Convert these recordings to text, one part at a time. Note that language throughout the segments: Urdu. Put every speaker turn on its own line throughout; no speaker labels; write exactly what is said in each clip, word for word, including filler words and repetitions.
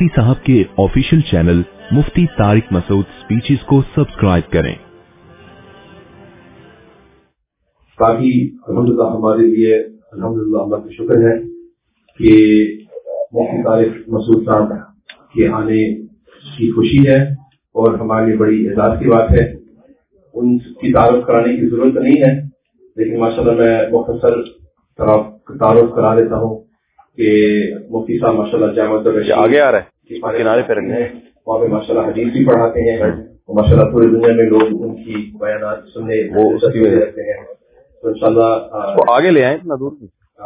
मुफ्ती साहब के official channel Mufti Tariq Masood speeches को सब्सक्राइब करें।
बाकी अल्हम्दुलिल्लाह हमारे लिए अल्हम्दुलिल्लाह अल्लाह का शुक्र है कि मुफ्ती तारिक मसूद साहब के आने की खुशी है और हमारे लिए बड़ी एजाज की बात है। उनकी तारुफ कराने की जरूरत नहीं है, लेकिन माशाल्लाह मैं मुख्तसर तारुफ करा देता हूँ कि मुफ्ती साहब माशाल्लाह जामिया
आगे आ रहा है किनारे पे रखने
वहाँ पे माशाल्लाह हदीस भी पढ़ाते हैं और माशाल्लाह पूरी दुनिया में लोग उनकी बयानात सुनने वो उसकी वजह रहते हैं। तो इंशाल्लाह
आगे ले आए इतना दूर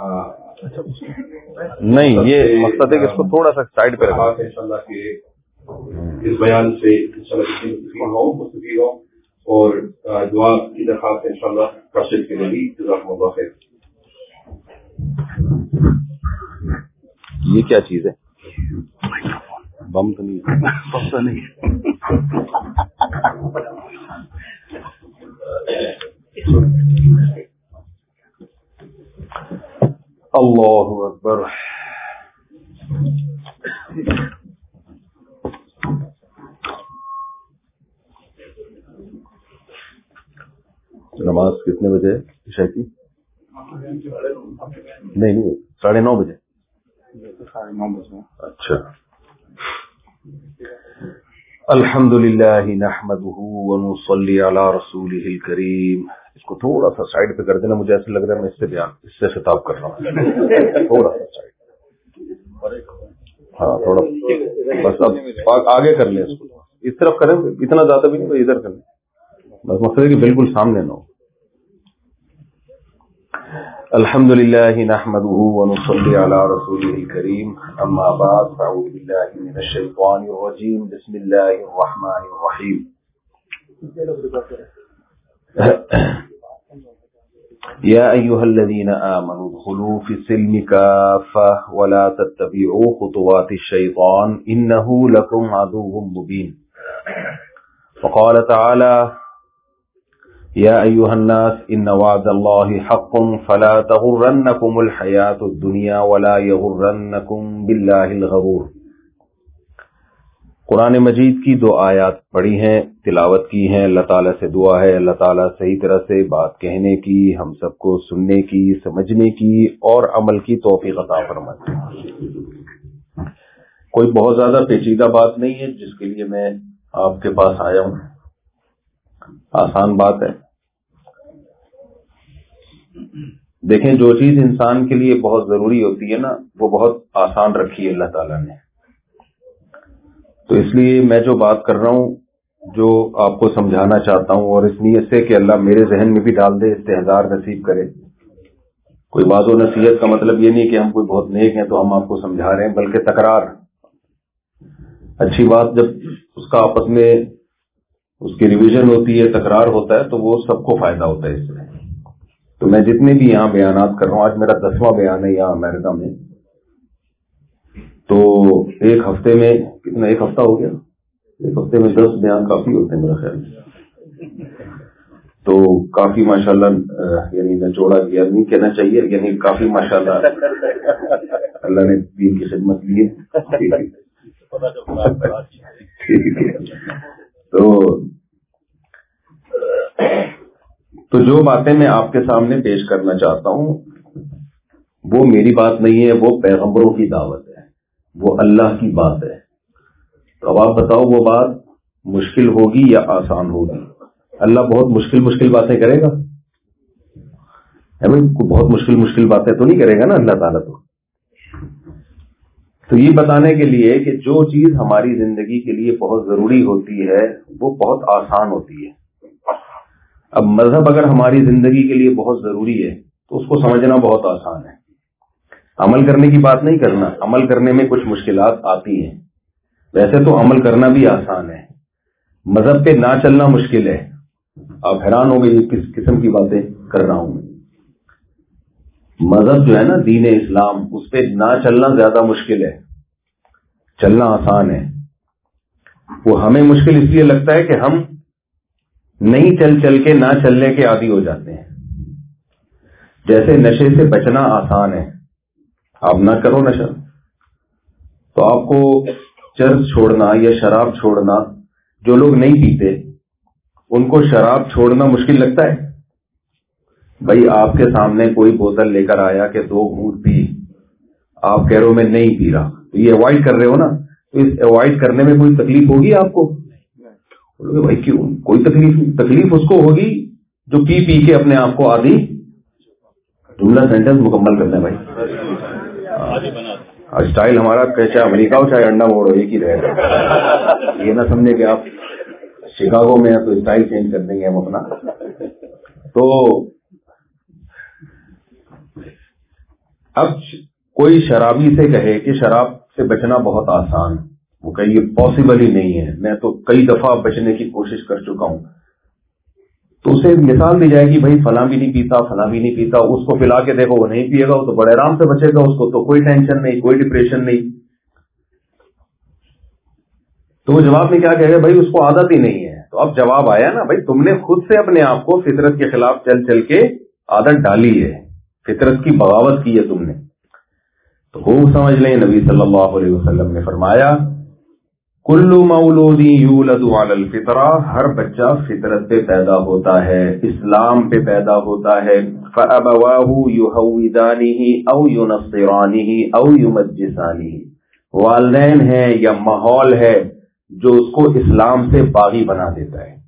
नहीं, ये मकसद है कि इसको थोड़ा सा साइड पे रखा है
इंशाल्लाह कि इस बयान से इंशाल्लाह हो मुस्तफीद हो और दुआ की दरख्वास्त इंशाल्लाह मस्जिद के लिए भी जज़ाकुमुल्लाह खैर।
ये क्या चीज है? बम तो नहीं है? बम तो नहीं अल्लाहु अकबर। नमाज कितने बजे है ईशा की? नहीं नहीं साढ़े नौ बजे साढ़े नौ बजे अच्छा। अल्हम्दुलिल्लाह नहमदुहु व नुसल्ली अला रसूलिहिल करीम। इसको थोड़ा सा साइड पे कर देना, मुझे ऐसा लग रहा है मैं इससे बयान इससे खिताब कर रहा हूँ। थोड़ा सा साइड, हाँ थोड़ा बस। अब आगे कर लें इसको, इस तरफ करें, इतना ज्यादा भी नहीं, इधर करें बस, मकसद है कि बिल्कुल सामने ना हो। अल्हम्दुलिल्लाह नहमदुहु व नुसल्ली अला रसूलिहिल करीम, अम्मा बाद, अऊज़ु बिल्लाहि मिनश शैतानिर रजीम, बिस्मिल्लाहिर रहमानिर रहीम। या अय्युहल्लज़ीना आमनू उदखुलू फिस्सिल्मि काफ़्फ़ा व ला तत्तबिऊ खुतुवातिश शैतान इन्नहु लकुम अदुव्वुम मुबीन। फ़क़ाल तआला या अय्युहन्नास इन्न वअदल्लाहि हक़्क़ुन फला तग़ुर्रन्नकुमुल हयातुद दुनिया वला यग़ुर्रन्नकुम बिल्लाहिल गरूर। कुरान मजीद की दो आयत पढ़ी हैं, तिलावत की हैं। अल्लाह ताला से दुआ है अल्लाह ताला सही तरह से बात कहने की, हम सबको सुनने की, समझने की और अमल की तौफीक अता फरमाए। कोई बहुत ज्यादा पेचीदा बात नहीं है जिसके लिए मैं आपके पास आया हूँ, आसान बात है। देखें, जो चीज इंसान के लिए बहुत जरूरी होती है ना, वो बहुत आसान रखी है अल्लाह ताला ने। तो इसलिए मैं जो बात कर रहा हूँ, जो आपको समझाना चाहता हूँ, और इस नीयत से कि अल्लाह मेरे जहन में भी डाल दे, इस्तेहजार नसीब करे। कोई वाज़ो नसीहत का मतलब ये नहीं कि हम कोई बहुत नेक हैं तो हम आपको समझा रहे हैं, बल्कि तकरार। अच्छी बात जब उसका आपस में उसकी रिवीजन होती है, तकरार होता है, तो वो सबको फायदा होता है इससे। तो मैं जितने भी यहाँ बयानात कर रहा हूँ, आज मेरा दसवां बयान है यहाँ अमेरिका में। तो एक हफ्ते में कितना, एक हफ्ता हो गया, एक हफ्ते में दस बयान काफी होते हैं मेरा ख्याल में। तो काफी माशाल्लाह, यानी निचोड़ा गया नहीं कहना चाहिए, यानी काफी माशाल्लाह अल्लाह ने दीन की खिदमत की है। तो तो जो बातें मैं आपके सामने पेश करना चाहता हूं वो मेरी बात नहीं है, वो पैगंबरों की दावत है, वो अल्लाह की बात है। तो अब आप बताओ, वो बात मुश्किल होगी या आसान होगी? अल्लाह बहुत मुश्किल मुश्किल बातें करेगा? है भाई, बहुत मुश्किल मुश्किल बातें तो नहीं करेगा ना अल्लाह ताला। तो तो ये बताने के लिए कि जो चीज हमारी जिंदगी के लिए बहुत जरूरी होती है वो बहुत आसान होती है। अब मजहब अगर हमारी जिंदगी के लिए बहुत जरूरी है तो उसको समझना बहुत आसान है, अमल करने की बात नहीं करना। अमल करने में कुछ मुश्किलात आती हैं, वैसे तो अमल करना भी आसान है। मजहब पे ना चलना मुश्किल है। आप हैरान हो गए किस किस्म की बातें कर रहा हूं मैं। मजहब जो है ना, दीन इस्लाम, उस पे ना चलना ज्यादा मुश्किल है, चलना आसान है। वो हमें मुश्किल इसलिए लगता है कि हम नहीं चल चल के ना चलने के आदी हो जाते हैं। जैसे नशे से बचना आसान है, आप ना करो नशा, तो आपको چرس چھوڑنا یا شراب چھوڑنا، جو لوگ نہیں پیتے ان کو شراب چھوڑنا مشکل لگتا ہے؟ بھائی آپ کے سامنے کوئی بوتل لے کر آیا کہ دو گھونٹ پی، آپ کہہ رہے ہو میں نہیں پی رہا، تو یہ اوائڈ کر رہے ہو نا، تو اس اوائڈ کرنے میں کوئی تکلیف ہوگی آپ کو؟ بھائی کیوں کوئی تکلیف نہیں، تکلیف اس کو ہوگی جو پی پی کے اپنے آپ کو عادی، جملہ سینٹنس مکمل کرنا ہے بھائی، اسٹائل ہمارا چاہے امریکہ ہو چاہے انڈا موڑ ہو ایک ہی رہے گا، یہ نہ سمجھے کہ آپ شکاگو میں ہیں تو اسٹائل چینج کر دیں گے ہم اپنا۔ تو اب کوئی شرابی سے کہے کہ شراب سے بچنا بہت آسان، وہ کہ یہ پاسبل ہی نہیں ہے، میں تو کئی دفعہ بچنے کی کوشش کر چکا ہوں، تو اسے مثال دی جائے گی بھائی فلاں بھی نہیں پیتا فلاں بھی نہیں پیتا، اس کو پلا کے دیکھو وہ نہیں پیے گا، وہ تو بڑے آرام سے بچے گا، اس کو تو کوئی ٹینشن نہیں، کوئی ڈپریشن نہیں۔ تو وہ جواب میں کیا کہے گا؟ بھائی اس کو عادت ہی نہیں ہے۔ تو اب جواب آیا نا، بھائی تم نے خود سے اپنے آپ کو فطرت کے خلاف چل چل کے عادت ڈالی ہے، فطرت کی بغاوت کی ہے تم نے۔ تو خوب سمجھ لیں، نبی صلی اللہ علیہ وسلم نے فرمایا کل مولود یولد علی الفطرہ، ہر بچہ فطرت پہ پیدا ہوتا ہے، اسلام پہ پیدا ہوتا ہے، فابواہ یہودانہ او ینصرانہ او یمجسانہ، والدین ہیں یا ماحول ہے جو اس کو اسلام سے باغی بنا دیتا ہے۔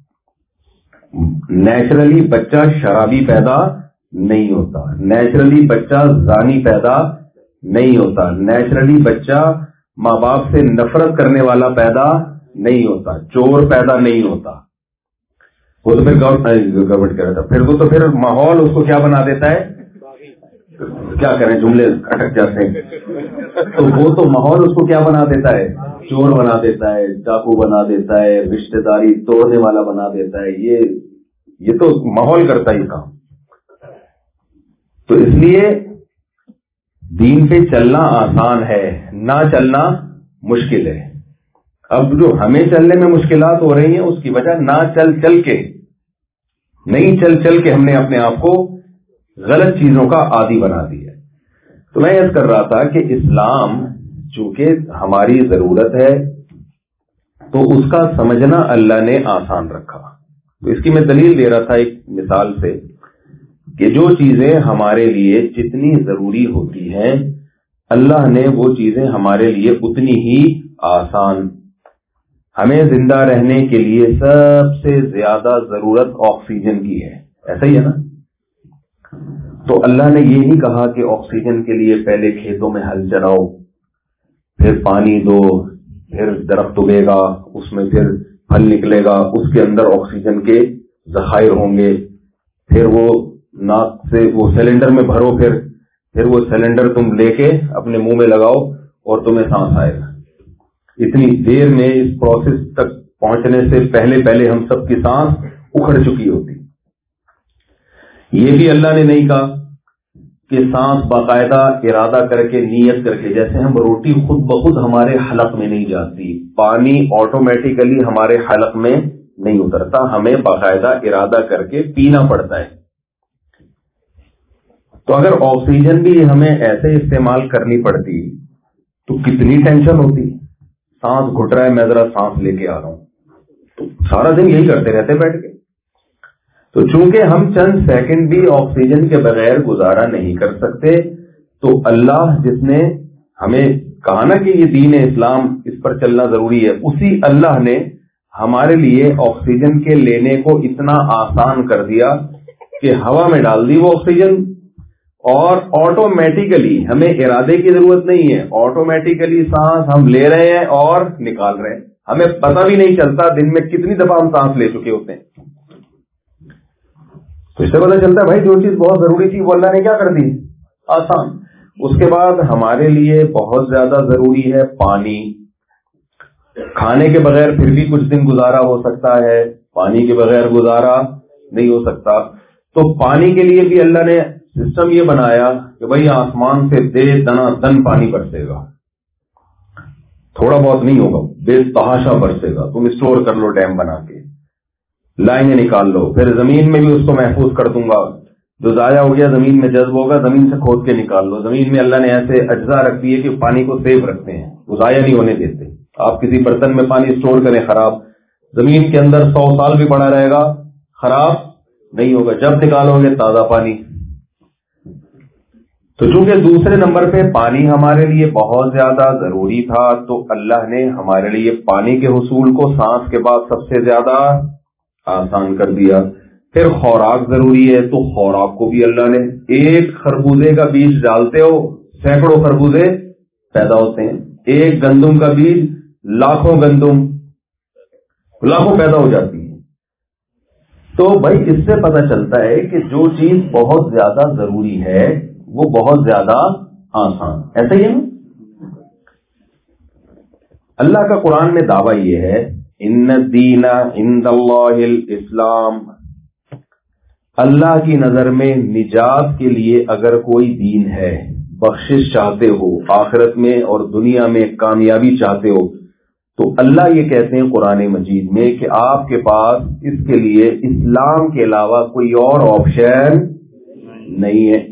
نیچرلی بچہ شرابی پیدا نہیں ہوتا، نیچرلی بچہ زانی پیدا نہیں ہوتا، نیچرلی بچہ ماں باپ سے نفرت کرنے والا پیدا نہیں ہوتا، چور پیدا نہیں ہوتا۔ وہ تو پھر گورنمنٹ کہہ رہا تھا، پھر وہ تو پھر ماحول اس کو کیا بنا دیتا ہے، کیا کریں جملے اٹک جاتے ہیں، تو وہ تو ماحول اس کو کیا بنا دیتا ہے، چور بنا دیتا ہے، ڈاکو بنا دیتا ہے، رشتہ داری توڑنے والا بنا دیتا ہے، یہ یہ تو ماحول کرتا ہی کام۔ تو اس لیے دین پہ چلنا آسان ہے، نہ چلنا مشکل ہے۔ اب جو ہمیں چلنے میں مشکلات ہو رہی ہیں اس کی وجہ نہ چل چل کے، نہیں چل چل کے ہم نے اپنے آپ کو غلط چیزوں کا عادی بنا دیا۔ تو میں یہ کر رہا تھا کہ اسلام چونکہ ہماری ضرورت ہے تو اس کا سمجھنا اللہ نے آسان رکھا۔ تو اس کی میں دلیل دے رہا تھا ایک مثال سے کہ جو چیزیں ہمارے لیے جتنی ضروری ہوتی ہیں اللہ نے وہ چیزیں ہمارے لیے اتنی ہی آسان۔ ہمیں زندہ رہنے کے لیے سب سے زیادہ ضرورت آکسیجن کی ہے، ایسا ہی ہے نا؟ تو اللہ نے یہ نہیں کہا کہ آکسیجن کے لیے پہلے کھیتوں میں ہل چلاؤ، پھر پانی دو، پھر درخت اگے گا، اس میں پھر پھل نکلے گا، اس کے اندر آکسیجن کے ذخائر ہوں گے، پھر وہ ناک سے وہ سلنڈر میں بھرو، پھر پھر وہ سلنڈر تم لے کے اپنے منہ میں لگاؤ اور تمہیں سانس آئے گا۔ اتنی دیر میں اس پروسیس تک پہنچنے سے پہلے پہلے ہم سب کی سانس اکھڑ چکی ہوتی۔ یہ بھی اللہ نے نہیں کہا کہ سانس باقاعدہ ارادہ کر کے نیت کر کے، جیسے ہم روٹی خود بخود ہمارے حلق میں نہیں جاتی، پانی آٹومیٹیکلی ہمارے حلق میں نہیں اترتا، ہمیں باقاعدہ ارادہ کر کے پینا پڑتا ہے۔ تو اگر آکسیجن بھی ہمیں ایسے استعمال کرنی پڑتی تو کتنی ٹینشن ہوتی، سانس گھٹ رہا ہے میں ذرا سانس لے کے آ رہا ہوں، تو سارا دن یہی کرتے رہتے بیٹھ کے۔ تو چونکہ ہم چند سیکنڈ بھی آکسیجن کے بغیر گزارا نہیں کر سکتے، تو اللہ جس نے ہمیں کہا نا کہ یہ دین اسلام اس پر چلنا ضروری ہے، اسی اللہ نے ہمارے لیے آکسیجن کے لینے کو اتنا آسان کر دیا کہ ہوا میں ڈال دی وہ آکسیجن، اور آٹومیٹیکلی ہمیں ارادے کی ضرورت نہیں ہے، آٹومیٹیکلی سانس ہم لے رہے ہیں اور نکال رہے ہیں، ہمیں پتہ بھی نہیں چلتا دن میں کتنی دفعہ ہم سانس لے چکے ہوتے ہیں۔ تو اس سے پتہ چلتا ہے بھائی جو چیز بہت ضروری تھی وہ اللہ نے کیا کر دی، آسان۔ اس کے بعد ہمارے لیے بہت زیادہ ضروری ہے پانی، کھانے کے بغیر پھر بھی کچھ دن گزارا ہو سکتا ہے، پانی کے بغیر گزارا نہیں ہو سکتا۔ تو پانی کے لیے بھی اللہ نے سسٹم یہ بنایا کہ بھائی آسمان سے دے دنا دن پانی برسے گا، تھوڑا بہت نہیں ہوگا، بے تحاشا برسے گا، تم اسٹور کر لو ڈیم بنا کے، لائنیں نکال لو، پھر زمین میں بھی اس کو محفوظ کر دوں گا، جو ضائع ہو گیا زمین میں جذب ہوگا، زمین سے کھود کے نکال لو۔ زمین میں اللہ نے ایسے اجزاء رکھ دیے کہ پانی کو سیو رکھتے ہیں، وہ ضائع نہیں ہونے دیتے، آپ کسی برتن میں پانی اسٹور کریں خراب، زمین کے اندر سو سال بھی پڑا رہے گا خراب نہیں ہوگا، جب نکالو گے تازہ پانی۔ تو چونکہ دوسرے نمبر پہ پانی ہمارے لیے بہت زیادہ ضروری تھا، تو اللہ نے ہمارے لیے پانی کے حصول کو سانس کے بعد سب سے زیادہ آسان کر دیا۔ پھر خوراک ضروری ہے، تو خوراک کو بھی اللہ نے، ایک خربوزے کا بیج ڈالتے ہو سینکڑوں خربوزے پیدا ہوتے ہیں، ایک گندم کا بیج لاکھوں گندم لاکھوں پیدا ہو جاتی ہے۔ تو بھائی اس سے پتہ چلتا ہے کہ جو چیز بہت زیادہ ضروری ہے وہ بہت زیادہ آسان، ایسا ہی ہے نا؟ اللہ کا قرآن میں دعویٰ یہ ہے، ان الدین عند اللہ الاسلام، اللہ کی نظر میں نجات کے لیے اگر کوئی دین ہے، بخشش چاہتے ہو آخرت میں اور دنیا میں کامیابی چاہتے ہو، تو اللہ یہ کہتے ہیں قرآن مجید میں کہ آپ کے پاس اس کے لیے اسلام کے علاوہ کوئی اور آپشن نہیں ہے،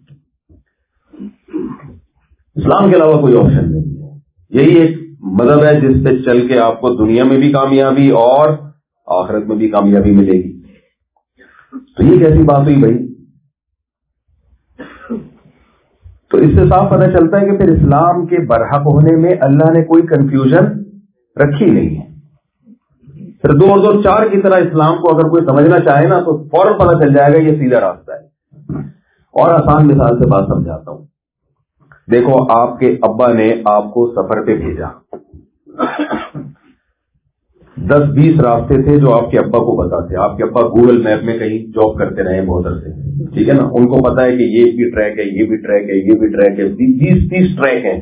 اسلام کے علاوہ کوئی آپشن نہیں ہے۔ یہی ایک مذہب ہے جس پہ چل کے آپ کو دنیا میں بھی کامیابی اور آخرت میں بھی کامیابی ملے گی۔ تو یہ کیسی بات ہوئی بھائی؟ تو اس سے صاف پتہ چلتا ہے کہ پھر اسلام کے برحق ہونے میں اللہ نے کوئی کنفیوژن رکھی نہیں ہے۔ پھر دو ہزار چار کی طرح اسلام کو اگر کوئی سمجھنا چاہے نا تو فوراً پتہ چل جائے گا یہ سیدھا راستہ ہے۔ اور آسان مثال سے بات سمجھاتا ہوں۔ دیکھو آپ کے ابا نے آپ کو سفر پہ بھیجا، دس بیس راستے تھے جو آپ کے ابا کو پتا تھے، آپ کے ابا گوگل میپ میں کہیں جاب کرتے رہے بہت عرصے، ٹھیک ہے نا، ان کو پتا ہے کہ یہ بھی ٹریک ہے، یہ بھی ٹریک ہے، یہ بھی ٹریک ہے، بیس تیس ٹریک ہیں،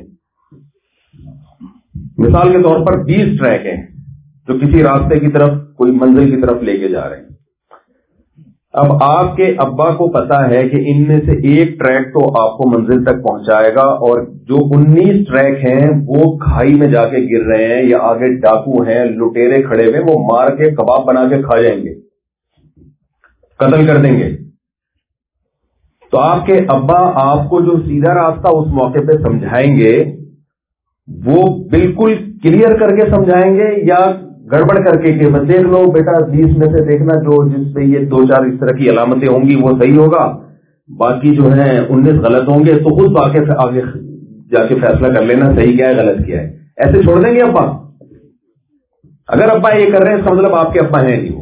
مثال کے طور پر بیس ٹریک ہیں جو کسی راستے کی طرف کوئی منزل کی طرف لے کے جا رہے ہیں۔ اب آپ کے ابا کو پتا ہے کہ ان میں سے ایک ٹریک تو آپ کو منزل تک پہنچائے گا، اور جو انیس ٹریک ہیں وہ کھائی میں جا کے گر رہے ہیں، یا آگے ڈاکو ہیں، لٹیرے کھڑے ہوئے، وہ مار کے کباب بنا کے کھا جائیں گے، قتل کر دیں گے۔ تو آپ کے ابا آپ کو جو سیدھا راستہ اس موقع پہ سمجھائیں گے وہ بالکل کلیئر کر کے سمجھائیں گے، یا گڑبڑ کر کے کہ بس دیکھ لو بیٹا بیس میں سے دیکھنا جو جس پہ یہ دو چار اس طرح کی علامتیں ہوں گی وہ صحیح ہوگا، باقی جو ہیں انیس غلط ہوں گے، تو خود آگے آگے جا کے فیصلہ کر لینا صحیح کیا ہے غلط کیا ہے، ایسے چھوڑ دیں گے ابا؟ اگر ابا یہ کر رہے ہیں اس کا مطلب آپ کے ابا ہیں نہیں،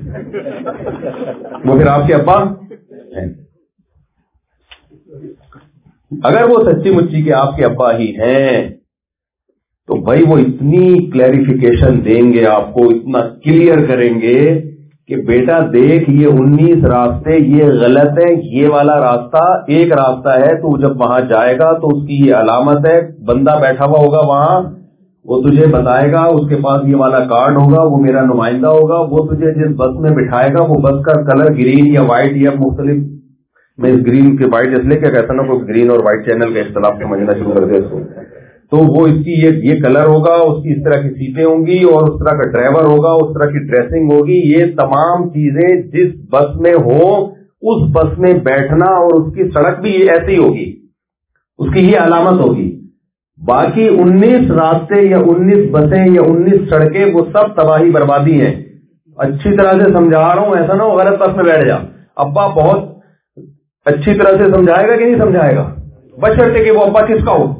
وہ وہ پھر آپ کے ابا ہیں۔ اگر وہ سچی مچی کے آپ کے ابا ہی ہیں تو بھائی وہ اتنی کلیریفیکیشن دیں گے آپ کو، اتنا کلیئر کریں گے کہ بیٹا دیکھ یہ انیس راستے یہ غلط ہے، یہ والا راستہ ایک راستہ ہے، تو جب وہاں جائے گا تو اس کی یہ علامت ہے، بندہ بیٹھا ہوا ہوگا وہاں، وہ تجھے بتائے گا، اس کے پاس یہ والا کارڈ ہوگا، وہ میرا نمائندہ ہوگا، وہ تجھے جس بس میں بٹھائے گا وہ بس کا کلر گرین یا وائٹ یا مختلف، میں اس گرین کے وائٹ اس لیے کیا کہتا نا، کوئی گرین اور وائٹ چینل کا اختلاف سمجھنا شروع کر دے اس کو، تو وہ اس کی یہ یہ کلر ہوگا، اس کی اس طرح کی سیٹیں ہوں گی، اور اس طرح کا ڈرائیور ہوگا، اس طرح کی ڈریسنگ ہوگی، یہ تمام چیزیں جس بس میں ہو اس بس میں بیٹھنا، اور اس کی سڑک بھی ایسی ہوگی، اس کی یہ علامت ہوگی۔ باقی انیس راستے یا انیس بسیں یا انیس سڑکیں وہ سب تباہی بربادی ہیں۔ اچھی طرح سے سمجھا رہا ہوں، ایسا نہ ہو غلط بس میں بیٹھ جا۔ ابا بہت اچھی طرح سے سمجھائے گا کہ نہیں سمجھائے گا، بشرطے کہ وہ ابا کس کا ہو،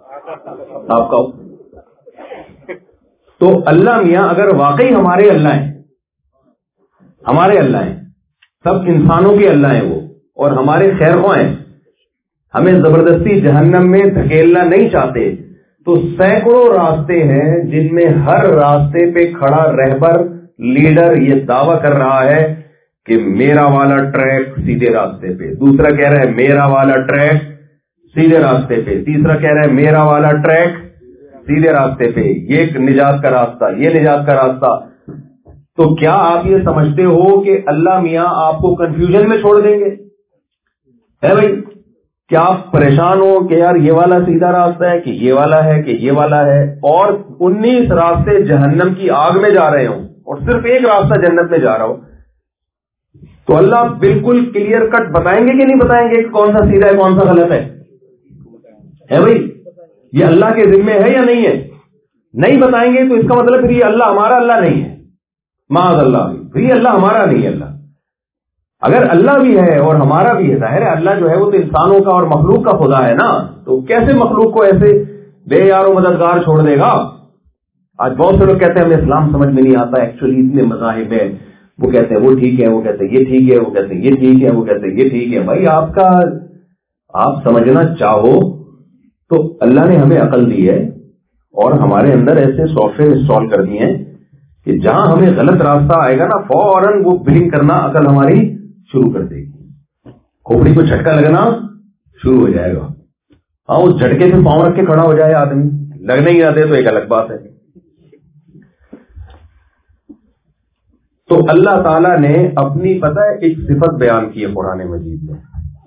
آپ کا ہو۔ تو اللہ میاں اگر واقعی ہمارے اللہ ہیں، ہمارے اللہ ہیں، سب انسانوں کے اللہ ہیں وہ، اور ہمارے خیر خواہ ہیں، ہمیں زبردستی جہنم میں دھکیلنا نہیں چاہتے، تو سینکڑوں راستے ہیں جن میں ہر راستے پہ کھڑا رہبر لیڈر یہ دعویٰ کر رہا ہے کہ میرا والا ٹریک سیدھے راستے پہ، دوسرا کہہ رہا ہے میرا والا ٹریک سیدھے راستے پہ، تیسرا کہہ رہا ہے میرا والا ٹریک سیدھے راستے پہ، یہ نجات کا راستہ، یہ نجات کا راستہ۔ تو کیا آپ یہ سمجھتے ہو کہ اللہ میاں آپ کو کنفیوژن میں چھوڑ دیں گے؟ ہے بھائی، کیا آپ پریشان ہو کہ یار یہ والا سیدھا راستہ ہے کہ یہ والا ہے کہ یہ والا ہے، اور انیس راستے جہنم کی آگ میں جا رہے ہوں اور صرف ایک راستہ جنت میں جا رہا ہو، تو اللہ بالکل کلیئر کٹ بتائیں گے کہ نہیں بتائیں گے کہ کون سا سیدھا ہے کون سا غلط ہے؟ ہے بھائی، یہ اللہ کے ذمے ہے یا نہیں ہے؟ نہیں بتائیں گے تو اس کا مطلب پھر یہ اللہ ہمارا اللہ نہیں ہے، معاذ اللہ، پھر یہ اللہ ہمارا نہیں ہے۔ اللہ اگر اللہ بھی ہے اور ہمارا بھی ہے، ظاہر ہے اللہ جو ہے وہ تو انسانوں کا اور مخلوق کا خدا ہے نا، تو کیسے مخلوق کو ایسے بے یار و مددگار چھوڑ دے گا؟ آج بہت سے لوگ کہتے ہیں ہمیں اسلام سمجھ میں نہیں آتا، ایکچولی اتنے مذاہب ہیں، وہ کہتے ہیں وہ ٹھیک ہے، وہ کہتے ہیں یہ ٹھیک ہے، وہ کہتے ہیں یہ ٹھیک ہے، وہ کہتے ہیں یہ ٹھیک ہے۔ بھائی آپ کا آپ سمجھنا چاہو تو اللہ نے ہمیں عقل دی ہے اور ہمارے اندر ایسے سافٹ ویئر انسٹال کر دیے ہیں کہ جہاں ہمیں غلط راستہ آئے گا نا فوراً وہ بلنک کرنا عقل ہماری شروع کر دے گی، کھوپڑی کو جھٹکا لگنا شروع ہو جائے گا۔ ہاں اس جھٹکے سے پاؤں رکھ کے کھڑا ہو جائے آدمی، لگنے ہی نہ دے تو ایک الگ بات ہے۔ تو اللہ تعالیٰ نے اپنی پتہ ہے ایک صفت بیان کی ہے قرآن مجید میں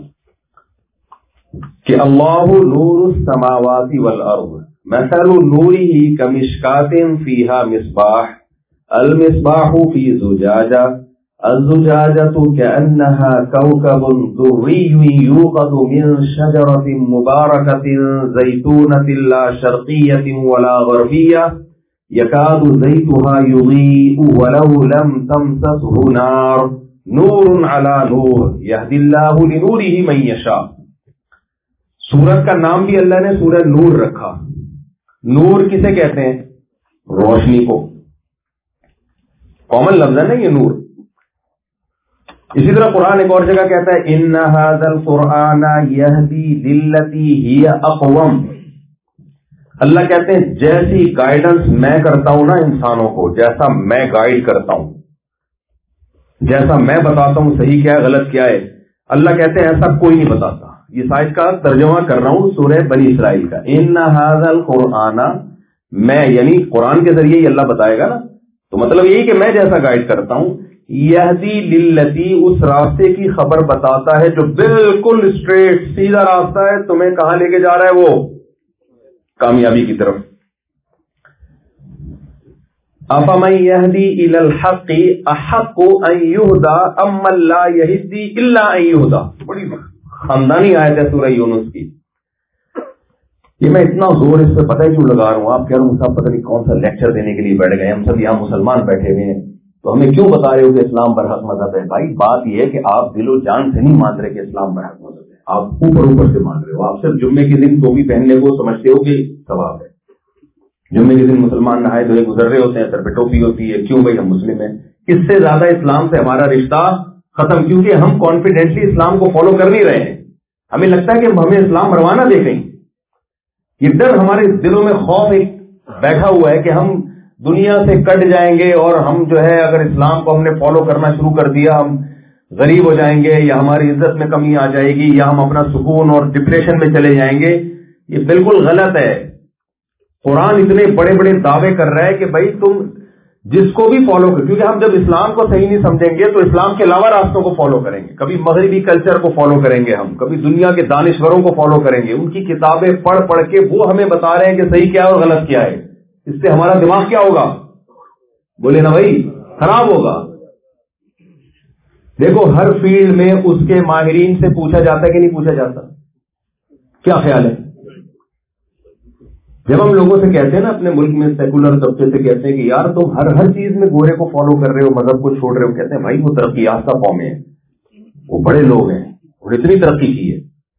کہ اللہ نور السماوات والارض مثل نوره کمشکات فیہا مصباح المصباح فی زجاجہ الزجاجة كأنها كوكب دري يوقد من شجرة مباركة زيتونة لا شرقية ولا غربية يكاد زيتها يضيء ولو لم تمسسه نار نور على نور يهدي الله لنوره من يشاء۔ سورت کا نام بھی اللہ نے سورہ نور رکھا۔ نور کسے کہتے ہیں؟ روشنی کو، کامن لفظ ہے نا یہ نور۔ اسی طرح قرآن ایک اور جگہ کہتا ہے ان ھذا القرآن یہدی للتی ہی اقوم۔ اللہ کہتے ہیں جیسی گائیڈنس میں کرتا ہوں نا انسانوں کو، جیسا میں گائیڈ کرتا ہوں، جیسا میں بتاتا ہوں صحیح کیا ہے غلط کیا ہے، اللہ کہتے ہیں ایسا کوئی نہیں بتاتا۔ یہ سائد کا ترجمہ کر رہا ہوں سورہ بنی اسرائیل کا۔ ان ھذا القرآن، میں یعنی قرآن کے ذریعے ہی اللہ بتائے گا نا، تو مطلب یہی کہ میں جیسا گائیڈ کرتا ہوں، یہدی للتی اس راستے کی خبر بتاتا ہے جو بالکل اسٹریٹ سیدھا راستہ ہے، تمہیں کہاں لے کے جا رہا ہے؟ وہ کامیابی کی طرف۔ افمن یہدی الی الحق احق ان یہدی امن لا یہدی الا ان یہدی، بڑی خاندانی آیت ہے سورہ یونس کی۔ یہ میں اتنا زور اس پہ پتہ ہی کیوں لگا رہا ہوں، آپ کہہ رہے ہوں صاحب پتہ نہیں کون سا لیکچر دینے کے لیے بیٹھ گئے، ہم سب یہاں مسلمان بیٹھے ہوئے ہیں تو ہمیں کیوں بتا رہے ہو کہ اسلام برحق مذہب ہے؟ بھائی بات یہ ہے کہ آپ دل و جان سے نہیں مان رہے کہ اسلام برحق مذہب ہے، آپ اوپر اوپر سے مان رہے ہو۔ آپ صرف جمعے کے دن ٹوپی پہننے کو سمجھتے ہو کہ ثواب ہے، جمعے کے دن مسلمان نہائے دھوئے گزر رہے ہوتے ہیں، سر پہ ٹوپی ہوتی ہے، کیوں بھائی ہم مسلم ہیں۔ اس سے زیادہ اسلام سے ہمارا رشتہ ختم، کیونکہ ہم کانفیڈنٹلی اسلام کو فالو کر نہیں رہے ہیں۔ ہمیں لگتا ہے کہ ہمیں اسلام روانہ دے گئی، یہ ڈر ہمارے دلوں میں خوف ایک بیٹھا ہوا ہے کہ ہم دنیا سے کٹ جائیں گے اور ہم جو ہے اگر اسلام کو ہم نے فالو کرنا شروع کر دیا ہم غریب ہو جائیں گے، یا ہماری عزت میں کمی آ جائے گی، یا ہم اپنا سکون اور ڈپریشن میں چلے جائیں گے۔ یہ بالکل غلط ہے۔ قرآن اتنے بڑے بڑے دعوے کر رہا ہے کہ بھائی تم جس کو بھی فالو کر، کیونکہ ہم جب اسلام کو صحیح نہیں سمجھیں گے تو اسلام کے علاوہ راستوں کو فالو کریں گے، کبھی مغربی کلچر کو فالو کریں گے، ہم کبھی دنیا کے دانشوروں کو فالو کریں گے، ان کی کتابیں پڑھ پڑھ کے وہ ہمیں بتا رہے ہیں کہ صحیح کیا ہے اور غلط کیا ہے۔ اس سے ہمارا دماغ کیا ہوگا؟ بولے نا بھائی، خراب ہوگا۔ دیکھو ہر فیلڈ میں اس کے ماہرین سے پوچھا جاتا ہے کہ نہیں پوچھا جاتا؟ کیا خیال ہے؟ جب ہم لوگوں سے کہتے ہیں نا اپنے ملک میں سیکولر طبقے سے کہتے ہیں کہ یار تم ہر ہر چیز میں گورے کو فالو کر رہے ہو، مذہب کو چھوڑ رہے ہو، کہتے ہیں بھائی وہ ترقی یافتہ قومیں ہیں، وہ بڑے لوگ ہیں اور اتنی ترقی کی ہے۔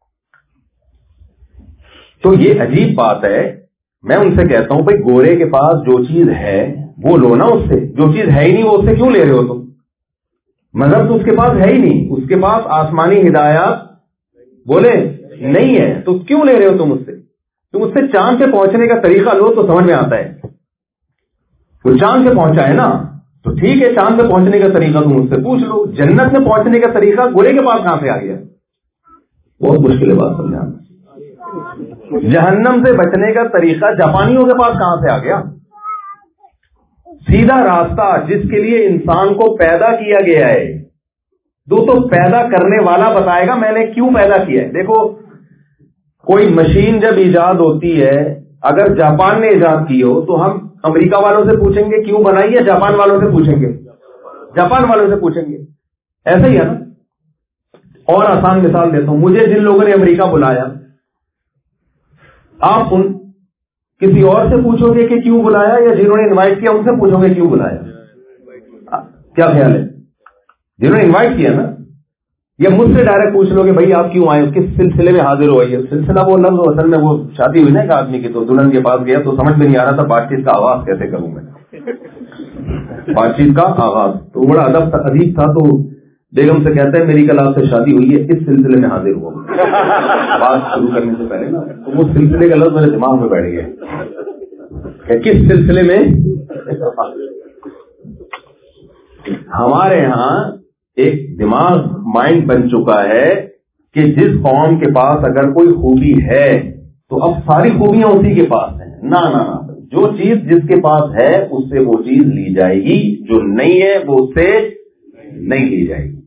تو یہ عجیب بات ہے۔ میں ان سے کہتا ہوں بھائی گورے کے پاس جو چیز ہے وہ لو نا، اس سے جو چیز ہے ہی نہیں وہ اس سے کیوں لے رہے ہو تم؟ مذہب تو اس کے پاس ہے ہی نہیں، اس کے پاس آسمانی ہدایات بولے نہیں ہے، تو کیوں لے رہے ہو تم اس سے؟ تم اس سے چاند سے پہنچنے کا طریقہ لو تو سمجھ میں آتا ہے۔ وہ چاند سے پہنچا ہے نا، تو ٹھیک ہے چاند سے پہنچنے کا طریقہ تم اس سے پوچھ لو۔ جنت میں پہنچنے کا طریقہ گورے کے پاس کہاں سے آ گیا؟ بہت مشکل ہے بات سمجھانا۔ جہنم سے بچنے کا طریقہ جاپانیوں کے پاس کہاں سے آ گیا؟ سیدھا راستہ جس کے لیے انسان کو پیدا کیا گیا ہے، دو تو پیدا کرنے والا بتائے گا میں نے کیوں پیدا کیا ہے۔ دیکھو کوئی مشین جب ایجاد ہوتی ہے، اگر جاپان نے ایجاد کی ہو تو ہم امریکہ والوں سے پوچھیں گے کیوں بنائی ہے، جاپان والوں سے پوچھیں گے جاپان والوں سے پوچھیں گے ایسا ہی ہے نا۔ اور آسان مثال دیتا ہوں، مجھے جن لوگوں نے امریکہ بلایا، آپ ان کسی اور سے پوچھو گے کہ کیوں بلایا، یا جنہوں نے انوائٹ کیا ان سے پوچھو گے کیوں بلایا؟ کیا خیال ہے؟ جنہوں نے انوائٹ کیا نا، یا مجھ سے ڈائریکٹ پوچھ لو کہ بھائی آپ کیوں آئے، کس سلسلے میں حاضر ہو؟ یہ سلسلہ وہ لفظ اصل میں وہ شادی ہوئی نا ایک آدمی کی، تو دلہن کے پاس گیا تو سمجھ میں نہیں آ رہا تھا بات چیت کا آغاز کیسے کروں میں، بات چیت کا آغاز تو بڑا ادب تھا، عجیب تھا. تو بیگم سے کہتا ہے میری کل آپ سے شادی ہوئی ہے، اس سلسلے میں حاضر ہوا بات شروع کرنے سے پہلے نا. تو وہ سلسلے کا لفظ میرے دماغ میں بیٹھ گیا کہ کس سلسلے میں. ہمارے ہاں ایک دماغ مائنڈ بن چکا ہے کہ جس قوم کے پاس اگر کوئی خوبی ہے تو اب ساری خوبیاں اسی کے پاس ہیں. نہ نہ جو چیز جس کے پاس ہے اس سے وہ چیز لی جائے گی، جو نہیں ہے وہ اس سے نہیں لی جائے گی.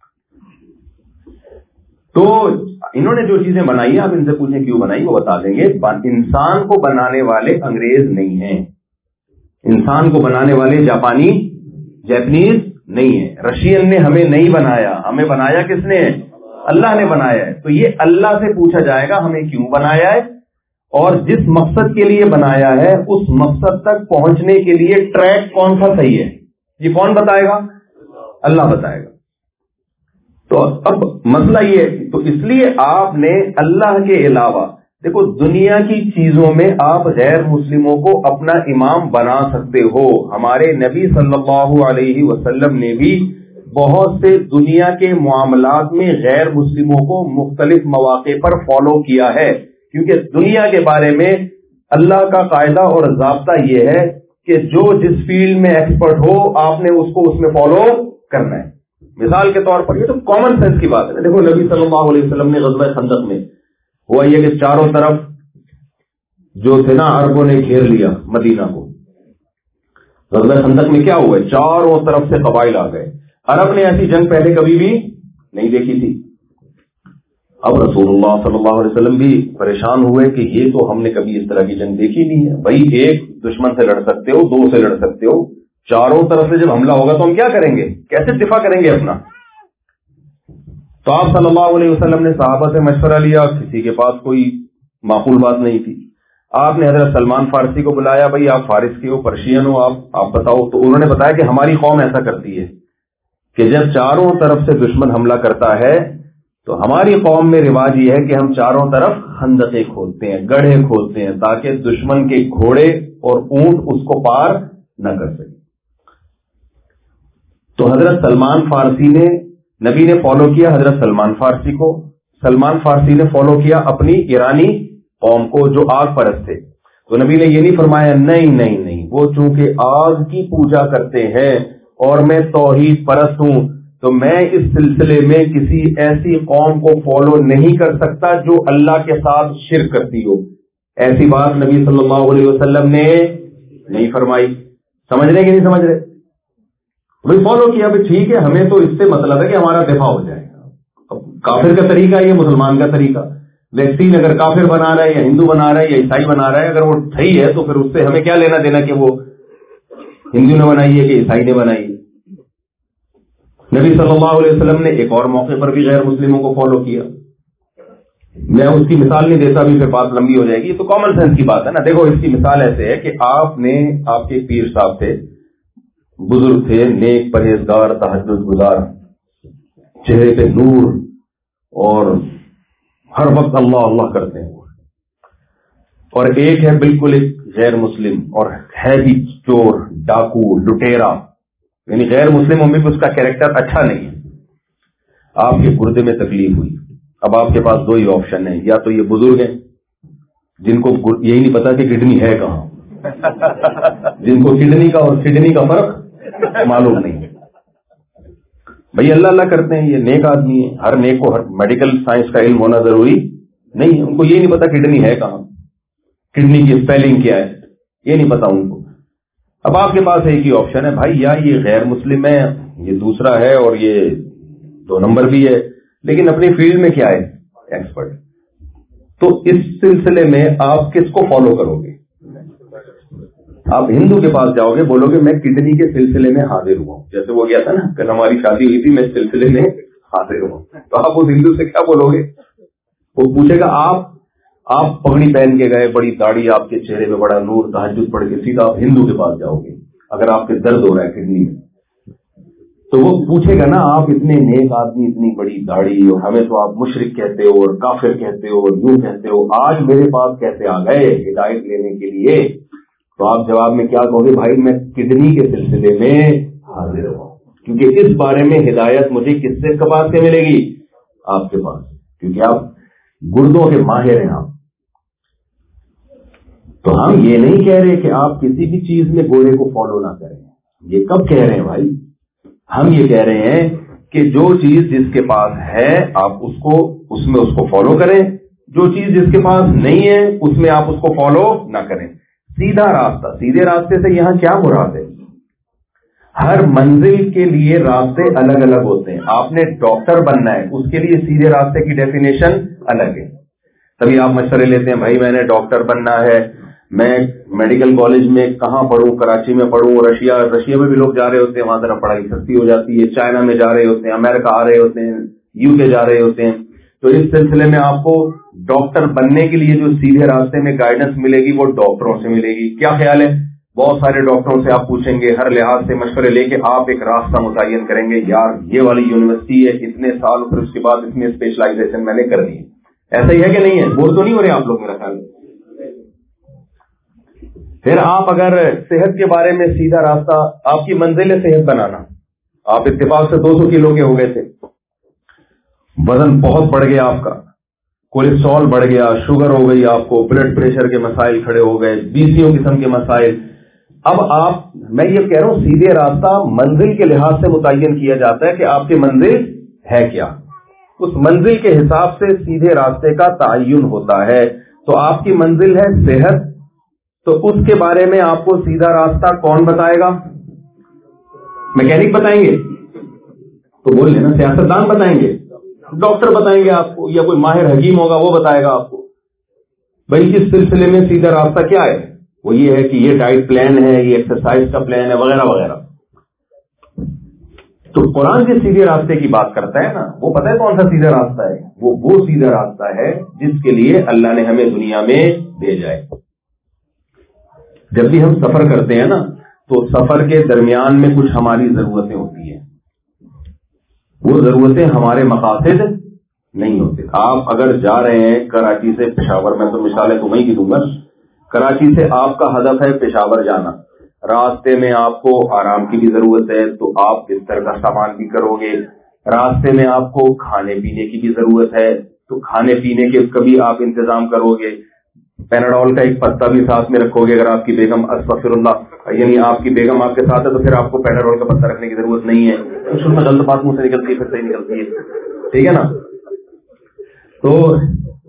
تو انہوں نے جو چیزیں بنائی ہیں آپ ان سے پوچھیں کیوں بنائی، وہ بتا دیں گے. انسان کو بنانے والے انگریز نہیں ہیں، انسان کو بنانے والے جاپانی جیپنیز نہیں ہے، رشین نے ہمیں نہیں بنایا، ہمیں بنایا کس نے؟ اللہ نے بنایا ہے. تو یہ اللہ سے پوچھا جائے گا ہمیں کیوں بنایا ہے، اور جس مقصد کے لیے بنایا ہے اس مقصد تک پہنچنے کے لیے ٹریک کون سا صحیح ہے، یہ کون بتائے گا؟ اللہ بتائے گا. تو اب مسئلہ یہ، تو اس لیے آپ نے اللہ کے علاوہ دیکھو دنیا کی چیزوں میں آپ غیر مسلموں کو اپنا امام بنا سکتے ہو. ہمارے نبی صلی اللہ علیہ وسلم نے بھی بہت سے دنیا کے معاملات میں غیر مسلموں کو مختلف مواقع پر فالو کیا ہے، کیونکہ دنیا کے بارے میں اللہ کا قاعدہ اور ضابطہ یہ ہے کہ جو جس فیلڈ میں ایکسپرٹ ہو آپ نے اس کو اس میں فالو کرنا ہے. مثال کے طور پر یہ تو کامن سینس کی بات ہے. دیکھو نبی صلی اللہ علیہ وسلم نے غزوہ خندق میں ہوا یہ کہ چاروں طرف جو تھے نا عربوں نے گھیر لیا مدینہ کو. غزوہ خندق میں کیا ہوا؟ چاروں طرف سے قبائل آ گئے. عرب نے ایسی جنگ پہلے کبھی بھی نہیں دیکھی تھی. اب رسول اللہ صلی اللہ علیہ وسلم بھی پریشان ہوئے کہ یہ تو ہم نے کبھی اس طرح کی جنگ دیکھی نہیں ہے. بھائی ایک دشمن سے لڑ سکتے ہو، دو سے لڑ سکتے ہو، چاروں طرف سے جب حملہ ہوگا تو ہم کیا کریں گے، کیسے دفاع کریں گے اپنا؟ تو آپ صلی اللہ علیہ وسلم نے صحابہ سے مشورہ لیا، کسی کے پاس کوئی معقول بات نہیں تھی. آپ نے حضرت سلمان فارسی کو بلایا، بھائی آپ فارس کے ہو، پرشین ہو، آپ آپ بتاؤ. تو انہوں نے بتایا کہ ہماری قوم ایسا کرتی ہے کہ جب چاروں طرف سے دشمن حملہ کرتا ہے تو ہماری قوم میں رواج یہ ہے کہ ہم چاروں طرف خندقیں کھودتے ہیں، گڑھے کھودتے ہیں، تاکہ دشمن کے گھوڑے اور اونٹ اس کو پار نہ کر سکے. تو حضرت سلمان فارسی نے، نبی نے فالو کیا حضرت سلمان فارسی کو، سلمان فارسی نے فالو کیا اپنی ایرانی قوم کو جو آگ پرست تھے. تو نبی نے یہ نہیں فرمایا نہیں نہیں نہیں وہ چونکہ آگ کی پوجا کرتے ہیں اور میں توحید پرست ہوں تو میں اس سلسلے میں کسی ایسی قوم کو فالو نہیں کر سکتا جو اللہ کے ساتھ شرک کرتی ہو. ایسی بات نبی صلی اللہ علیہ وسلم نے نہیں فرمائی. سمجھ رہے کہ نہیں سمجھ رہے؟ بھائی فالو کیا، بھائی ٹھیک ہے، ہمیں تو اس سے مطلب ہے کہ ہمارا دفاع ہو جائے گا. اب کافر کا طریقہ یہ مسلمان کا طریقہ، ویکسین اگر کافر بنا رہا ہے یا ہندو بنا رہا ہے یا عیسائی بنا رہا ہے، اگر وہ صحیح ہے تو پھر اس سے ہمیں کیا لینا دینا کہ وہ ہندو نے بنائی ہے کہ عیسائی نے بنائی ہے. نبی صلی اللہ علیہ وسلم نے ایک اور موقع پر بھی غیر مسلموں کو فالو کیا. میں اس کی مثال نہیں دیتا، بھی پھر بات لمبی ہو جائے گی. یہ تو کامن سینس کی بات ہے نا. دیکھو اس کی مثال ایسے ہے کہ آپ نے، آپ کے پیر صاحب تھے، بزرگ تھے، نیک پرہیزگار، تہجد گزار، چہرے پہ نور اور ہر وقت اللہ اللہ کرتے ہیں. اور ایک ہے بالکل ایک غیر مسلم اور ہے بھی چور، ڈاکو، لٹیرا، یعنی غیر مسلموں میں بھی اس کا کیریکٹر اچھا نہیں ہے. آپ کے گردے میں تکلیف ہوئی. اب آپ کے پاس دو ہی آپشن ہیں، یا تو یہ بزرگ ہیں جن کو یہی نہیں پتا کہ کڈنی ہے کہاں، جن کو کڈنی کا اور کڈنی کا فرق معلوم نہیں ہے. بھائی اللہ اللہ کرتے ہیں، یہ نیک آدمی ہے. ہر نیک کو ہر میڈیکل سائنس کا علم ہونا ضروری نہیں ہے. ان کو یہ نہیں پتا کڈنی ہے کہاں، کڈنی کی اسپیلنگ کیا ہے، یہ نہیں پتا ان کو. اب آپ کے پاس ایک ہی آپشن ہے، بھائی یا یہ غیر مسلم ہے، یہ دوسرا ہے، اور یہ دو نمبر بھی ہے لیکن اپنی فیلڈ میں کیا ہے، ایکسپرٹ. تو اس سلسلے میں آپ کس کو فالو کرو گے؟ آپ ہندو کے پاس جاؤ گے، بولو گے میں کڈنی کے سلسلے میں حاضر ہوا ہوں، جیسے وہ گیا تھا نا کل ہماری شادی ہوئی تھی، میں اس سلسلے میں حاضر ہوا. تو آپ اس ہندو سے کیا بولو گے؟ وہ پوچھے گا آپ آپ پگڑی پہن کے گئے, بڑی داڑھی آپ کے چہرے پہ, بڑا نور, تہجد پڑھ کے سیدھا آپ ہندو کے پاس جاؤ گے. اگر آپ کے درد ہو رہا ہے کڈنی میں تو وہ پوچھے گا نا آپ اتنے نیک آدمی, اتنی بڑی داڑھی, اور ہمیں تو آپ مشرک کہتے ہو اور کافر کہتے ہو اور یوں کہتے ہو, آج میرے پاس کیسے آ گئے ہدایت لینے کے لیے؟ تو آپ جواب میں کیا کہو گے؟ بھائی میں کڈنی کے سلسلے میں حاضر ہوں, کیونکہ اس بارے میں ہدایت مجھے کس سے پاس سے ملے گی؟ آپ کے پاس, کیونکہ آپ گردوں کے ماہر ہیں. آپ تو ہم یہ نہیں کہہ رہے کہ آپ کسی بھی چیز میں گورے کو فالو نہ کریں, یہ کب کہہ رہے ہیں بھائی؟ ہم یہ کہہ رہے ہیں کہ جو چیز جس کے پاس ہے آپ اس کو اس میں اس کو فالو کریں, جو چیز جس کے پاس نہیں ہے اس میں آپ اس کو فالو نہ کریں. سیدھا راستہ, سیدھے راستے سے یہاں کیا مراد ہے؟ ہر منزل کے لیے راستے الگ الگ ہوتے ہیں. آپ نے ڈاکٹر بننا ہے, اس کے لیے سیدھے راستے کی ڈیفینیشن الگ ہے. تبھی آپ مشورے لیتے ہیں, بھائی میں نے ڈاکٹر بننا ہے, میں میڈیکل کالج میں کہاں پڑھوں, کراچی میں پڑھوں, رشیا رشیا میں بھی لوگ جا رہے ہوتے ہیں, وہاں ذرا پڑھائی سستی ہو جاتی ہے, چائنا میں جا رہے ہوتے ہیں, امریکہ آ رہے ہوتے ہیں, یو کے جا رہے ہوتے ہیں. تو اس سلسلے میں آپ کو ڈاکٹر بننے کے لیے جو سیدھے راستے میں گائیڈنس ملے گی وہ ڈاکٹروں سے ملے گی. کیا خیال ہے؟ بہت سارے ڈاکٹروں سے آپ پوچھیں گے, ہر لحاظ سے مشورے لے کے آپ ایک راستہ متعین کریں گے, یار یہ والی یونیورسٹی ہے, اتنے سال, پھر اس کے بعد اس میں اسپیشلائزیشن میں نے کر دی. ایسا ہی ہے کہ نہیں ہے؟ بول تو نہیں ہو رہے آپ لوگ میرا خیال. پھر آپ اگر صحت کے بارے میں سیدھا راستہ, آپ کی منزل ہے صحت بنانا, آپ اتفاق سے دو سو کلو کے ہو گئے تھے, وزن بہت بڑھ گیا آپ کا, کولیسٹرول بڑھ گیا, شوگر ہو گئی آپ کو, بلڈ پریشر کے مسائل کھڑے ہو گئے, بیسیوں قسم کے مسائل. اب آپ, میں یہ کہہ رہا ہوں سیدھے راستہ منزل کے لحاظ سے متعین کیا جاتا ہے کہ آپ کی منزل ہے کیا, اس منزل کے حساب سے سیدھے راستے کا تعین ہوتا ہے. تو آپ کی منزل ہے صحت, تو اس کے بارے میں آپ کو سیدھا راستہ کون بتائے گا؟ میکینک بتائیں گے؟ تو بول لینا, سیاستدان بتائیں گے, ڈاکٹر بتائیں گے آپ کو, یا کوئی ماہر حکیم ہوگا وہ بتائے گا آپ کو. بھائی اس سلسلے میں سیدھا راستہ کیا ہے؟ وہ یہ ہے کہ یہ ڈائٹ پلان ہے, یہ ایکسرسائز کا پلان ہے, وغیرہ وغیرہ. تو قرآن جس سیدھے راستے کی بات کرتا ہے نا, وہ پتہ ہے کون سا سیدھا راستہ ہے؟ وہ وہ سیدھا راستہ ہے جس کے لیے اللہ نے ہمیں دنیا میں بھیجا ہے. جب بھی ہم سفر کرتے ہیں نا, تو سفر کے درمیان میں کچھ ہماری ضرورتیں ہوتی ہیں, وہ ضرورتیں ہمارے مقاصد نہیں ہوتے. آپ اگر جا رہے ہیں کراچی سے پشاور, میں تو مثالیں تمہیں کی دوں گا, کراچی سے آپ کا ہدف ہے پشاور جانا, راستے میں آپ کو آرام کی بھی ضرورت ہے تو آپ بستر کا سامان بھی کرو گے, راستے میں آپ کو کھانے پینے کی بھی ضرورت ہے تو کھانے پینے کے کا بھی آپ انتظام کرو گے, پیناڈول کا ایک پتا بھی ساتھ میں رکھو گے. اگر آپ کی بیگم استغفر اللہ یعنی آپ کی بیگم آپ کے ساتھ ہے تو پھر آپ کو پیناڈول کا پتا رکھنے کی ضرورت نہیں ہے. شروع میں غلط بات منہ سے نکلتی ہے, پھر صحیح نکلتی ہے, ٹھیک ہے نا. تو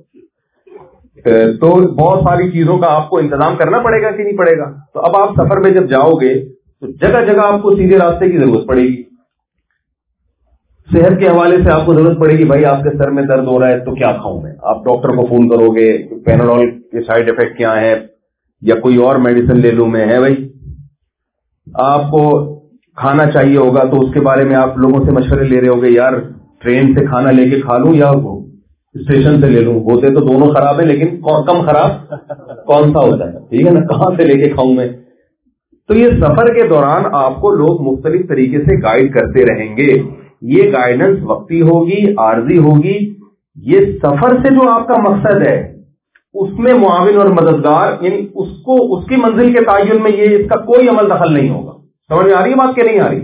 تو بہت ساری چیزوں کا آپ کو انتظام کرنا پڑے گا کہ نہیں پڑے گا. تو اب آپ سفر میں جب جاؤ گے تو جگہ جگہ آپ کو سیدھے راستے کی ضرورت پڑے گی. صحت کے حوالے سے آپ کو ضرورت پڑے گی, بھائی آپ کے سر میں درد ہو رہا ہے تو کیا کھاؤں میں, آپ ڈاکٹر کو فون کرو گے, پیناڈول کے سائیڈ افیکٹ کیا ہے, یا کوئی اور میڈیسن لے لوں میں, ہے بھائی. آپ کو کھانا چاہیے ہوگا تو اس کے بارے میں آپ لوگوں سے مشورے لے رہے ہوگے, یار ٹرین سے کھانا لے کے کھا لوں یا اسٹیشن سے لے لوں, ہوتے تو دونوں خراب ہیں لیکن کم خراب کون سا ہوتا ہے, ٹھیک ہے نا, کہاں سے لے کے کھاؤں میں. تو یہ سفر کے دوران آپ کو لوگ مختلف طریقے سے گائیڈ کرتے رہیں گے. یہ گائیڈنس وقتی ہوگی, عارضی ہوگی. یہ سفر سے جو آپ کا مقصد ہے اس میں معاون اور مددگار, یعنی اس کو اس کی منزل کے تعین میں یہ اس کا کوئی عمل دخل نہیں ہوگا. سمجھ میں آ رہی ہے بات کہ نہیں آ رہی؟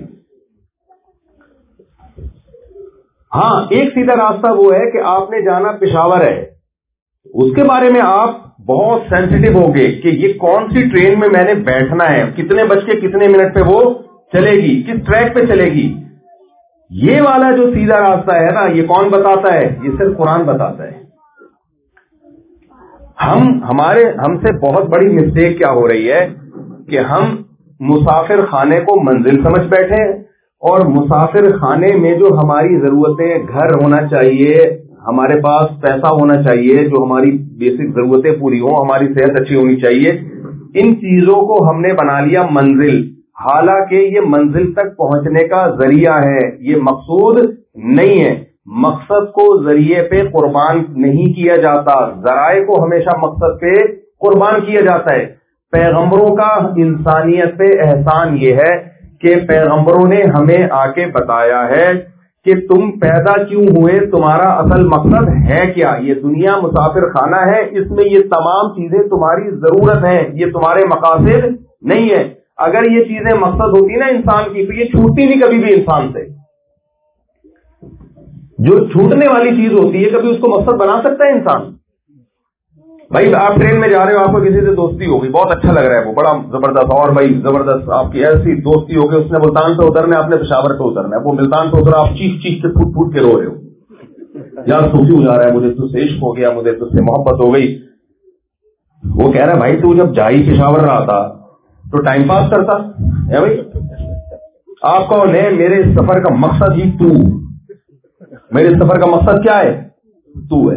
ہاں, ایک سیدھا راستہ وہ ہے کہ آپ نے جانا پشاور ہے, اس کے بارے میں آپ بہت سینسیٹیو ہو گئے کہ یہ کون سی ٹرین میں میں نے بیٹھنا ہے, کتنے بج کے کتنے منٹ پہ وہ چلے گی, کس ٹریک پہ چلے گی. یہ والا جو سیدھا راستہ ہے نا, یہ کون بتاتا ہے؟ یہ صرف قرآن بتاتا ہے. ہم ہمارے ہم سے بہت بڑی مسٹیک کیا ہو رہی ہے کہ ہم مسافر خانے کو منزل سمجھ بیٹھے, اور مسافر خانے میں جو ہماری ضرورتیں, گھر ہونا چاہیے, ہمارے پاس پیسہ ہونا چاہیے, جو ہماری بیسک ضرورتیں پوری ہوں, ہماری صحت اچھی ہونی چاہیے, ان چیزوں کو ہم نے بنا لیا منزل. حالانکہ یہ منزل تک پہنچنے کا ذریعہ ہے, یہ مقصود نہیں ہے. مقصد کو ذریعے پہ قربان نہیں کیا جاتا، ذرائع کو ہمیشہ مقصد پہ قربان کیا جاتا ہے۔ پیغمبروں کا انسانیت پہ احسان یہ ہے کہ پیغمبروں نے ہمیں آ کے بتایا ہے کہ تم پیدا کیوں ہوئے، تمہارا اصل مقصد ہے کیا، یہ دنیا مسافر خانہ ہے، اس میں یہ تمام چیزیں تمہاری ضرورت ہیں، یہ تمہارے مقاصد نہیں ہے۔ اگر یہ چیزیں مقصد ہوتی نا انسان کی تو یہ چھوٹتی نہیں کبھی بھی انسان سے۔ جو چھوٹنے والی چیز ہوتی ہے کبھی اس کو مقصد بنا سکتا ہے انسان؟ بھائی آپ ٹرین میں جا رہے ہو، آپ کو کسی سے دوستی ہو گئی، بہت اچھا لگ رہا ہے، وہ بڑا زبردست، اور بھائی زبردست آپ کی ایسی دوستی ہو گئی، اس نے ملتان پہ اترنا ہے، آپ نے پشاور پہ اترنا ہے، وہ ملتان پہ اترا، آپ چیخ چیخ کے پھوٹ پھوٹ کے رو رہے ہو، یار سوچی ہو جا رہا ہے، مجھے تجھ سے عشق ہو گیا، مجھے تجھ سے محبت ہو گئی۔ وہ کہہ رہا ہے بھائی تو جب جا ہی پشاور رہا تھا تو ٹائم پاس کرتا ہے بھائی، آپ کون ہے؟ میرے اس سفر کا مقصد ہی تو، میرے سفر کا مقصد کیا ہے؟ تو ہے۔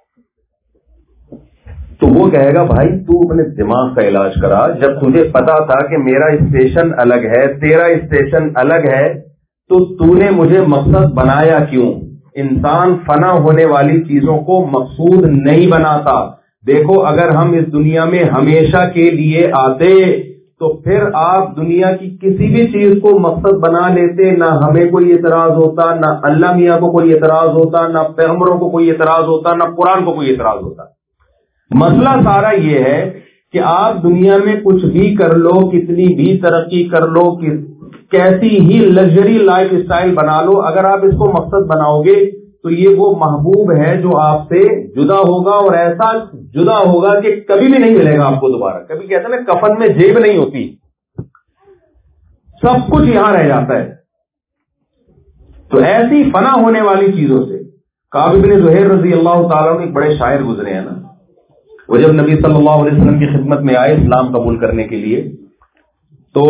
تو وہ کہے گا بھائی تو اپنے دماغ کا علاج کرا، جب تجھے پتا تھا کہ میرا اسٹیشن الگ ہے، تیرا اسٹیشن الگ ہے، تو تو نے مجھے مقصد بنایا کیوں؟ انسان فنا ہونے والی چیزوں کو مقصود نہیں بناتا۔ دیکھو اگر ہم اس دنیا میں ہمیشہ کے لیے آتے تو پھر آپ دنیا کی کسی بھی چیز کو مقصد بنا لیتے، نہ ہمیں کوئی اعتراض ہوتا، نہ اللہ میاں کو کوئی اعتراض ہوتا، نہ پیغمبروں کو کوئی اعتراض ہوتا، نہ قرآن کو کوئی اعتراض ہوتا۔ مسئلہ سارا یہ ہے کہ آپ دنیا میں کچھ بھی کر لو، کتنی بھی ترقی کر لو، کیسی ہی لگژری لائف اسٹائل بنا لو، اگر آپ اس کو مقصد بناؤ گے تو یہ وہ محبوب ہے جو آپ سے جدا ہوگا، اور ایسا جدا ہوگا کہ کبھی بھی نہیں ملے گا آپ کو دوبارہ۔ کبھی کہتے ہیں نا کفن میں جیب نہیں ہوتی، سب کچھ یہاں رہ جاتا ہے۔ تو ایسی فنا ہونے والی چیزوں سے کعب بن زہیر رضی اللہ تعالیٰ عنہ ایک بڑے شاعر گزرے ہیں نا، وہ جب نبی صلی اللہ علیہ وسلم کی خدمت میں آئے اسلام قبول کرنے کے لیے، تو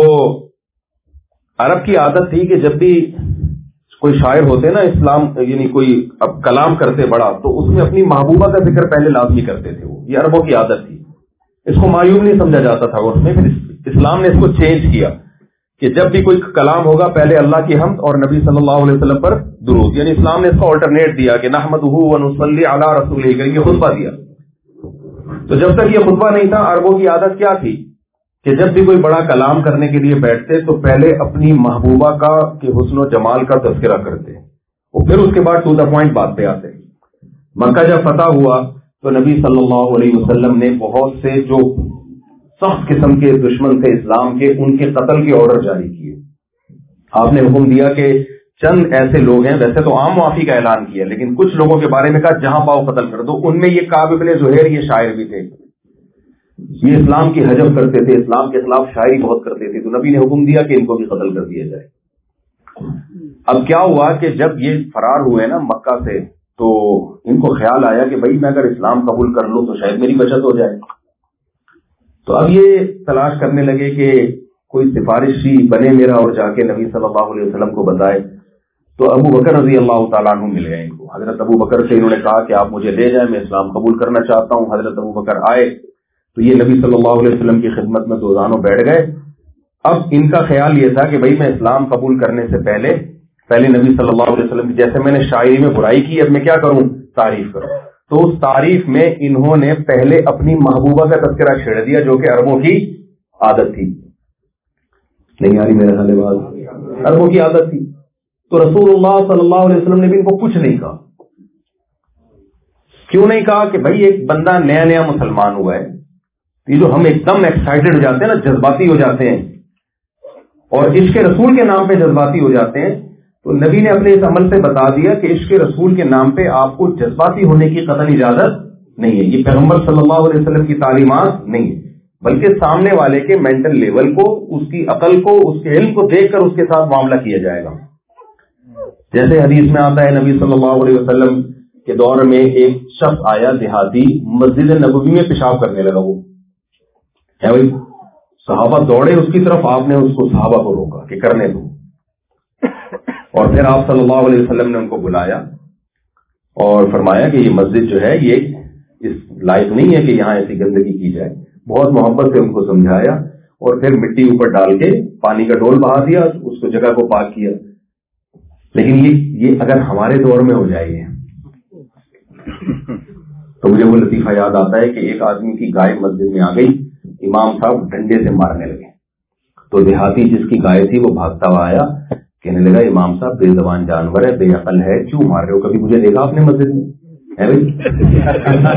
عرب کی عادت تھی کہ جب بھی کوئی شاعر ہوتے نا اسلام یعنی کوئی اب کلام کرتے بڑا، تو اس میں اپنی محبوبہ کا ذکر پہلے لازمی کرتے تھے، وہ یہ عربوں کی عادت تھی۔ اس کو معیوب نہیں سمجھا جاتا تھا اس میں، پھر اسلام نے اس کو چینج کیا کہ جب بھی کوئی کلام ہوگا پہلے اللہ کی حمد اور نبی صلی اللہ علیہ وسلم پر درود، یعنی اسلام نے اس کو آلٹرنیٹ دیا کہ نحمدہ ونصلی علی رسولہ کریں گے، خطبہ دیا۔ تو جب تک یہ خطبہ نہیں تھا عربوں کی عادت کیا تھی کہ جب بھی کوئی بڑا کلام کرنے کے لیے بیٹھتے تو پہلے اپنی محبوبہ کا کہ حسن و جمال کا تذکرہ کرتے، اور پھر اس کے بعد ٹو دا پوائنٹ بات پہ آتے۔ مکہ جب فتح ہوا تو نبی صلی اللہ علیہ وسلم نے بہت سے جو سخت قسم کے دشمن تھے اسلام کے، ان کے قتل کے آرڈر جاری کیے۔ آپ نے حکم دیا کہ چند ایسے لوگ ہیں، ویسے تو عام معافی کا اعلان کیا، لیکن کچھ لوگوں کے بارے میں کہا جہاں پاؤ قتل کر دو۔ ان میں یہ کعب بن زہیر یہ شاعر بھی تھے، یہ اسلام کی حجب کرتے تھے، اسلام کے خلاف شاعری بہت کرتے تھے، تو نبی نے حکم دیا کہ ان کو بھی قتل کر دیا جائے۔ اب کیا ہوا کہ جب یہ فرار ہوئے نا مکہ سے، تو ان کو خیال آیا کہ بھائی میں اگر اسلام قبول کر لوں تو شاید میری بچت ہو جائے۔ تو اب یہ تلاش کرنے لگے کہ کوئی سفارشی بنے میرا اور جا کے نبی صلی اللہ علیہ وسلم کو بتائے۔ تو ابو بکر رضی اللہ تعالیٰ عنہ مل گئے ان کو، حضرت ابو بکر سے انہوں نے کہا کہ آپ مجھے لے جائیں، میں اسلام قبول کرنا چاہتا ہوں۔ حضرت ابو بکر آئے تو یہ نبی صلی اللہ علیہ وسلم کی خدمت میں دو زانوں بیٹھ گئے۔ اب ان کا خیال یہ تھا کہ بھائی میں اسلام قبول کرنے سے پہلے پہلے نبی صلی اللہ علیہ وسلم کی جیسے میں نے شاعری میں برائی کی، اب میں کیا کروں؟ تعریف کروں۔ تو اس تعریف میں انہوں نے پہلے اپنی محبوبہ کا تذکرہ چھیڑ دیا جو کہ عربوں کی عادت تھی۔ نہیں آ رہی میرے خیال بات؟ عربوں کی عادت تھی۔ تو رسول اللہ صلی اللہ علیہ وسلم نے بھی ان کو کچھ نہیں کہا۔ کیوں نہیں کہا؟ کہ بھائی ایک بندہ نیا نیا مسلمان ہوا ہے، یہ جو ہم ایک دم ایکسائٹڈ ہو جاتے ہیں نا، جذباتی ہو جاتے ہیں اور عشق رسول کے نام پہ جذباتی ہو جاتے ہیں، تو نبی نے اپنے اس عمل سے بتا دیا کہ عشق رسول کے نام پہ آپ کو جذباتی ہونے کی قطعی اجازت نہیں ہے، یہ پیغمبر صلی اللہ علیہ وسلم کی تعلیمات نہیں ہے، بلکہ سامنے والے کے مینٹل لیول کو، اس کی عقل کو، اس کے علم کو دیکھ کر اس کے ساتھ معاملہ کیا جائے گا۔ جیسے حدیث میں آتا ہے نبی صلی اللہ علیہ وسلم کے دور میں ایک شخص آیا دیہاتی، مسجد نبوی میں پیشاب کرنے لگا، وہ ہے بھائی صحابہ دوڑے اس کی طرف، آپ نے اس کو صحابہ کو روکا کہ کرنے دو، اور پھر آپ صلی اللہ علیہ وسلم نے ان کو بلایا اور فرمایا کہ یہ مسجد جو ہے یہ اس لائق نہیں ہے کہ یہاں ایسی گندگی کی جائے۔ بہت محبت سے ان کو سمجھایا اور پھر مٹی اوپر ڈال کے پانی کا ڈول بہا دیا، اس کو جگہ کو پاک کیا۔ لیکن یہ یہ اگر ہمارے دور میں ہو جائے گی تو مجھے وہ لطیفہ یاد آتا ہے کہ ایک آدمی کی گائے مسجد میں آ گئی, امام صاحب ڈنڈے سے مارنے لگے, تو دیہاتی جس کی گائے تھی وہ بھاگتا ہوا آیا, کہنے لگا امام صاحب بے زبان جانور ہے, بے عقل ہے, کیوں مار رہے ہو؟ کبھی مجھے دیکھا آپ نے مسجد میں؟ ہے بھائی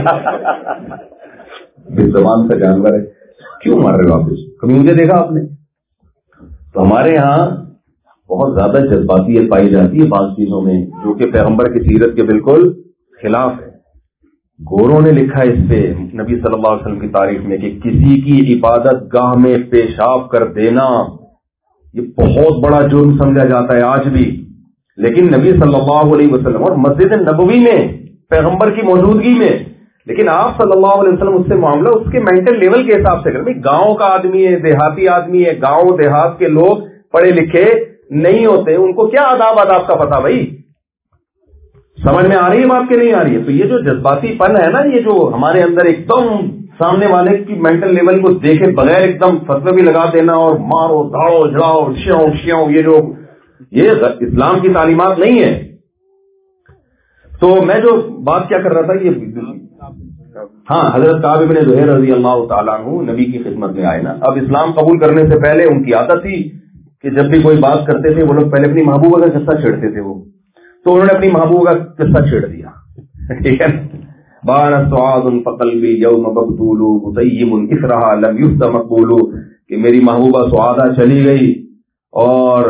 بے زبان کا جانور ہے, کیوں مار رہے ہو آپ؟ کبھی مجھے دیکھا آپ نے؟ تو ہمارے یہاں بہت زیادہ جذباتیت پائی جاتی ہے بعض چیزوں میں, جو کہ پیغمبر کی سیرت کے بالکل خلاف ہے. گوروں نے لکھا اس پہ نبی صلی اللہ علیہ وسلم کی تاریخ میں کہ کسی کی عبادت گاہ میں پیشاب کر دینا یہ بہت بڑا جرم سمجھا جاتا ہے آج بھی, لیکن نبی صلی اللہ علیہ وسلم اور مسجد نبوی میں پیغمبر کی موجودگی میں, لیکن آپ صلی اللہ علیہ وسلم اس سے معاملہ اس کے مینٹل لیول کے حساب سے کریں. بھائی گاؤں کا آدمی ہے, دیہاتی آدمی ہے, گاؤں دیہات کے لوگ پڑھے لکھے نہیں ہوتے, ان کو کیا آداب آداب کا پتا بھائی؟ سمجھ میں آ رہی ہے بات کہ نہیں آ رہی ہے؟ تو یہ جو جذباتی پن ہے نا, یہ جو ہمارے اندر ایک دم سامنے والے کی مینٹل لیول کو دیکھے بغیر ایک دم فتوے بھی لگا دینا اور مارو دھاڑو جڑاؤ شیاؤ شیاؤ, یہ جو یہ اسلام کی تعلیمات نہیں ہے. تو میں جو بات کیا کر رہا تھا, یہ ہاں حضرت کعب بن زہیر رضی اللہ تعالیٰ عنہ نبی کی خدمت میں آئے نا. اب اسلام قبول کرنے سے پہلے ان کی عادت تھی کہ جب بھی کوئی بات کرتے تھے وہ لوگ پہلے اپنی محبوبہ کا قصہ چھیڑتے تھے. وہ تو انہوں نے اپنی محبوبہ کا قصہ چھیڑ دیا, ٹھیک ہے. بان سعاد فقلبی یوم مبدول مطیم اسرہا لم یفت مقبول, کہ میری محبوبہ سعادہ چلی گئی اور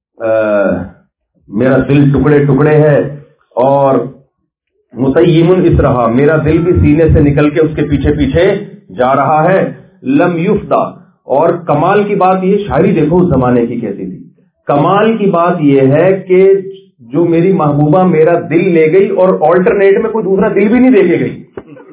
میرا دل ٹکڑے ٹکڑے ہے, اور مطیم اسرہا میرا دل بھی سینے سے نکل کے اس کے پیچھے پیچھے جا رہا ہے. لم یفتا, اور کمال کی بات یہ, شاعری دیکھو اس زمانے کی کیسی تھی, کمال کی بات یہ ہے کہ جو میری محبوبہ میرا دل لے گئی اور آلٹرنیٹ میں کوئی دوسرا دل بھی نہیں دے کے گئی,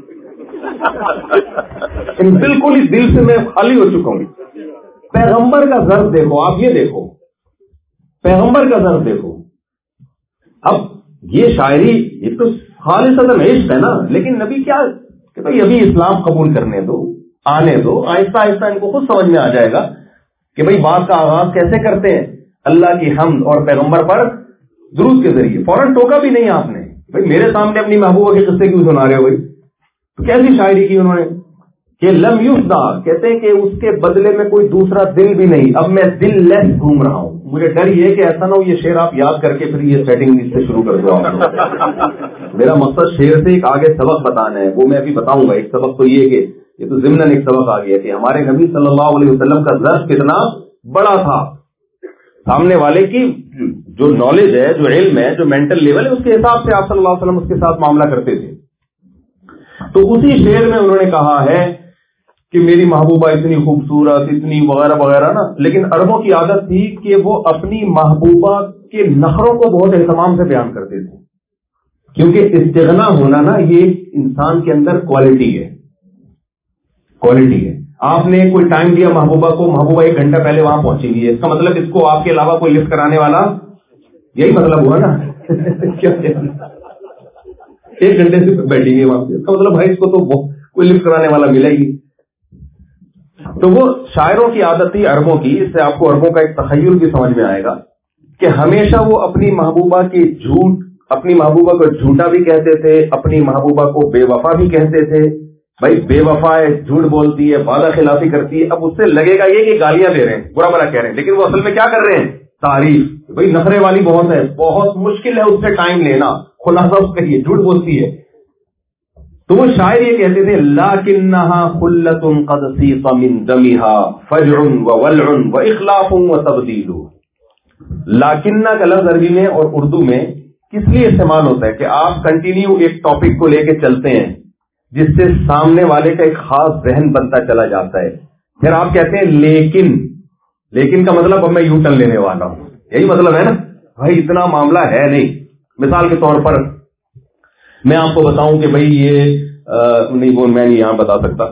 بالکل اس دل سے میں خالی ہو چکا ہوں. پیغمبر کا ظرف دیکھو آپ, یہ دیکھو پیغمبر کا ظرف دیکھو. اب یہ شاعری یہ تو خالص عشق ہے نا, لیکن نبی کیا کہ بھائی ابھی اسلام قبول کرنے دو, آنے دو, آہستہ آہستہ ان کو خود سمجھ میں آ جائے گا کہ بھائی بات کا آغاز کیسے کرتے ہیں. اللہ کی حمد اور پیغمبر پر درود کے ذریعے. فوراً ٹوکا بھی نہیں آپ نے, بھائی میرے سامنے اپنی محبوبہ کے قصے کیوں سنا رہے ہو بھائی؟ تو کیسی شاعری کی انہوں نے کہ لم یفدا, کہتے ہیں کہ اس کے بدلے میں کوئی دوسرا دل بھی نہیں, اب میں دل لیس گھوم رہا ہوں. مجھے ڈر یہ کہ ایسا نہ ہو یہ شعر آپ یاد کر کے پھر یہ سیٹنگ اس سے شروع کر دو. میرا مقصد شعر سے ایک آگے سبق بتانا ہے, وہ میں ابھی بتاؤں گا. ایک سبق تو یہ کہ یہ تو ضمن ایک سبق آ گیا کہ ہمارے نبی صلی اللہ علیہ وسلم کا ظرف کتنا بڑا تھا, سامنے والے کی جو نالج ہے, جو علم ہے, جو مینٹل لیول ہے, اس کے حساب سے آپ صلی اللہ علیہ وسلم اس کے ساتھ معاملہ کرتے تھے. تو اسی شعر میں انہوں نے کہا ہے کہ میری محبوبہ اتنی خوبصورت, اتنی وغیرہ وغیرہ نا, لیکن عربوں کی عادت تھی کہ وہ اپنی محبوبہ کے نخروں کو بہت اہتمام سے بیان کرتے تھے, کیونکہ استغنا ہونا نا یہ انسان کے اندر کوالٹی ہے, کوالٹی ہے. آپ نے کوئی ٹائم دیا محبوبہ کو, محبوبہ ایک گھنٹہ پہلے وہاں پہنچی ہوئی ہے, اس کا مطلب اس کو آپ کے علاوہ کوئی لفٹ کرانے والا, یہی مطلب ہوا نا ایک گھنٹے سے بیٹھی گئی وہاں پہ, اس کا مطلب بھائی اس کو تو کوئی لفٹ کرانے والا ملے گی. تو وہ شاعروں کی عادت تھی عربوں کی, اس سے آپ کو عربوں کا ایک تخیل بھی سمجھ میں آئے گا کہ ہمیشہ وہ اپنی محبوبہ کی جھوٹ, اپنی محبوبہ کو جھوٹا بھی کہتے تھے, اپنی محبوبہ کو بے وفا بھی کہتے تھے. بھائی بے وفا ہے, جھوٹ بولتی ہے, وعدہ خلافی کرتی ہے. اب اس سے لگے گا یہ کہ گالیاں دے رہے ہیں, برا برا کہہ رہے ہیں, لیکن وہ اصل میں کیا کر رہے ہیں؟ تعریف. بھائی نخرے والی بہت ہے, بہت مشکل ہے اس سے ٹائم لینا, خلاصہ اس کا یہ جھوٹ بولتی ہے. تو وہ شاعر یہ کہتے تھے لکنها خلۃ قد سیق من دمها فجع وولع واخلاف وتبديل. لاکنہ کا لفظ عربی میں اور اردو میں کس لیے استعمال ہوتا ہے کہ آپ کنٹینیو ایک ٹاپک کو لے کے چلتے ہیں جس سے سامنے والے کا ایک خاص ذہن بنتا چلا جاتا ہے. پھر آپ کہتے ہیں لیکن, لیکن کا مطلب اب میں یو ٹرن لینے والا ہوں, یہی مطلب ہے نا. بھائی اتنا معاملہ ہے نہیں. مثال کے طور پر میں آپ کو بتاؤں کہ بھائی یہ نہیں, وہ میں نہیں یہاں بتا سکتا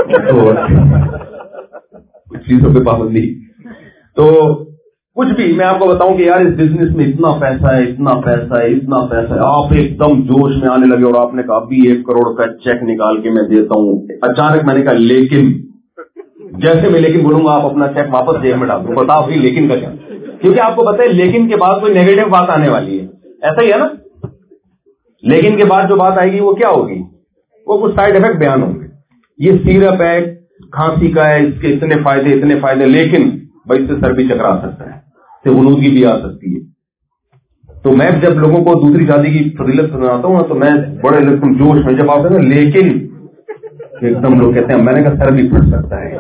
کچھ چیزوں پہ پابندی. تو کچھ بھی میں آپ کو بتاؤں کہ یار اس بزنس میں اتنا پیسہ ہے, اتنا پیسہ ہے, اتنا پیسہ ہے, آپ ایک دم جوش میں آنے لگے اور آپ نے کہا ابھی ایک کروڑ کا چیک نکال کے میں دیتا ہوں. اچانک میں نے کہا لیکن, جیسے میں لیکن بولوں گا آپ اپنا چیک واپس جیب میں ڈال دوں. بتاؤ پھر لیکن کا کیا کیونکہ آپ کو پتہ ہے لیکن کے بعد کوئی نیگیٹو بات آنے والی ہے, ایسا ہی ہے نا. لیکن کے بعد جو بات آئے گی وہ کیا ہوگی, وہ کچھ سائڈ افیکٹ بیان ہوں گے. یہ سیرپ ہے, کھانسی کا ہے, اس کے اتنے فائدے اتنے فائدے, لیکن بھائی اس سے سر بھی چکرا سکتا ہے, اس سے غنودگی بھی آ سکتی ہے. تو میں جب لوگوں کو دوسری شادی کی فضیلت سناتا ہوں تو میں بڑے لگتا ہوں جوش میں, جب آپ ہیں لیکن ایک دم لوگ کہتے ہیں میں نے کہا سر بھی پھٹ سکتا ہے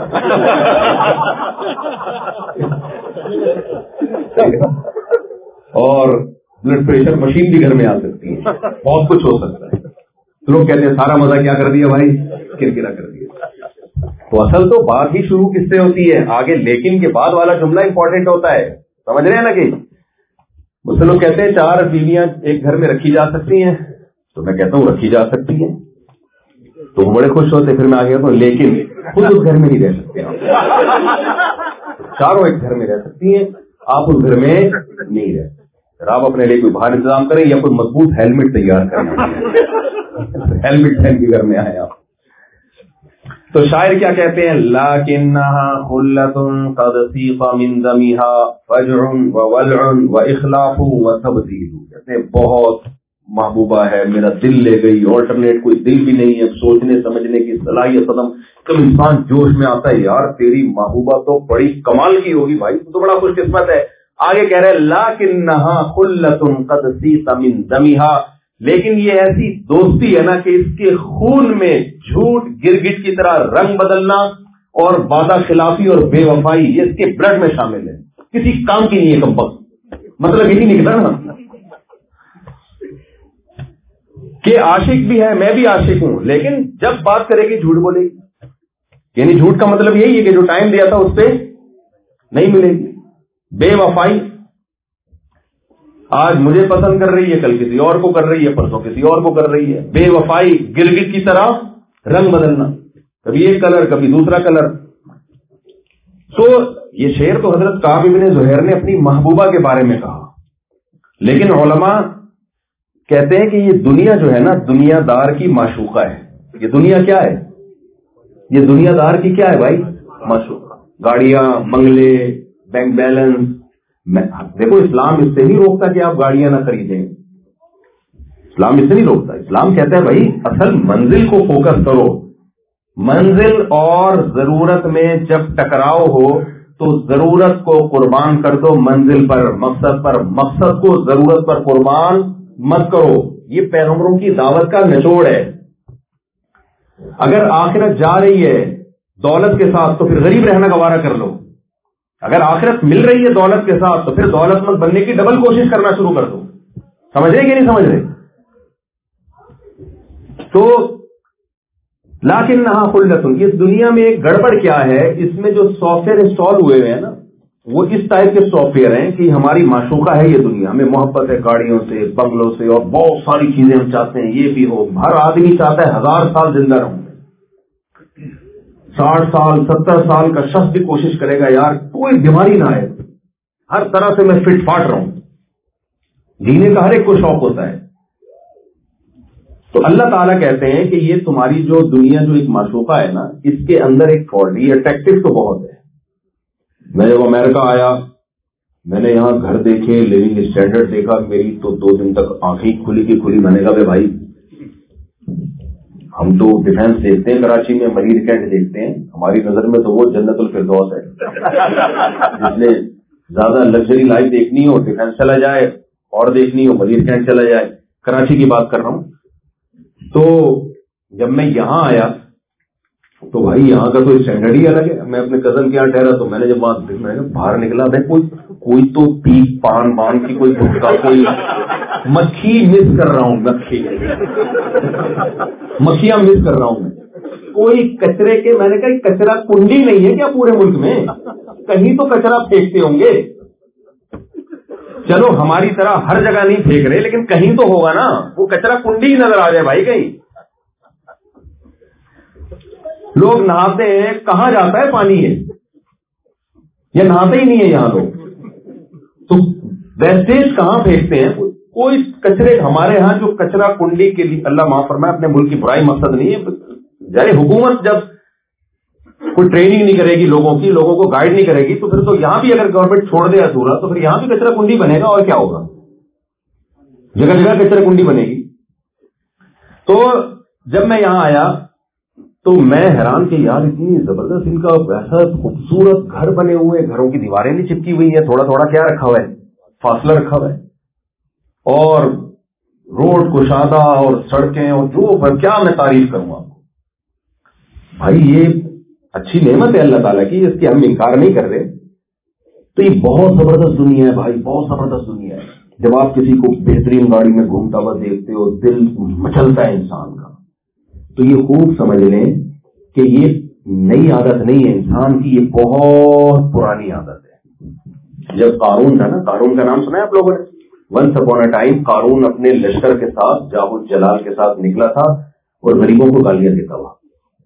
اور بلڈ پریشر مشین بھی گھر میں آ سکتی ہے, بہت کچھ ہو سکتا ہے. لوگ کہتے ہیں سارا مزہ کیا کر دیا بھائی, کرکرا کر دیا. تو اصل تو بات ہی شروع کس سے ہوتی ہے, آگے لیکن کے بعد والا جملہ امپورٹنٹ ہوتا ہے, سمجھ رہے ہیں نا. کہ مجھ سے لوگ کہتے ہیں چار بیویاں ایک گھر میں رکھی جا سکتی ہیں, تو میں کہتا ہوں رکھی جا سکتی ہیں, تو وہ بڑے خوش ہوتے. پھر میں آگے کہتا ہوں لیکن خود اس گھر میں نہیں رہ سکتے آپ, چاروں ایک گھر میں رہ سکتی ہیں, آپ اس گھر میں نہیں رہ سکتے. آپ اپنے لیے کوئی باہر انتظام کریں یا کوئی مضبوط ہیلمٹ تیار کریں, ہیلمٹ پہن کے گھر میں آئے آپ. تو شاعر کیا کہتے ہیں, لَكِنَّهَا خُلَّةٌ قَدْ سِيقَ مِن دَمِهَا فَجْعٌ وَوَلْعٌ وَإِخْلَافٌ وَتَبْذِيلٌ. کہتے ہیں بہت محبوبہ ہے, میرا دل لے گئی, آلٹرنیٹ کوئی دل بھی نہیں ہے, سوچنے سمجھنے کی صلاحیت ختم. کب انسان جوش میں آتا ہے یار تیری محبوبہ تو بڑی کمال کی ہوگی بھائی, تو بڑا خوش قسمت ہے. آگے کہہ رہے لَكِنَّهَا خُلَّةٌ قَدْ سِيقَ مِن دَمِهَا, لیکن یہ ایسی دوستی ہے نا کہ اس کے خون میں جھوٹ گرگٹ کی طرح رنگ بدلنا اور وعدہ خلافی اور بے وفائی یہ اس کے بلڈ میں شامل ہے, کسی کام کی نہیں ہے کم وقت. مطلب یہی نکلا نا کہ عاشق بھی ہے, میں بھی عاشق ہوں, لیکن جب بات کرے گی جھوٹ بولے گی. یعنی جھوٹ کا مطلب یہی ہے کہ جو ٹائم دیا تھا اس پہ نہیں ملے گی. بے وفائی, آج مجھے پسند کر رہی ہے, کل کسی اور کو کر رہی ہے, پرسوں کسی اور کو کر رہی ہے. بے وفائی, گرگٹ کی طرح رنگ بدلنا, کبھی ایک کلر کبھی دوسرا کلر. تو یہ شعر تو حضرت کعب ابن زہیر نے اپنی محبوبہ کے بارے میں کہا, لیکن علماء کہتے ہیں کہ یہ دنیا جو ہے نا دنیا دار کی معشوقہ ہے. یہ دنیا کیا ہے, یہ دنیا دار کی کیا ہے بھائی, معشوقہ. گاڑیاں, بنگلے, بینک بیلنس. دیکھو اسلام اس سے نہیں روکتا کہ آپ گاڑیاں نہ خریدیں, اسلام اس سے نہیں روکتا. اسلام کہتا ہے بھائی اصل منزل کو فوکس کرو, منزل اور ضرورت میں جب ٹکراؤ ہو تو ضرورت کو قربان کر دو منزل پر, مقصد پر, مقصد کو ضرورت پر قربان مت کرو. یہ پیغمبروں کی دعوت کا نچوڑ ہے. اگر آخرت جا رہی ہے دولت کے ساتھ تو پھر غریب رہنا گوارا کر لو. اگر آخرت مل رہی ہے دولت کے ساتھ تو پھر دولت مند بننے کی ڈبل کوشش کرنا شروع کر دو. سمجھ رہے کہ نہیں سمجھ رہے؟ تو لَكِنَّهَا خُلَّةٌ, اس دنیا میں ایک گڑبڑ کیا ہے, اس میں جو سافٹ ویئر انسٹال ہوئے ہوئے ہیں نا وہ اس ٹائپ کے سافٹ ویئر ہیں کہ ہماری معشوقہ ہے یہ دنیا, ہمیں محبت ہے گاڑیوں سے, بنگلوں سے, اور بہت ساری چیزیں ہم چاہتے ہیں. یہ بھی ہو, ہر آدمی چاہتا ہے ہزار سال زندہ رہوں, ساٹھ سال ستر سال کا شخص بھی کوشش کرے گا یار کوئی بیماری نہ آئے, ہر طرح سے میں فٹ فاٹ رہوں. جینے کا ہر ایک کو شوق ہوتا ہے. تو اللہ تعالیٰ کہتے ہیں کہ یہ تمہاری جو دنیا جو ایک معشوقہ ہے نا اس کے اندر ایک فالٹ, یہ اٹریکٹو تو بہت ہے. میں جب امریکہ آیا میں نے یہاں گھر دیکھے, لیونگ اسٹینڈرڈ دیکھا, میری تو دو دن تک آنکھیں کھلی کی کھلی. میں نے کہا بھائی ہم تو ڈیفینس دیکھتے ہیں کراچی میں, ملیر کینٹ دیکھتے ہیں, ہماری نظر میں تو وہ جنت الفردوس ہے. جس نے زیادہ لگژری لائف دیکھنی ہو ڈیفینس چلا جائے, اور دیکھنی ہو ملیر کینٹ چلا جائے. کراچی کی بات کر رہا ہوں. تو جب میں یہاں آیا تو بھائی یہاں کا تو اسٹینڈرڈ ہی الگ ہے. میں اپنے کزن کے یہاں ٹھہرا تو میں نے جب میں باہر نکلا میں کوئی کوئی تو پیک پان بان کی کوئی گٹکا, کوئی مکھی مس کر رہا ہوں, مکھی مکھیاں مس کر رہا ہوں میں. کوئی کچرے کے, میں نے کہا کچرا کنڈی نہیں ہے کیا پورے ملک میں, کہیں تو کچرا پھینکتے ہوں گے. چلو ہماری طرح ہر جگہ نہیں پھینک رہے لیکن کہیں تو ہوگا نا, وہ کچرا کنڈی ہی نظر آ جائے بھائی. کہیں لوگ نہاتے ہیں, کہاں جاتا ہے پانی ہے, یا نہاتے ہی نہیں ہے یہاں لوگ, تو ویسٹیج کہاں پھینکتے ہیں. کوئی کچرے, ہمارے ہاں جو کچرا کنڈی کے لیے اللہ معاف فرمائے اپنے ملک کی برائی مقصد نہیں ہے. یعنی حکومت جب کوئی ٹریننگ نہیں کرے گی لوگوں کی, لوگوں کو گائیڈ نہیں کرے گی, تو پھر تو یہاں بھی اگر گورنمنٹ چھوڑ دے ادھورا تو پھر یہاں بھی کچرا کنڈی بنے گا, اور کیا ہوگا, جگہ جگہ کچرا کنڈی بنے گی. تو جب میں یہاں آیا تو میں حیران کہ یار اتنی زبردست ان کا ایسا خوبصورت گھر بنے ہوئے, گھروں کی دیواریں بھی چپکی ہوئی ہیں, تھوڑا تھوڑا کیا رکھا ہوا ہے, فاصلہ رکھا ہوا ہے, اور روڈ کشادہ اور سڑکیں, اور جو کیا میں تعریف کروں آپ کو. بھائی یہ اچھی نعمت ہے اللہ تعالیٰ کی, اس کی ہم انکار نہیں کر رہے. تو یہ بہت زبردست دنیا ہے بھائی, بہت زبردست دنیا ہے. جب آپ کسی کو بہترین گاڑی میں گھومتا ہوا دیکھتے ہو دل مچلتا ہے انسان کا. تو یہ خوب سمجھ لیں کہ یہ نئی عادت نہیں ہے انسان کی, یہ بہت پرانی عادت ہے. جب قارون تھا نا, قارون کا نام سنا ہے آپ لوگوں نے؟ ونس اپون اے ٹائم قارون اپنے لشکر کے ساتھ جاہ الجلال کے ساتھ نکلا تھا اور غریبوں کو گالیاں دیتا ہوا,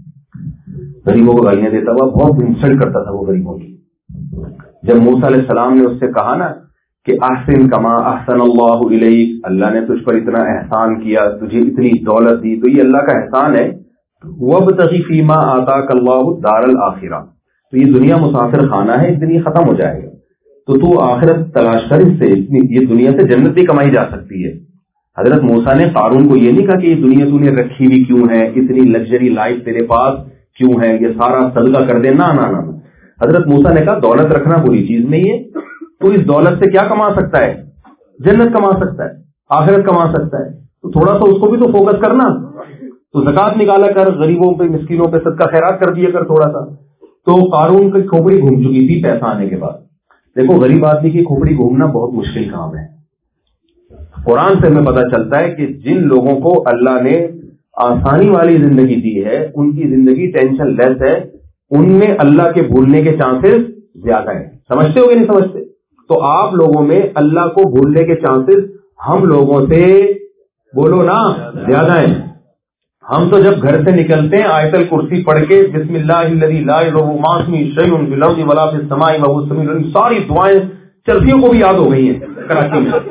غریبوں کو گالیاں دیتا ہوا بہت انسلٹ کرتا تھا وہ غریبوں کی. جب موسیٰ علیہ السلام نے اس سے کہا نا کہ احسن کما احسن اللہ الیک, اللہ نے تجھ پر اتنا احسان کیا, تجھے اتنی دولت دی, تو یہ اللہ کا احسان ہے. وابتغ فیما آتاک اللہ دار الآخرہ, تو یہ دنیا مسافر خانہ ہے, ایک دن یہ ختم ہو جائے گا, تو تو آخرت تلاش کر, اس سے یہ دنیا سے جنت بھی کمائی جا سکتی ہے. حضرت موسیٰ نے قارون کو یہ نہیں کہا کہ یہ دنیا تو نے رکھی ہوئی کیوں ہے, اتنی لگژری لائف تیرے پاس کیوں ہے, یہ سارا صدقہ کر دے. نہ نہ نہ, حضرت موسیٰ نے کہا دولت رکھنا بری چیز نہیں ہے, تو اس دولت سے کیا کما سکتا ہے, جنت کما سکتا ہے, آخرت کما سکتا ہے. تو تھوڑا سا اس کو بھی تو فوکس کرنا, تو زکات نکالا کر, غریبوں پہ مسکینوں پہ صدقہ خیرات کر دیا کر تھوڑا سا. تو قارون کی کھوپڑی گھوم چکی تھی پیسہ آنے کے بعد. دیکھو غریب آدمی کی کھوپڑی گھومنا بہت مشکل کام ہے. قرآن سے ہمیں پتا چلتا ہے کہ جن لوگوں کو اللہ نے آسانی والی زندگی دی ہے, ان کی زندگی ٹینشن لیس ہے, ان میں اللہ کے بھولنے کے چانسز زیادہ ہیں. سمجھتے ہو کہ نہیں سمجھتے؟ تو آپ لوگوں میں اللہ کو بھولنے کے چانسز ہم لوگوں سے بولو نا زیادہ ہیں. ہم تو جب گھر سے نکلتے ہیں آیت الکرسی پڑھ کے بسم اللہ الذی لا یضر مع اسمہ شیء فی الارض ولا فی السماء وهو السمیع العلیم, ساری دعائیں چرخیوں کو بھی یاد ہو گئی ہیں کراچی میں,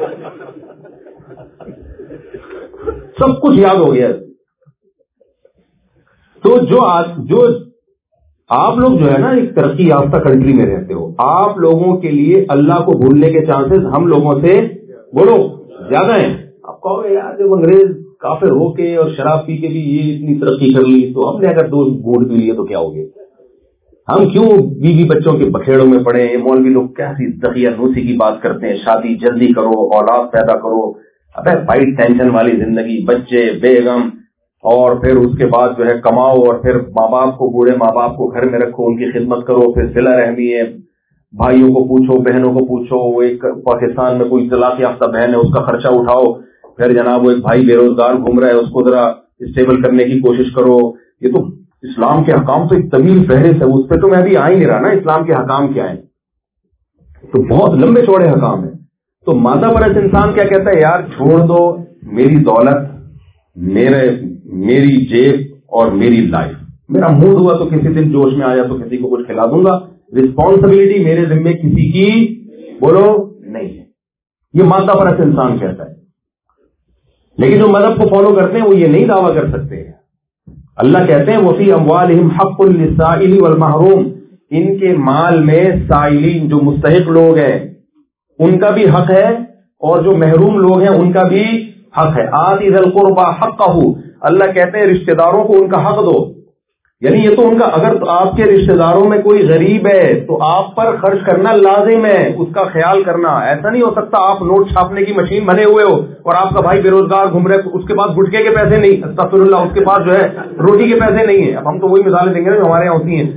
سب کچھ یاد ہو گیا. تو جو جو آپ لوگ جو ہے نا ایک ترقی یافتہ کنٹری میں رہتے ہو, آپ لوگوں کے لیے اللہ کو بھولنے کے چانسز ہم لوگوں سے بولو زیادہ ہیں. آپ کہو گے یار جب انگریز کافر ہو کے اور شراب پی کے بھی یہ اتنی ترقی کر لی, تو ہم نے اگر دو گھونٹ پی لیے تو کیا ہو گیا, ہم کیوں بیوی بچوں کے بکھیڑوں میں پڑے. مولوی لوگ کیسی دقیہ نوسی کی بات کرتے ہیں, شادی جلدی کرو, اولاد پیدا کرو. ابے بھائی ٹینشن والی زندگی, بچے, بیگم, اور پھر اس کے بعد جو ہے کماؤ, اور پھر ماں باپ کو, بوڑھے ماں باپ کو گھر میں رکھو, ان کی خدمت کرو, پھر صلہ رحمی ہے, بھائیوں کو پوچھو, بہنوں کو پوچھو. وہ ایک پاکستان میں کوئی طلاق یافتہ بہن ہے, اس کا خرچہ اٹھاؤ. پھر جناب وہ ایک بھائی بے روزگار گھوم رہا ہے, اس کو ذرا اسٹیبل کرنے کی کوشش کرو. یہ تو اسلام کے حکام تو ایک طویل فہرست ہے, اس پہ تو میں ابھی آ ہی نہیں رہا نا اسلام کے حکام کیا ہیں, تو بہت لمبے چوڑے حکام ہیں. تو مادہ پرست انسان کیا کہتا ہے, یار چھوڑ دو میری دولت, میرے میری جیب اور میری لائف, میرا موڈ ہوا تو کسی دن جوش میں آیا تو کسی کو کچھ کھلا دوں گا, رسپانسبلٹی میرے ذمے کسی کی بولو نہیں ہے. یہ مادہ پرست انسان کہتا ہے. لیکن جو مذہب کو فالو کرتے ہیں وہ یہ نہیں دعویٰ کر سکتے ہیں. اللہ کہتے ہیں وفی اموالہم حق للسائل والمحروم, ان کے مال میں سائلین جو مستحق لوگ ہیں ان کا بھی حق ہے, اور جو محروم لوگ ہیں ان کا بھی حق ہے. آتی ذی القربى حقہ, اللہ کہتے ہیں رشتہ داروں کو ان کا حق دو. یعنی یہ تو ان کا, اگر آپ کے رشتہ داروں میں کوئی غریب ہے تو آپ پر خرچ کرنا لازم ہے, اس کا خیال کرنا. ایسا نہیں ہو سکتا آپ نوٹ چھاپنے کی مشین بنے ہوئے ہو اور آپ کا بھائی بے روزگار گھوم رہے, اس کے پاس گٹکے کے پیسے نہیں, استغفر اللہ, اس کے پاس جو ہے روٹی کے پیسے نہیں ہیں. اب ہم تو وہی مثالیں دیں گے جو ہمارے یہاں ہوتی ہیں.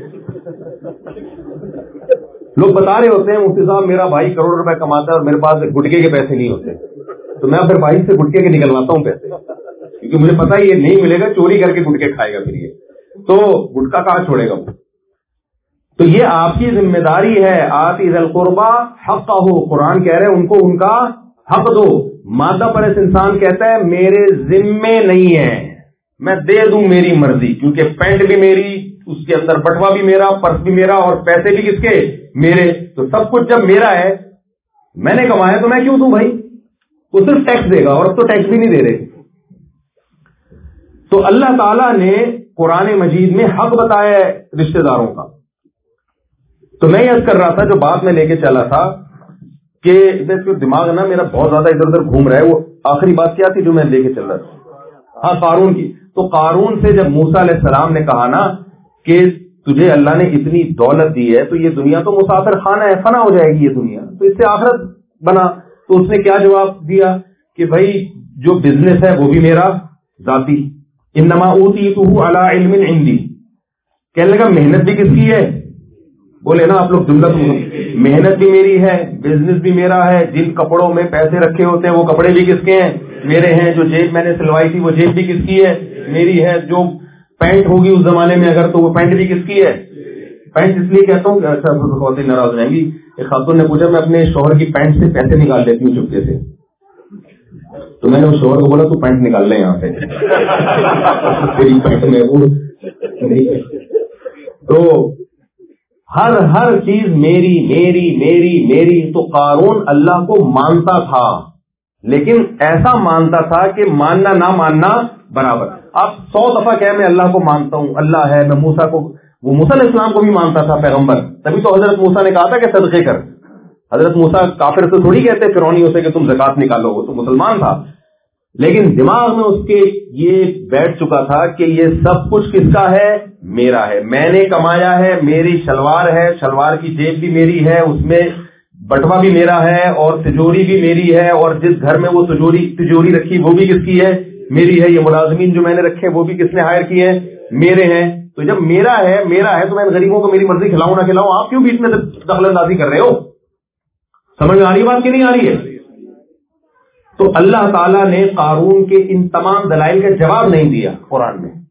لوگ بتا رہے ہوتے ہیں مفتی صاحب میرا بھائی کروڑ روپے کماتا ہے اور میرے پاس گٹکے کے پیسے نہیں ہوتے, تو میں پھر بھائی سے گٹکے کے نکلواتا ہوں پیسے, کیونکہ مجھے پتا ہے یہ نہیں ملے گا, چوری کر کے گٹکے کھائے گا, پھر یہ تو گٹکا کہاں چھوڑے گا. تو یہ آپ کی ذمہ داری ہے. آتی ذی القربى حقہ, قرآن کہہ رہے ہیں ان کو ان کا حق دو. مادہ پرست انسان کہتا ہے میرے ذمے نہیں ہے, میں دے دوں میری مرضی, کیونکہ پینٹ بھی میری, اس کے اندر بٹوا بھی میرا, پرس بھی میرا, اور پیسے بھی کس کے, میرے. تو سب کچھ جب میرا ہے, میں نے کمایا, تو میں کیوں دوں بھائی. وہ صرف ٹیکس دے گا, اور اب تو ٹیکس بھی نہیں دے رہے. تو اللہ تعالیٰ نے قرآن مجید میں حق بتایا ہے رشتہ داروں کا. تو میں یہ عرض کر رہا تھا جو بات میں لے کے چلا تھا کہ دماغ نا میرا بہت زیادہ ادھر ادھر گھوم رہا ہے. وہ آخری بات کیا تھی جو میں لے کے چل رہا تھا؟ ہاں قارون کی. تو قارون سے جب موسیٰ علیہ السلام نے کہا نا کہ تجھے اللہ نے اتنی دولت دی ہے تو یہ دنیا تو مسافر خانہ ہے, فنا ہو جائے گی یہ دنیا, تو اس سے آخرت بنا. تو اس نے کیا جواب دیا کہ بھائی جو بزنس ہے وہ بھی میرا ذاتی, انما اوتیتہ علی علم عندی. کہنے لگا محنت بھی کس کی ہے؟ بولے نا آپ لوگ جملہ تو, محنت بھی میری ہے, بزنس بھی میرا ہے, جن کپڑوں میں پیسے رکھے ہوتے ہیں وہ کپڑے بھی کس کے ہیں؟ میرے ہیں. جو جیب میں نے سلوائی تھی وہ جیب بھی کس کی ہے؟ میری ہے. جو پینٹ ہوگی اس زمانے میں اگر تو وہ پینٹ بھی کس کی ہے؟ پینٹ اس لیے کہتا ہوں کہ اچھا خواتین ناراض ہو جائیں گی. ایک خاتون نے پوچھا میں اپنے شوہر کی پینٹ سے پیسے نکال لیتی ہوں چپکے سے, تو میں نے اس شوہر کو بولا تو پینٹ نکال لیں یہاں سے تیری پینٹ میں وہ. تو ہر ہر چیز میری میری میری میری. تو قارون اللہ کو مانتا تھا لیکن ایسا مانتا تھا کہ ماننا نہ ماننا برابر. آپ سو دفعہ کہیں میں اللہ کو مانتا ہوں, اللہ ہے. میں موسیٰ کو, وہ موسیٰ علیہ السلام کو بھی مانتا تھا پیغمبر, تبھی تو حضرت موسیٰ نے کہا تھا کہ صدقے کر. حضرت موسیٰ کافر سے تھوڑی کہتے فرعونیوں سے کہ تم زکات نکالو, وہ تو مسلمان تھا. لیکن دماغ میں اس کے یہ بیٹھ چکا تھا کہ یہ سب کچھ کس کا ہے؟ میرا ہے, میں نے کمایا ہے, میری شلوار ہے, شلوار کی جیب بھی میری ہے, اس میں بٹوا بھی میرا ہے, اور تجوری بھی میری ہے, اور جس گھر میں وہ تجوری تجوری رکھی وہ بھی کس کی ہے؟ میری ہے. یہ ملازمین جو میں نے رکھے وہ بھی کس نے ہائر کیے ہیں؟ میرے ہیں. تو جب میرا ہے میرا ہے تو میں غریبوں کو میری مرضی کھلاؤں نہ کھلاؤں, آپ کیوں بیچ میں دخل اندازی کر رہے ہو؟ سمجھ میں آ رہی بات کہ نہیں آ رہی ہے؟ تو اللہ تعالیٰ نے قارون کے ان تمام دلائل کا جواب نہیں دیا قرآن میں.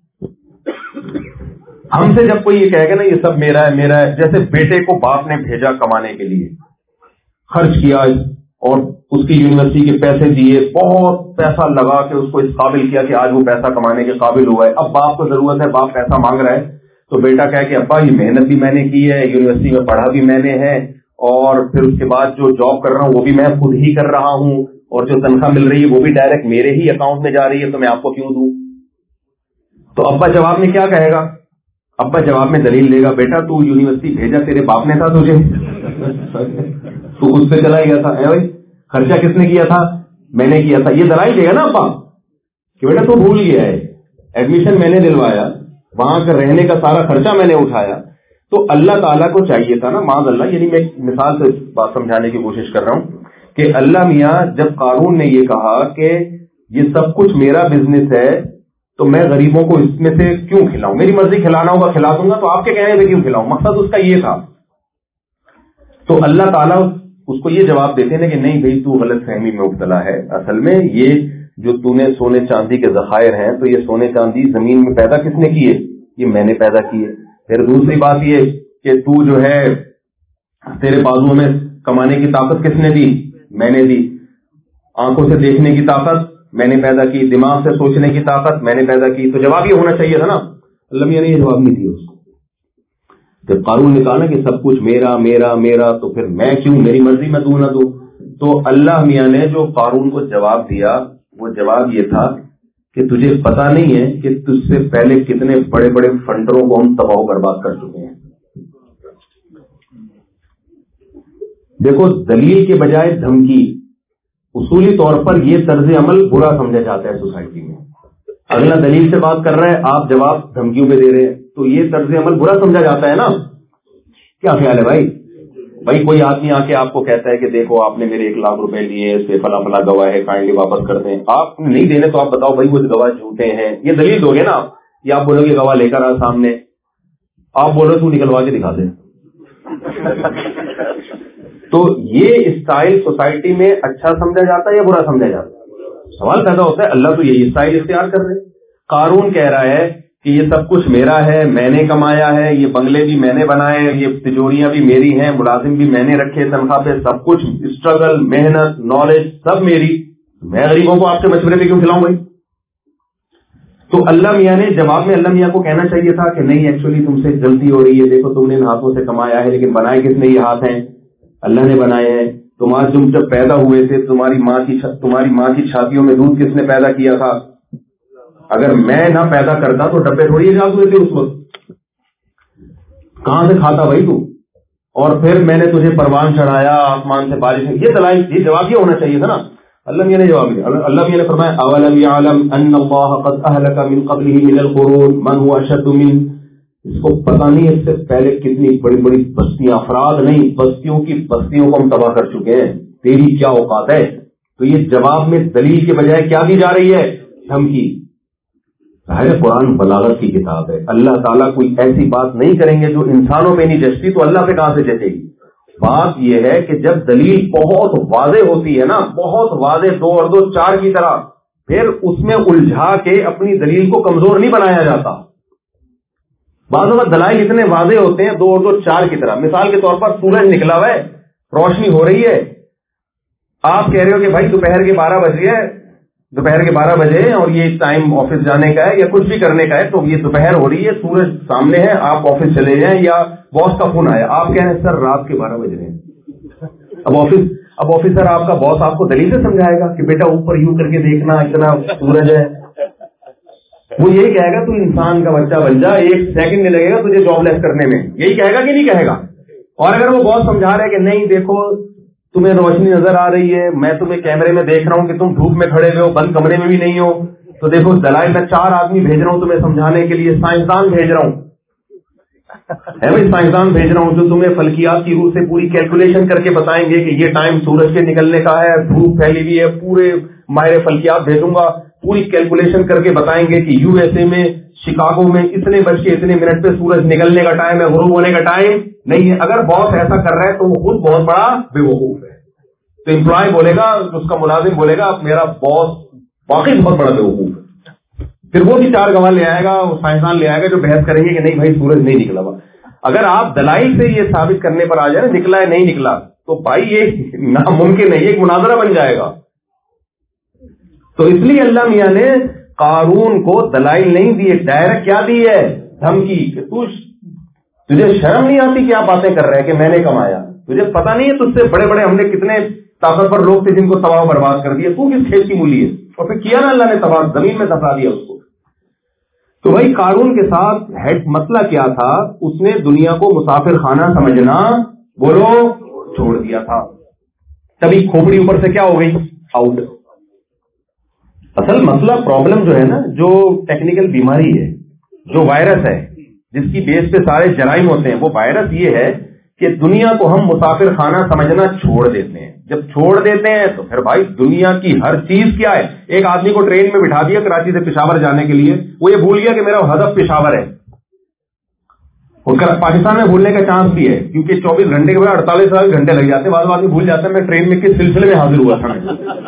ہم سے جب کوئی یہ کہے گا نا یہ سب میرا ہے میرا ہے, جیسے بیٹے کو باپ نے بھیجا کمانے کے لیے, خرچ کیا اور اس کی یونیورسٹی کے پیسے دیے, بہت پیسہ لگا کے اس کو اس قابل کیا کہ آج وہ پیسہ کمانے کے قابل ہوا ہے. اب باپ کو ضرورت ہے, باپ پیسہ مانگ رہا ہے, تو بیٹا کہے کہ ابا یہ محنت بھی میں نے کی ہے, یونیورسٹی میں پڑھا بھی میں نے ہے, اور پھر اس کے بعد جو جاب کر رہا ہوں وہ بھی میں خود ہی کر رہا ہوں, اور جو تنخواہ مل رہی ہے وہ بھی ڈائریکٹ میرے ہی اکاؤنٹ میں جا رہی ہے, تو میں آپ کو کیوں دوں؟ تو ابا جواب میں کیا کہے گا؟ ابا جواب میں دلیل دے گا, بیٹا تو یونیورسٹی بھیجا تیرے باپ نے تھا تجھے, تو اس سے چلا گیا تھا. بھائی خرچہ کس نے کیا تھا؟ میں نے کیا تھا. یہ دلائل دے گا نا ابا کہ بیٹا تو بھول گیا ہے, ایڈمیشن میں نے دلوایا, وہاں کا رہنے کا سارا خرچہ میں نے اٹھایا. تو اللہ تعالیٰ کو چاہیے تھا نا, معاذ اللہ, یعنی میں مثال سے بات سمجھانے کی کوشش کر رہا ہوں کہ اللہ میاں جب قارون نے یہ کہا کہ یہ سب کچھ میرا بزنس ہے تو میں غریبوں کو اس میں سے کیوں کھلاؤں, میری مرضی کھلانا ہوگا کھلا دوں گا, تو آپ کے کہنے پہ کیوں کھلاؤں؟ مقصد اس کا یہ تھا. تو اللہ تعالیٰ اس کو یہ جواب دیتے ہیں کہ نہیں بھائی تو غلط فہمی میں مبتلا ہے, اصل میں یہ جو تو نے سونے چاندی کے ذخائر ہیں تو یہ سونے چاندی زمین میں پیدا کس نے کیے؟ یہ میں نے پیدا کیے. پھر دوسری بات یہ کہ تو جو ہے تیرے بازو میں کمانے کی طاقت کس نے دی؟ میں نے دی. آنکھوں سے دیکھنے کی طاقت میں نے پیدا کی, دماغ سے سوچنے کی طاقت میں نے پیدا کی. تو جواب یہ ہونا چاہیے تھا نا. اللہ میاں نے یہ جواب نہیں دیا اس کو. جب قارون نے کہا نا کہ سب کچھ میرا میرا میرا, تو پھر میں کیوں, میری مرضی میں دوں نہ دوں. تو اللہ میاں نے جو قارون کو جواب دیا وہ جواب یہ تھا کہ تجھے پتا نہیں ہے کہ تجھ سے پہلے کتنے بڑے بڑے فنڈروں کو ہم تباہ و برباد کر چکے ہیں. دیکھو دلیل کے بجائے دھمکی, اصولی طور پر یہ طرز عمل برا سمجھا جاتا ہے سوسائٹی میں. اگلا دلیل سے بات کر رہا ہے, آپ جواب دھمکیوں پہ دے رہے ہیں, تو یہ طرز عمل برا سمجھا جاتا ہے نا. کیا خیال ہے بھائی؟ بھائی کوئی آدمی آ کے آپ کو کہتا ہے کہ دیکھو آپ نے میرے ایک لاکھ روپے لیے, اس پہ فلاں فلاں گواہ ہے, کائنڈلی واپس کر دیں. آپ نہیں دینے تو آپ بتاؤ بھائی وہ گواہ جھوٹے ہیں, یہ دلیل دو گے نا آپ, یا آپ بولو گے گواہ لے کر آ سامنے, آپ بولو تو نکلوا کے دکھا دیں. تو یہ اسٹائل سوسائٹی میں اچھا سمجھا جاتا ہے یا برا سمجھا جاتا ہے؟ سوال پیدا ہوتا ہے. اللہ تو یہی اسٹائل اختیار کر رہے. قارون کہہ رہا ہے کہ یہ سب کچھ میرا ہے, میں نے کمایا ہے, یہ بنگلے بھی میں نے بنائے, یہ تجوریاں بھی میری ہیں, ملازم بھی میں نے رکھے تنخواہ پہ, سب کچھ اسٹرگل, محنت, نالج سب میری, میں غریبوں کو آپ کے مشورے پہ کیوں کھلاؤں بھائی؟ تو اللہ میاں نے جواب میں اللہ میاں کو کہنا چاہیے تھا کہ نہیں ایکچولی تم سے غلطی ہو رہی ہے, دیکھو تم نے ان ہاتھوں سے کمایا ہے, لیکن بنائے کس نے؟ یہ ہاتھ ہیں, اللہ نے بنائے ہیں. تمہارے تم جب پیدا ہوئے تھے تمہاری ماں کی تمہاری ماں کی چھاتیوں میں دودھ کس نے پیدا کیا تھا؟ اگر میں نہ پیدا کرتا تو ڈبے تھوڑی ایجاد ہوئے تھے اس وقت, کہاں سے کھاتا بھائی تو؟ اور پھر میں نے تجھے پروان چڑھایا, آسمان سے بارش, یہ دلائل, یہ جواب یہ ہونا چاہیے تھا نا. اللہ میاں نے جواب دیا, اللہ میاں نے فرمایا اولم یعلم ان اللہ قد اہلک من قبلہ من القرون من هو اشد من, اس کو پتہ نہیں اس سے پہلے کتنی بڑی بڑی بستیاں, افراد نہیں بستیوں کی بستیوں کو ہم تباہ کر چکے ہیں, تیری کیا اوقات ہے. تو یہ جواب میں دلیل کے بجائے کیا دی جا رہی ہے؟ دھمکی. ظاہر قرآن بلاغت کی کتاب ہے, اللہ تعالیٰ کوئی ایسی بات نہیں کریں گے جو انسانوں پہ نہیں جچتی, تو اللہ پہ کہاں سے جچے گی. بات یہ ہے کہ جب دلیل بہت واضح ہوتی ہے نا, بہت واضح, دو اور دو چار کی طرح, پھر اس میں الجھا کے اپنی دلیل کو کمزور نہیں بنایا جاتا. بعض اوقات دلائل اتنے واضح ہوتے ہیں دو اور دو چار کی طرح. مثال کے طور پر سورج نکلا ہوا ہے, روشنی ہو رہی ہے, آپ کہہ رہے ہو کہ بھائی دوپہر کے بارہ بج گئے, دوپہر کے بارہ بجے اور یہ ٹائم آفس جانے کا ہے یا کچھ بھی کرنے کا ہے, تو یہ دوپہر ہو رہی ہے, سورج سامنے ہے, آپ آفس چلے جائیں یا باس کا فون آیا, آپ کہہ رہے ہیں سر رات کے بارہ بج رہے ہیں. اب آفس اب آفیسر آپ کا باس آپ کو دلیل سے سمجھائے گا کہ بیٹا اوپر یوں کر کے دیکھنا, اتنا سورج ہے. وہ یہی کہے گا تو انسان کا بچہ بن جا, ایک سیکنڈ نہیں لگے گا تجھے جاب لیس کرنے میں, یہی کہے گا کہ نہیں کہے گا. اور اگر وہ باس سمجھا رہا ہے کہ نہیں دیکھو تمہیں روشنی نظر آ رہی ہے, میں تمہیں کیمرے میں دیکھ رہا ہوں کہ تم دھوپ میں کھڑے ہوئے ہو, بند کمرے میں بھی نہیں ہو, تو دیکھو دلائل میں چار آدمی بھیج رہا ہوں تمہیں سمجھانے کے لیے, سائنسدان بھیج رہا ہوں, ہے بھائی سائنسدان بھیج رہا ہوں جو تمہیں فلکیات کی روح سے پوری کیلکولیشن کر کے بتائیں گے کہ یہ ٹائم سورج کے نکلنے کا ہے, دھوپ پھیلی ہوئی ہے, پورے ماہر فلکیات بھیجوں گا, پوری کیلکولیشن کر کے بتائیں گے کہ یو ایس اے میں شکاگو میں اتنے بج کے اتنے منٹ پہ سورج نکلنے کا ٹائم ہے, غروب ہونے کا ٹائم نہیں ہے. اگر باس ایسا کر رہا ہے تو وہ خود بہت بڑا بے وقوف ہے. تو امپلائی بولے گا, اس کا ملازم بولے گا میرا باس واقعی بہت بڑا بے وقوف ہے. پھر وہ بھی چار گواہ لے آئے گا, سائنسدان لے آئے گا جو بحث کریں گے کہ نہیں بھائی سورج نہیں نکلا ہوا. اگر آپ دلائل سے یہ ثابت کرنے پر آ جائے نا نکلا ہے نہیں نکلا, تو بھائی یہ ناممکن ہے, یہ ایک مناظرہ بن جائے گا. تو اس لیے اللہ میاں نے قارون کو دلائل نہیں دیے, ڈائریکٹ کیا دی ہے؟ دھمکی. کہ تو تجھے شرم نہیں آتی کیا باتیں کر رہے کہ میں نے کمایا, تجھے پتا نہیں ہے تجھ سے بڑے بڑے ہم نے کتنے طاقتور لوگ تھے جن کو تباہ برباد کر دیا, تو کس کھیت کی مولی ہے؟ اور پھر کیا نا اللہ نے تباہ, زمین میں دفا دیا اس کو. تو بھائی قارون کے ساتھ ہیڈ مسئلہ کیا تھا, اس نے دنیا کو مسافر خانہ سمجھنا بولو چھوڑ دیا تھا. تبھی کھوپڑی اوپر سے کیا ہو گئی, آؤٹ. اصل مسئلہ پرابلم جو ہے نا, جو ٹیکنیکل بیماری ہے, جو وائرس ہے جس کی بیس پہ سارے جرائم ہوتے ہیں, وہ وائرس یہ ہے کہ دنیا کو ہم مسافر خانہ سمجھنا چھوڑ دیتے ہیں. جب چھوڑ دیتے ہیں تو پھر بھائی دنیا کی ہر چیز کیا ہے. ایک آدمی کو ٹرین میں بٹھا دیا کراچی سے پشاور جانے کے لیے, وہ یہ بھول گیا کہ میرا ہدف پشاور ہے. پاکستان میں بھولنے کا چانس بھی ہے کیونکہ چوبیس گھنٹے کے بعد اڑتالیس گھنٹے لگ جاتے ہیں. بعض آدمی بھول جاتا ہے میں ٹرین میں کس سلسلے میں حاضر ہوا تھا.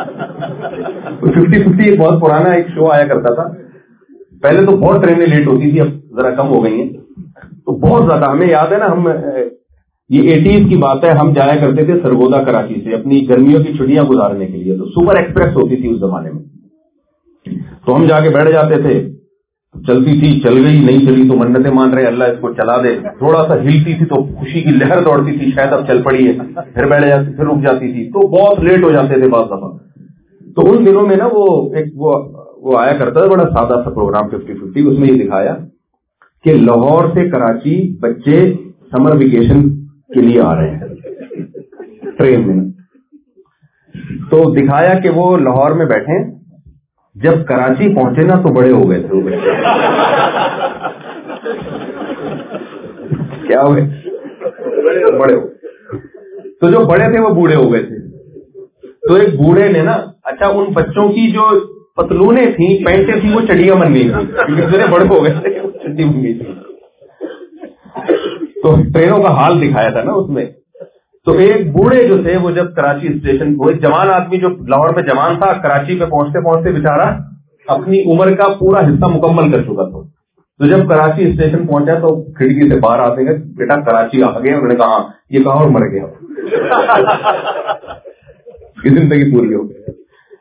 ففٹی ففٹی ایک بہت پرانا ایک شو آیا کرتا تھا, پہلے تو بہت ٹرینیں لیٹ ہوتی تھی, اب ذرا کم ہو گئی ہیں. تو بہت زیادہ ہمیں یاد ہے نا, ہم یہ ایٹیز کی بات ہے, ہم جایا کرتے تھے سرگودا کراچی سے اپنی گرمیوں کی چھٹیاں گزارنے کے لیے. تو سپر ایکسپریس ہوتی تھی اس زمانے میں, تو ہم جا کے بیٹھ جاتے تھے. چلتی تھی, چل گئی, نہیں چلی تو منتیں مان رہے اللہ اس کو چلا دے. تھوڑا سا ہلتی تھی تو خوشی کی لہر دوڑتی تھی, شاید اب چل پڑی ہے, پھر بیٹھ جاتی, پھر رک جاتی تھی. تو بہت لیٹ ہو جاتے تھے بعض دفعہ. تو ان دنوں میں نا وہ ایک وہ وہ آیا کرتا تھا بڑا سادہ سا پروگرام ففٹی ففٹی. اس میں یہ دکھایا کہ لاہور سے کراچی بچے سمر ویکیشن کے لیے آ رہے ہیں ٹرین میں. تو دکھایا کہ وہ لاہور میں بیٹھے, جب کراچی پہنچے نا تو بڑے ہو گئے تھے وہ بچے. کیا ہوئے, بڑے ہو. تو جو بڑے تھے وہ بوڑھے ہو گئے تھے. تو ایک بوڑھے نے نا, اچھا ان بچوں کی جو پتلونیں تھیں, پینٹیں تھیں, وہ چڑیاں بن گئی تھی کیونکہ بڑے ہو گئے تھے, چڈی بن گئی تھی. تو ٹرینوں کا حال دکھایا تھا نا اس میں. تو ایک بوڑھے جو تھے وہ جب کراچی اسٹیشن, وہ ایک جوان آدمی جو لاہور میں جوان تھا, کراچی پہ پہنچتے پہنچتے بےچارا اپنی عمر کا پورا حصہ مکمل کر چکا تھا. تو جب کراچی اسٹیشن پہنچا تو کھڑکی سے باہر آتے گئے, بیٹا کراچی آ گئے. انہوں نے کہا یہ کہا اور مر گیا, زندگی پوری ہو گئی.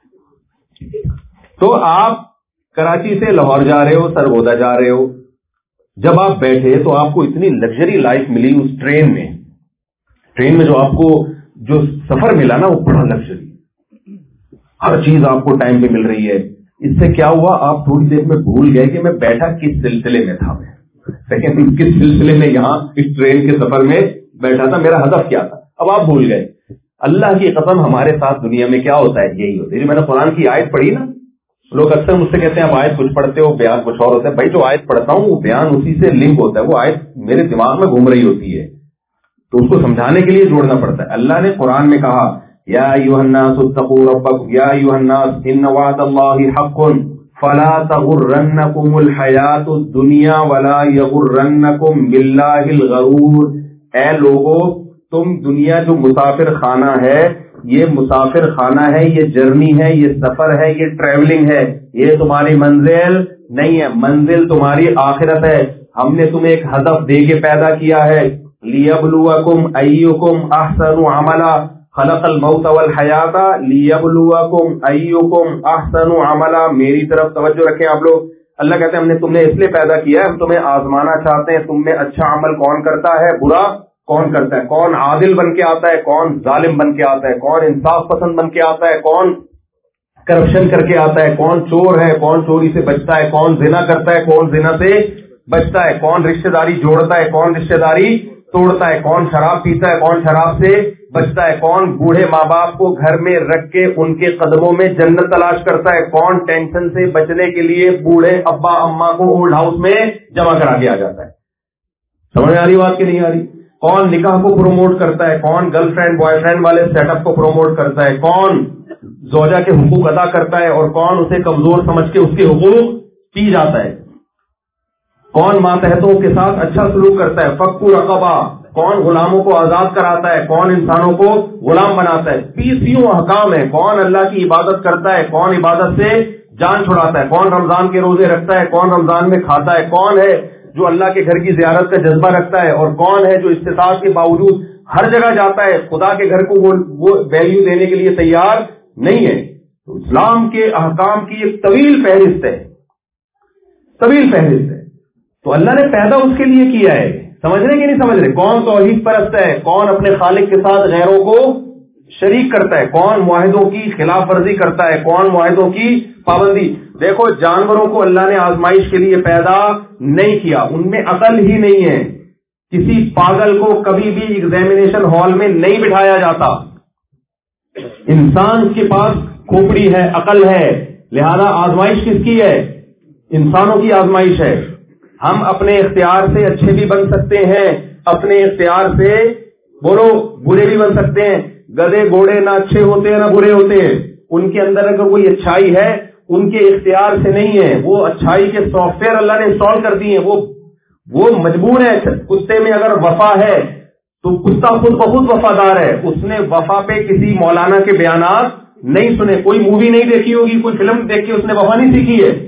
تو آپ کراچی سے لاہور جا رہے ہو, سرگودا جا رہے ہو, جب آپ بیٹھے تو آپ کو اتنی لگژری لائف ملی اس ٹرین میں. ٹرین میں جو آپ کو جو سفر ملا نا وہ بڑا لگژری, ہر چیز آپ کو ٹائم پہ مل رہی ہے, اس سے کیا ہوا, آپ تھوڑی دیر میں بھول گئے کہ میں بیٹھا کس سلسلے میں تھا, میں لیکن کس سلسلے میں یہاں اس ٹرین کے سفر میں بیٹھا تھا, میرا ہدف کیا تھا, اب آپ بھول گئے. اللہ کی قسم ہمارے ساتھ دنیا میں کیا ہوتا ہے, یہی ہوتا ہے. میں نے قرآن کی آیت پڑھی نا, لوگ اکثر مجھ سے کہتے ہیں آپ آیت کچھ پڑھتے ہو بیان کچھ اور ہوتا ہے. بھائی جو آیت پڑھتا ہوں وہ بیان اسی سے لنک ہوتا ہے, وہ آیت میرے دماغ میں گھوم رہی ہوتی ہے تو اس کو سمجھانے کے لیے جوڑنا پڑتا ہے. اللہ نے قرآن میں کہا یا ایھا الناس اتقوا ربکم یا ایھا الناس ان وعد اللہ حق فلا تغرنکم الحیات الدنیا ولا یغرنکم باللہ الغرور. اے لوگو تم دنیا جو مسافر خانہ ہے, یہ مسافر خانہ ہے, یہ جرنی ہے, یہ سفر ہے, یہ ٹریولنگ ہے, یہ تمہاری منزل نہیں ہے, منزل تمہاری آخرت ہے. ہم نے تمہیں ایک ہدف دے کے پیدا کیا ہے, لیبلوکم ایکم احسن عملا, خلق الموت والحیات لیبلوکم ایکم احسن عملا. میری طرف توجہ رکھیں آپ لوگ. اللہ کہتے ہیں ہم نے تم نے اس لیے پیدا کیا ہے, ہم تمہیں آزمانا چاہتے ہیں تم میں اچھا عمل کون کرتا ہے, برا کون کرتا ہے, کون عادل بن کے آتا ہے, کون ظالم بن کے آتا ہے, کون انصاف پسند بن کے آتا ہے, کون کرپشن کر کے آتا ہے, کون چور ہے, کون چوری سے بچتا ہے, کون زنا کرتا ہے, کون زنا سے بچتا ہے, کون رشتہ داری جوڑتا ہے, کون رشتہ داری توڑتا ہے, کون شراب پیتا ہے, کون شراب سے بچتا ہے, کون بوڑھے ماں باپ کو گھر میں رکھ کے ان کے قدموں میں جنت تلاش کرتا ہے, کون ٹینشن سے بچنے کے لیے بوڑھے ابا اما کو اولڈ ہاؤس میں جمع کرا دیا جاتا ہے. سمجھ آ رہی بات کہ نہیں آ رہی؟ کون نکاح کو پروموٹ کرتا ہے, کون گرل فرینڈ بوائے فرینڈ والے سیٹ اپ کو پروموٹ کرتا ہے, کون زوجہ کے حقوق ادا کرتا ہے اور کون اسے کمزور سمجھ کے اس کے حقوق پی جاتا ہے, کون ماتحتوں کے ساتھ اچھا سلوک کرتا ہے, فکو رقبہ, کون غلاموں کو آزاد کراتا ہے, کون انسانوں کو غلام بناتا ہے. بیسیوں احکام ہے. کون اللہ کی عبادت کرتا ہے, کون عبادت سے جان چھڑاتا ہے, کون رمضان کے روزے رکھتا ہے, کون رمضان میں کھاتا ہے, کون ہے جو اللہ کے گھر کی زیارت کا جذبہ رکھتا ہے, اور کون ہے جو استطاعت کے باوجود ہر جگہ جاتا ہے, خدا کے گھر کو وہ ویلیو دینے کے لیے تیار نہیں ہے. تو اسلام کے احکام کی ایک طویل فہرست ہے, طویل فہرست ہے. تو اللہ نے پیدا اس کے لیے کیا ہے. سمجھ رہے کہ نہیں سمجھ رہے؟ کون توحید پرست ہے, کون اپنے خالق کے ساتھ غیروں کو شریک کرتا ہے, کون معاہدوں کی خلاف ورزی کرتا ہے, کون معاہدوں کی پابندی. دیکھو جانوروں کو اللہ نے آزمائش کے لیے پیدا نہیں کیا, ان میں عقل ہی نہیں ہے. کسی پاگل کو کبھی بھی ایگزامینیشن ہال میں نہیں بٹھایا جاتا. انسان کے پاس کھوپڑی ہے, عقل ہے, لہذا آزمائش کس کی ہے؟ انسانوں کی آزمائش ہے. ہم اپنے اختیار سے اچھے بھی بن سکتے ہیں, اپنے اختیار سے بولو برے بھی بن سکتے ہیں. گدے گھوڑے نہ اچھے ہوتے ہیں نہ برے ہوتے ہیں. ان کے اندر اگر کوئی اچھائی ہے ان کے اختیار سے نہیں ہے, وہ اچھائی کے سافٹ ویئر اللہ نے انسٹال کر دیے ہیں, وہ وہ مجبور ہے. کتے میں اگر وفا ہے تو کتا خود بخود وفادار ہے, اس نے وفا پہ کسی مولانا کے بیانات نہیں سنے, کوئی مووی نہیں دیکھی ہوگی, کوئی فلم دیکھ کے اس نے وفا نہیں سیکھی ہے.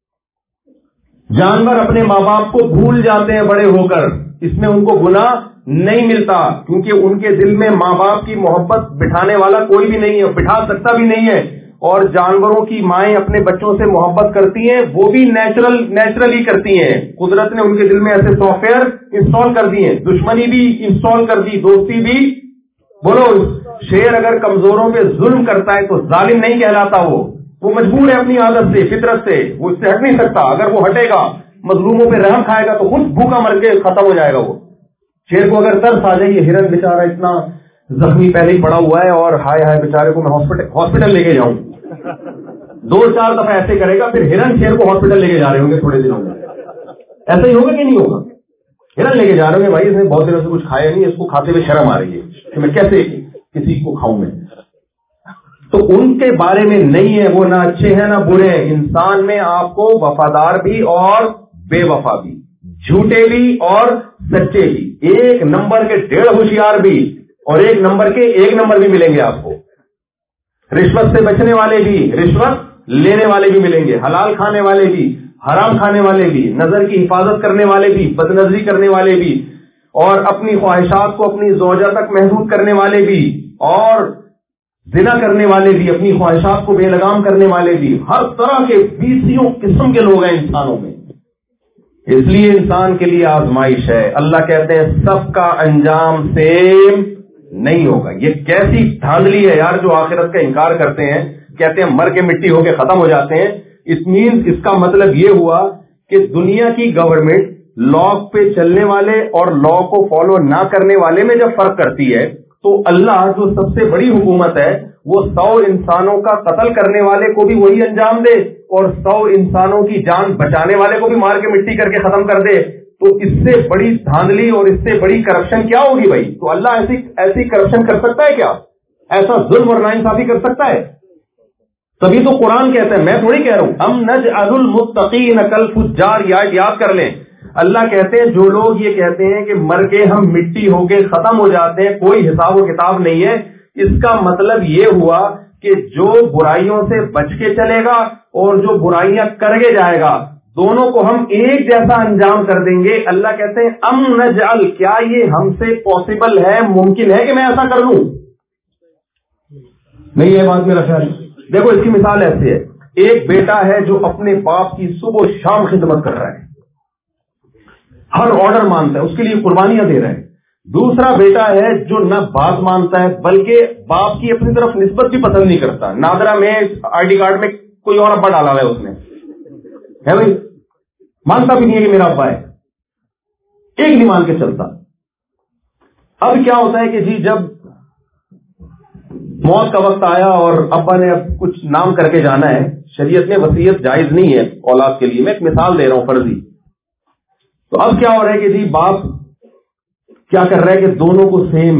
جانور اپنے ماں باپ کو بھول جاتے ہیں بڑے ہو کر, اس میں ان کو گناہ نہیں ملتا, کیونکہ ان کے دل میں ماں باپ کی محبت بٹھانے والا کوئی بھی نہیں ہے, بٹھا سکتا بھی نہیں ہے. اور جانوروں کی مائیں اپنے بچوں سے محبت کرتی ہیں, وہ بھی نیچرل نیچرلی کرتی ہیں. قدرت نے ان کے دل میں ایسے سافٹ ویئر انسٹال کر دیے, دشمنی بھی انسٹال کر دی, دوستی بھی. بولو شیر اگر کمزوروں پہ ظلم کرتا ہے تو ظالم نہیں کہلاتا, وہ وہ مجبور ہے اپنی عادت سے, فطرت سے, وہ اس سے ہٹ نہیں سکتا. اگر وہ ہٹے گا, مظلوموں پہ رحم کھائے گا تو خود بھوکا مر کے ختم ہو جائے گا. وہ شیر کو اگر ترس آ جائے, یہ ہرن بیچارہ اتنا زخمی پہلے ہی پڑا ہوا ہے اور ہائے ہائے بیچارے کو میں ہاسپٹل ہاسپٹل لے کے جاؤں, دو چار دفعہ ایسے کرے گا, پھر ہرن شیر کو ہاسپٹل لے کے جا رہے ہوں گے تھوڑے دنوں میں. ایسا ہی ہوگا کہ نہیں ہوگا؟ ہرن لے کے جا رہے ہوں گے, بھائی اس نے بہت دنوں سے کچھ کھایا نہیں, اس کو کھاتے ہوئے شرم آ رہی ہے کہ میں کیسے کسی کو کھاؤں میں. تو ان کے بارے میں نہیں ہے, وہ نہ اچھے ہیں نہ برے ہیں. انسان میں آپ کو وفادار بھی اور بے وفا بھی, جھوٹے بھی اور سچے بھی, ایک نمبر کے ڈیڑھ ہوشیار بھی اور ایک نمبر کے ایک نمبر بھی ملیں گے آپ کو. رشوت سے بچنے والے بھی, رشوت لینے والے بھی ملیں گے, حلال کھانے والے بھی, حرام کھانے والے بھی, نظر کی حفاظت کرنے والے بھی, بد نظری کرنے والے بھی, اور اپنی خواہشات کو اپنی زوجہ تک محدود کرنے والے بھی, اور زنا کرنے والے بھی, اپنی خواہشات کو بے لگام کرنے والے بھی. ہر طرح کے بیسیوں قسم کے لوگ ہیں انسانوں میں. اس لیے انسان کے لیے آزمائش ہے. اللہ کہتے ہیں سب کا انجام سیم نہیں ہوگا. یہ کیسی دھاندلی ہے یار جو آخرت کا انکار کرتے ہیں, کہتے ہیں مر کے مٹی ہو کے ختم ہو جاتے ہیں. اٹ مینس اس کا مطلب یہ ہوا کہ دنیا کی گورنمنٹ لا پہ چلنے والے اور لا کو فالو نہ کرنے والے میں جب فرق کرتی ہے تو اللہ جو سب سے بڑی حکومت ہے وہ سو انسانوں کا قتل کرنے والے کو بھی وہی انجام دے اور سو انسانوں کی جان بچانے والے کو بھی مار کے مٹی کر کے ختم کر دے، تو اس سے بڑی دھاندلی اور اس سے بڑی کرپشن کیا ہوگی بھائی؟ تو اللہ ایسی ایسی کرپشن کر سکتا ہے کیا؟ ایسا ظلم اور ناانصافی کر سکتا ہے؟ تبھی تو قرآن کہتا ہے، میں تھوڑی کہہ رہا ہوں، ام نجعل المتقین کالفجار، یاد یاد کر لیں، اللہ کہتے ہیں جو لوگ یہ کہتے ہیں کہ مر کے ہم مٹی ہو کے ختم ہو جاتے ہیں، کوئی حساب و کتاب نہیں ہے، اس کا مطلب یہ ہوا کہ جو برائیوں سے بچ کے چلے گا اور جو برائیاں کر کے جائے گا دونوں کو ہم ایک جیسا انجام کر دیں گے۔ اللہ کہتے ہیں ام نجعل، کیا یہ ہم سے پاسبل ہے، ممکن ہے کہ میں ایسا کر لوں؟ نہیں ہے بات میرا خیال۔ دیکھو اس کی مثال ایسے ہے، ایک بیٹا ہے جو اپنے باپ کی صبح و شام خدمت کر رہا ہے، ہر آرڈر مانتا ہے، اس کے لیے قربانیاں دے رہا ہے۔ دوسرا بیٹا ہے جو نہ بات مانتا ہے بلکہ باپ کی اپنی طرف نسبت بھی پسند نہیں کرتا، نادرا میں آئی ڈی کارڈ میں کوئی اور ابا ڈالا ہوا ہے اس نے، ہے بھائی، مانتا بھی نہیں ہے کہ میرا ابا ہے، ایک نہیں مان کے چلتا۔ اب کیا ہوتا ہے کہ جی جب موت کا وقت آیا اور ابا نے اب کچھ نام کر کے جانا ہے، شریعت میں وصیت جائز نہیں ہے اولاد کے لیے، میں ایک مثال دے رہا ہوں فرضی، تو اب کیا ہو رہا ہے کہ جی باپ کیا کر رہا ہے کہ دونوں کو سیم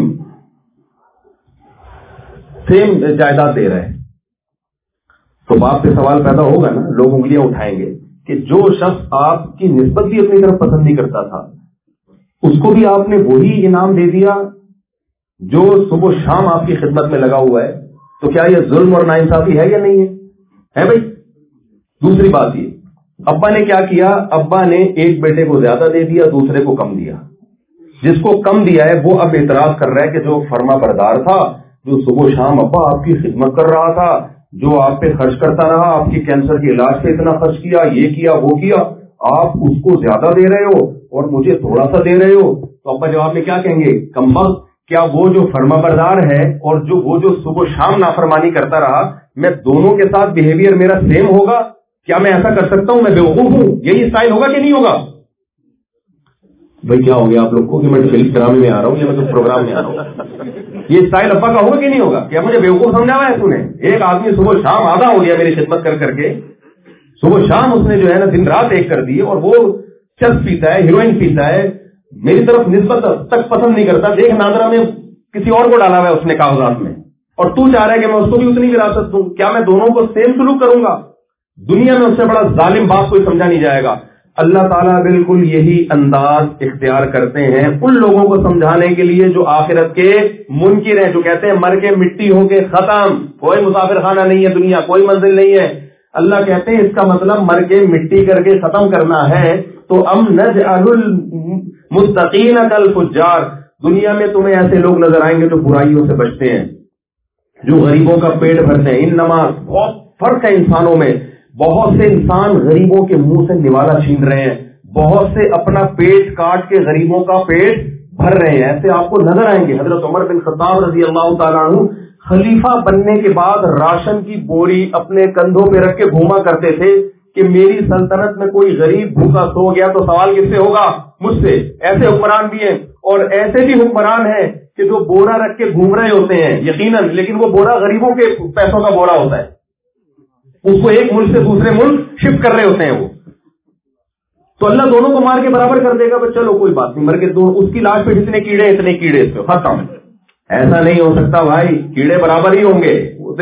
سیم جائیداد دے رہے ہیں، تو باپ سے سوال پیدا ہوگا نا، لوگ انگلیاں اٹھائیں گے کہ جو شخص آپ کی نسبت بھی اپنی طرف پسند نہیں کرتا تھا اس کو بھی آپ نے وہی انعام دے دیا جو صبح شام آپ کی خدمت میں لگا ہوا ہے، تو کیا یہ ظلم اور ناانصافی ہے یا نہیں ہے؟ ہے بھائی۔ دوسری بات یہ، ابا نے کیا کیا، ابا نے ایک بیٹے کو زیادہ دے دیا، دوسرے کو کم دیا، جس کو کم دیا ہے وہ اب اعتراض کر رہا ہے کہ جو فرما بردار تھا، جو صبح شام ابا آپ کی خدمت کر رہا تھا، جو آپ پہ خرچ کرتا رہا، آپ کی کینسر کے علاج پہ اتنا خرچ کیا، یہ کیا وہ کیا، آپ اس کو زیادہ دے رہے ہو اور مجھے تھوڑا سا دے رہے ہو۔ تو ابا جواب میں کیا کہیں گے، کمبخت، کیا وہ جو فرما بردار ہے اور جو وہ جو صبح شام نافرمانی کرتا رہا، میں دونوں کے ساتھ بیہیویئر میرا سیم ہوگا؟ کیا میں ایسا کر سکتا ہوں؟ میں بیوقوف ہوں؟ یہی اسٹائل ہوگا کہ نہیں ہوگا؟ بھائی کیا ہو گیا آپ لوگ کو کہ میں فلم ڈرامے میں آ رہا ہوں یا میں تو پروگرام میں آ رہا ہوں؟ یہ اسٹائل ابا کا ہوگا کہ نہیں ہوگا؟ کیا مجھے بیوقوف سمجھا ہوا ہے تو نے؟ ایک آدمی صبح شام آدھا ہو گیا میری خدمت کر کر کے، صبح شام اس نے جو ہے نا دن رات ایک کر دی، اور وہ چرس پیتا ہے، ہیروئن پیتا ہے، میری طرف نسبت تک پسند نہیں کرتا، دیکھ نادرا میں کسی اور کو ڈالا ہوا ہے اس نے کاغذات میں، اور تو چاہ رہا ہے کہ میں اس کو بھی اتنی وراثت دوں، کیا میں دونوں کو سیم سلوک کروں گا؟ دنیا میں اس سے بڑا ظالم باپ کوئی سمجھا نہیں جائے گا۔ اللہ تعالیٰ بالکل یہی انداز اختیار کرتے ہیں ان لوگوں کو سمجھانے کے لیے جو آخرت کے منکر ہیں، جو کہتے ہیں مر کے مٹی ہو کے ختم، کوئی مسافر خانہ نہیں ہے دنیا، کوئی منزل نہیں ہے۔ اللہ کہتے ہیں اس کا مطلب مر کے مٹی کر کے ختم کرنا ہے، تو ام نجعل المتقین کالفجار، دنیا میں تمہیں ایسے لوگ نظر آئیں گے جو برائیوں سے بچتے ہیں، جو غریبوں کا پیٹ بھرتے ہیں۔ انما بہت فرق ہے انسانوں میں، بہت سے انسان غریبوں کے منہ سے نوالا چھین رہے ہیں، بہت سے اپنا پیٹ کاٹ کے غریبوں کا پیٹ بھر رہے ہیں، ایسے آپ کو نظر آئیں گے۔ حضرت عمر بن خطاب رضی اللہ تعالیٰ عنہ خلیفہ بننے کے بعد راشن کی بوری اپنے کندھوں پہ رکھ کے گھوما کرتے تھے کہ میری سلطنت میں کوئی غریب بھوکا سو گیا تو سوال کس سے ہوگا؟ مجھ سے۔ ایسے حکمران بھی ہیں، اور ایسے بھی حکمران ہیں کہ جو بورا رکھ کے گھوم رہے ہوتے ہیں یقیناً، لیکن وہ بورا غریبوں کے پیسوں کا بورا ہوتا ہے، اس کو ایک ملک سے دوسرے ملک شفٹ کر رہے ہوتے ہیں وہ۔ تو اللہ دونوں کو مار کے برابر کر دے گا، بس چلو کوئی بات نہیں، مر کے دو اس کی لاش پہ جتنے کیڑے اتنے کیڑے اس پہ ختم۔ ایسا نہیں ہو سکتا بھائی، کیڑے برابر ہی ہوں گے،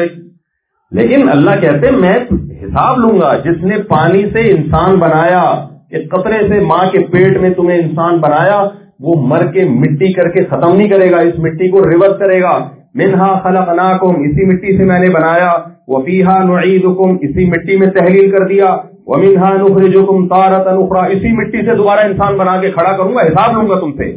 لیکن اللہ کہتے ہیں میں حساب لوں گا۔ جس نے پانی سے انسان بنایا، ایک قطرے سے ماں کے پیٹ میں تمہیں انسان بنایا، وہ مر کے مٹی کر کے ختم نہیں کرے گا، اس مٹی کو ریورس کرے گا۔ منہا خلقناکم، اسی مٹی سے میں نے بنایا، وفیہا نعیدکم، اسی مٹی میں تحلیل کر دیا، ومنہا نخرجکم تارۃ اخری، اسی مٹی سے دوبارہ انسان بنا کے کھڑا کروں گا، حساب لوں گا تم سے۔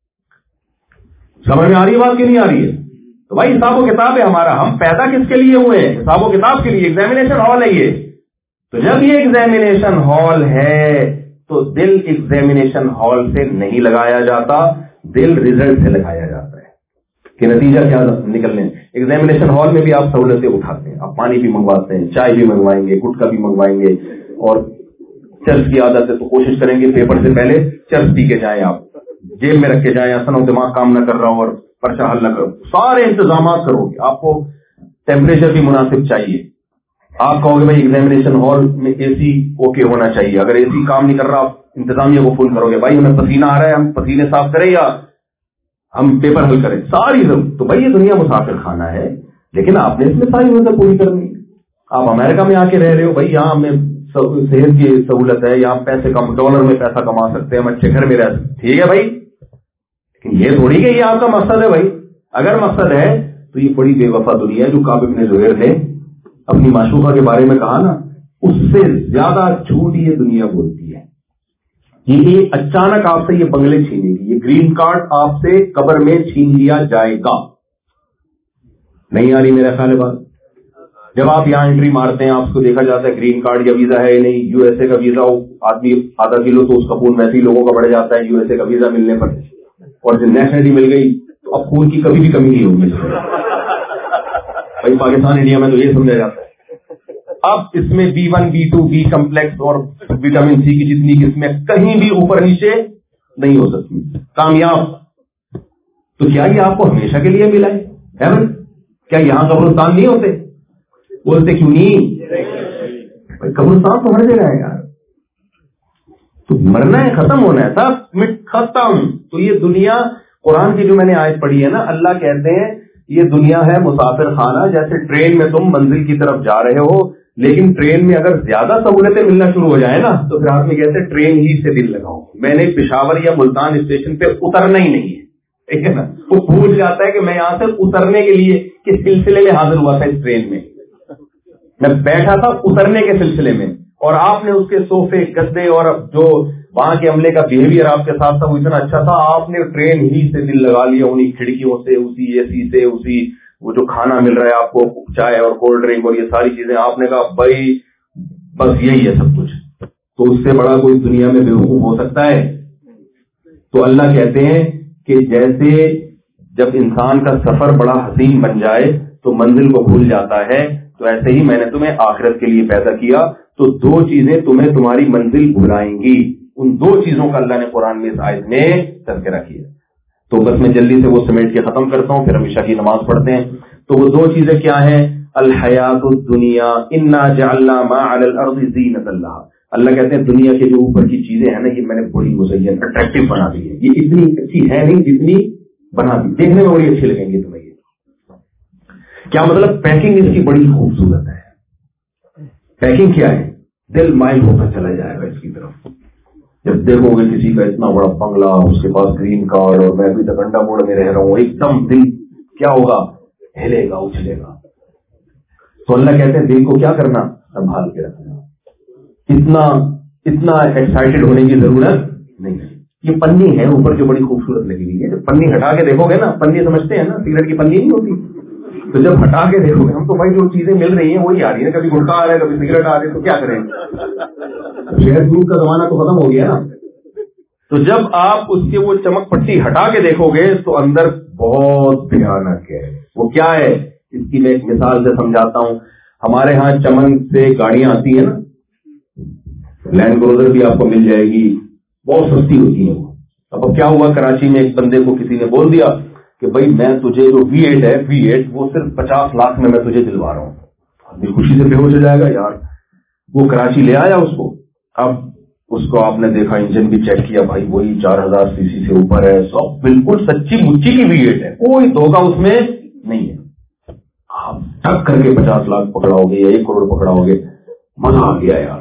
سمجھ میں آ رہی ہے بات کہ نہیں آ رہی ہے؟ تو بھائی حساب و کتاب ہے ہمارا، ہم پیدا کس کے لیے ہوئے ہیں؟ حساب و کتاب کے لیے۔ ایگزامینیشن ہال ہے یہ، تو جب یہ ایگزامینیشن ہال ہے تو دل ایگزامینیشن ہال سے نہیں لگایا جاتا، دل ریزلٹ سے لگایا جاتا ہے کہ نتیجہ کیا نکلنے۔ ایگزامینیشن ہال میں بھی آپ سہولتیں اٹھاتے ہیں, آپ پانی بھی منگواتے ہیں, چائے بھی منگوائیں گے, گٹکا بھی منگوائیں گے, اور چرس کی عادت ہے تو کوشش کریں گے پیپر سے پہلے چرس پی کے جائیں, آپ جیب میں رکھ کے جائیں, اصل دماغ کام نہ کر رہا ہو اور پرچہ حل نہ کرو, سارے انتظامات کرو گے. آپ کو ٹیمپریچر بھی مناسب چاہیے. آپ کہو گے بھائی ایگزامینیشن ہال میں اے سی اوکے ہونا چاہیے, اگر اے سی کام نہیں کر رہا آپ انتظامیہ کو فون کرو گے, بھائی ہمیں پسینہ آ رہا ہے, ہم پسینے صاف کریں یا ہم پیپر حل کریں, ساری ضرورت. تو بھائی یہ دنیا مسافر خانہ ہے, لیکن آپ نے اس میں ساری ضرورت پوری کرنی. آپ امریکہ میں آ کے رہ رہے ہو, بھائی یہاں ہمیں صحت کی سہولت ہے, یہاں پیسے کم ڈالر میں پیسہ کما سکتے ہیں, ہم اچھے گھر میں رہ سکتے, ٹھیک ہے بھائی, لیکن یہ تھوڑی کہ یہ آپ کا مقصد ہے. بھائی اگر مقصد ہے تو یہ بڑی بے وفا دنیا ہے. جو کعب بن زہیر نے اپنی معشوقہ کے بارے میں کہا نا, اس سے زیادہ جھوٹ یہ دنیا بولتی ہے. یہ اچانک آپ سے یہ بنگلے چھینے گی, یہ گرین کارڈ آپ سے قبر میں چھین لیا جائے گا. نہیں آ رہی میرا خیال ہے بات. جب آپ یہاں انٹری مارتے ہیں آپ کو دیکھا جاتا ہے گرین کارڈ یا ویزا ہے نہیں. یو ایس اے کا ویزا ہو, آدمی آدھا کلو تو اس کا خون ویسے ہی لوگوں کا بڑھ جاتا ہے یو ایس اے کا ویزا ملنے پر, اور جب نیشنلٹی مل گئی تو اب خون کی کبھی بھی کمی نہیں ہوگی. بھائی پاکستان انڈیا میں تو یہ سمجھا جاتا ہے. اب اس میں B one B two B complex اور وٹامن سی کی جتنی قسمیں کہیں بھی اوپر نیچے نہیں ہو سکتی. کامیاب تو کیا یہ آپ کو ہمیشہ کے لیے ملا ہے؟ کیا یہاں قبرستان نہیں ہوتے؟ بولتے کیوں نہیں؟ قبرستان تو ہر جگہ ہے یار. تو مرنا ہے, ختم ہونا ہے, سب مٹ ختم. تو یہ دنیا, قرآن کی جو میں نے آیت پڑھی ہے نا, اللہ کہتے ہیں یہ دنیا ہے مسافر خانہ. جیسے ٹرین میں تم منزل کی طرف جا رہے ہو, لیکن ٹرین میں اگر زیادہ سہولتیں ملنا شروع ہو جائے نا تو پھر آدمی کہتے ہیں ٹرین ہی سے دل لگاؤ, میں نے پشاور یا ملتان اسٹیشن پہ اترنا ہی نہیں ہے. ٹھیک ہے نا, وہ بھول جاتا ہے کہ میں یہاں سے اترنے کے لیے کس سلسلے میں حاضر ہوا تھا. اس ٹرین میں میں بیٹھا تھا اترنے کے سلسلے میں, اور آپ نے اس کے صوفے گدے اور جو وہاں کے عملے کا بہیویئر آپ کے ساتھ تھا وہ اتنا اچھا تھا, آپ نے ٹرین ہی سے دل لگا لیا, انہی کھڑکیوں سے, اسی اے سی سے, اسی وہ جو کھانا مل رہا ہے آپ کو, چائے اور کولڈ ڈرنک اور یہ ساری چیزیں. آپ نے کہا بھائی بس یہی ہے سب کچھ. تو اس سے بڑا کوئی دنیا میں بیوقوف ہو سکتا ہے؟ تو اللہ کہتے ہیں کہ جیسے جب انسان کا سفر بڑا حسین بن جائے تو منزل کو بھول جاتا ہے, تو ایسے ہی میں نے تمہیں آخرت کے لیے پیدا کیا, تو دو چیزیں تمہیں تمہاری منزل بھلائیں گی. ان دو چیزوں کا اللہ نے قرآن میں اس آیت میں تذکرہ کیا. تو بس میں جلدی سے وہ سمیٹ کے ختم کرتا ہوں, پھر ہم عشاء کی نماز پڑھتے ہیں. تو وہ دو چیزیں کیا ہیں؟ الحیات الدنیا انا جعلنا ما علی الارض زینۃ اللہ. اللہ کہتے ہیں دنیا کے جو اوپر کی چیزیں ہیں نا, یہ میں نے بڑی مزین اٹریکٹیو بنا دی ہے. یہ اتنی اچھی ہے نہیں جتنی بنا دی, دیکھنے میں بڑی اچھی لگیں گی تمہیں. یہ کیا مطلب؟ پیکنگ اس کی بڑی خوبصورت ہے. پیکنگ کیا ہے؟ دل مائل ہوتا چلا جائے گا اس کی طرف. جب دیکھو گے کسی کا اتنا بڑا بنگلہ, اس کے پاس گرین کارڈ, اور میں ابھی تک انڈا موڑ میں رہ رہا ہوں, ایک دم دل کیا ہوگا؟ ہلے گا, اچھلے گا. تو اللہ کہتے ہیں دل کو کیا کرنا؟ سنبھال کے رکھنا. اتنا اتنا ایکسائٹیڈ ہونے کی ضرورت نہیں ہے. یہ پنی ہے اوپر جو بڑی خوبصورت لگی ہوئی ہے. جب پنی ہٹا کے دیکھو گے نا, پنی سمجھتے ہیں نا سگریٹ کی پنی نہیں ہوتی, تو جب ہٹا کے دیکھو گے, ہم تو بھائی جو چیزیں مل رہی ہیں وہی آ رہی ہیں, کبھی گٹکا آ رہا ہے کبھی سگریٹ آ رہی ہے, تو کیا کریں گے؟ شہد دودھ کا زمانہ تو ختم ہو گیا نا. تو جب آپ اس کے وہ چمک پٹی ہٹا کے دیکھو گے تو اندر بہت بھیانک ہے. وہ کیا ہے؟ اس کی میں ایک مثال سے سمجھاتا ہوں. ہمارے ہاں چمن سے گاڑیاں آتی ہیں نا, لینڈ کروزر بھی آپ کو مل جائے گی, بہت سستی ہوتی ہیں وہ. اب کیا ہوا, کراچی میں ایک بندے کو کسی نے بول دیا کہ بھائی میں تجھے جو وی ایٹ ہے وی ایٹ وہ صرف پچاس لاکھ میں میں تجھے دلوا رہا ہوں. آدمی خوشی سے بے ہوش ہو جائے گا یار. وہ کراچی لے آیا اس کو. اب اس کو آپ نے دیکھا, انجن بھی چیک کیا, بھائی وہی چار ہزار سی سی سے اوپر ہے, سب بالکل سچی مچی کی وی ایٹ ہے, کوئی دھوکہ اس میں نہیں ہے. آپ ٹک کر کے پچاس لاکھ پکڑاؤ گے یا ایک کروڑ پکڑاؤ گے, مزہ آ گیا یار.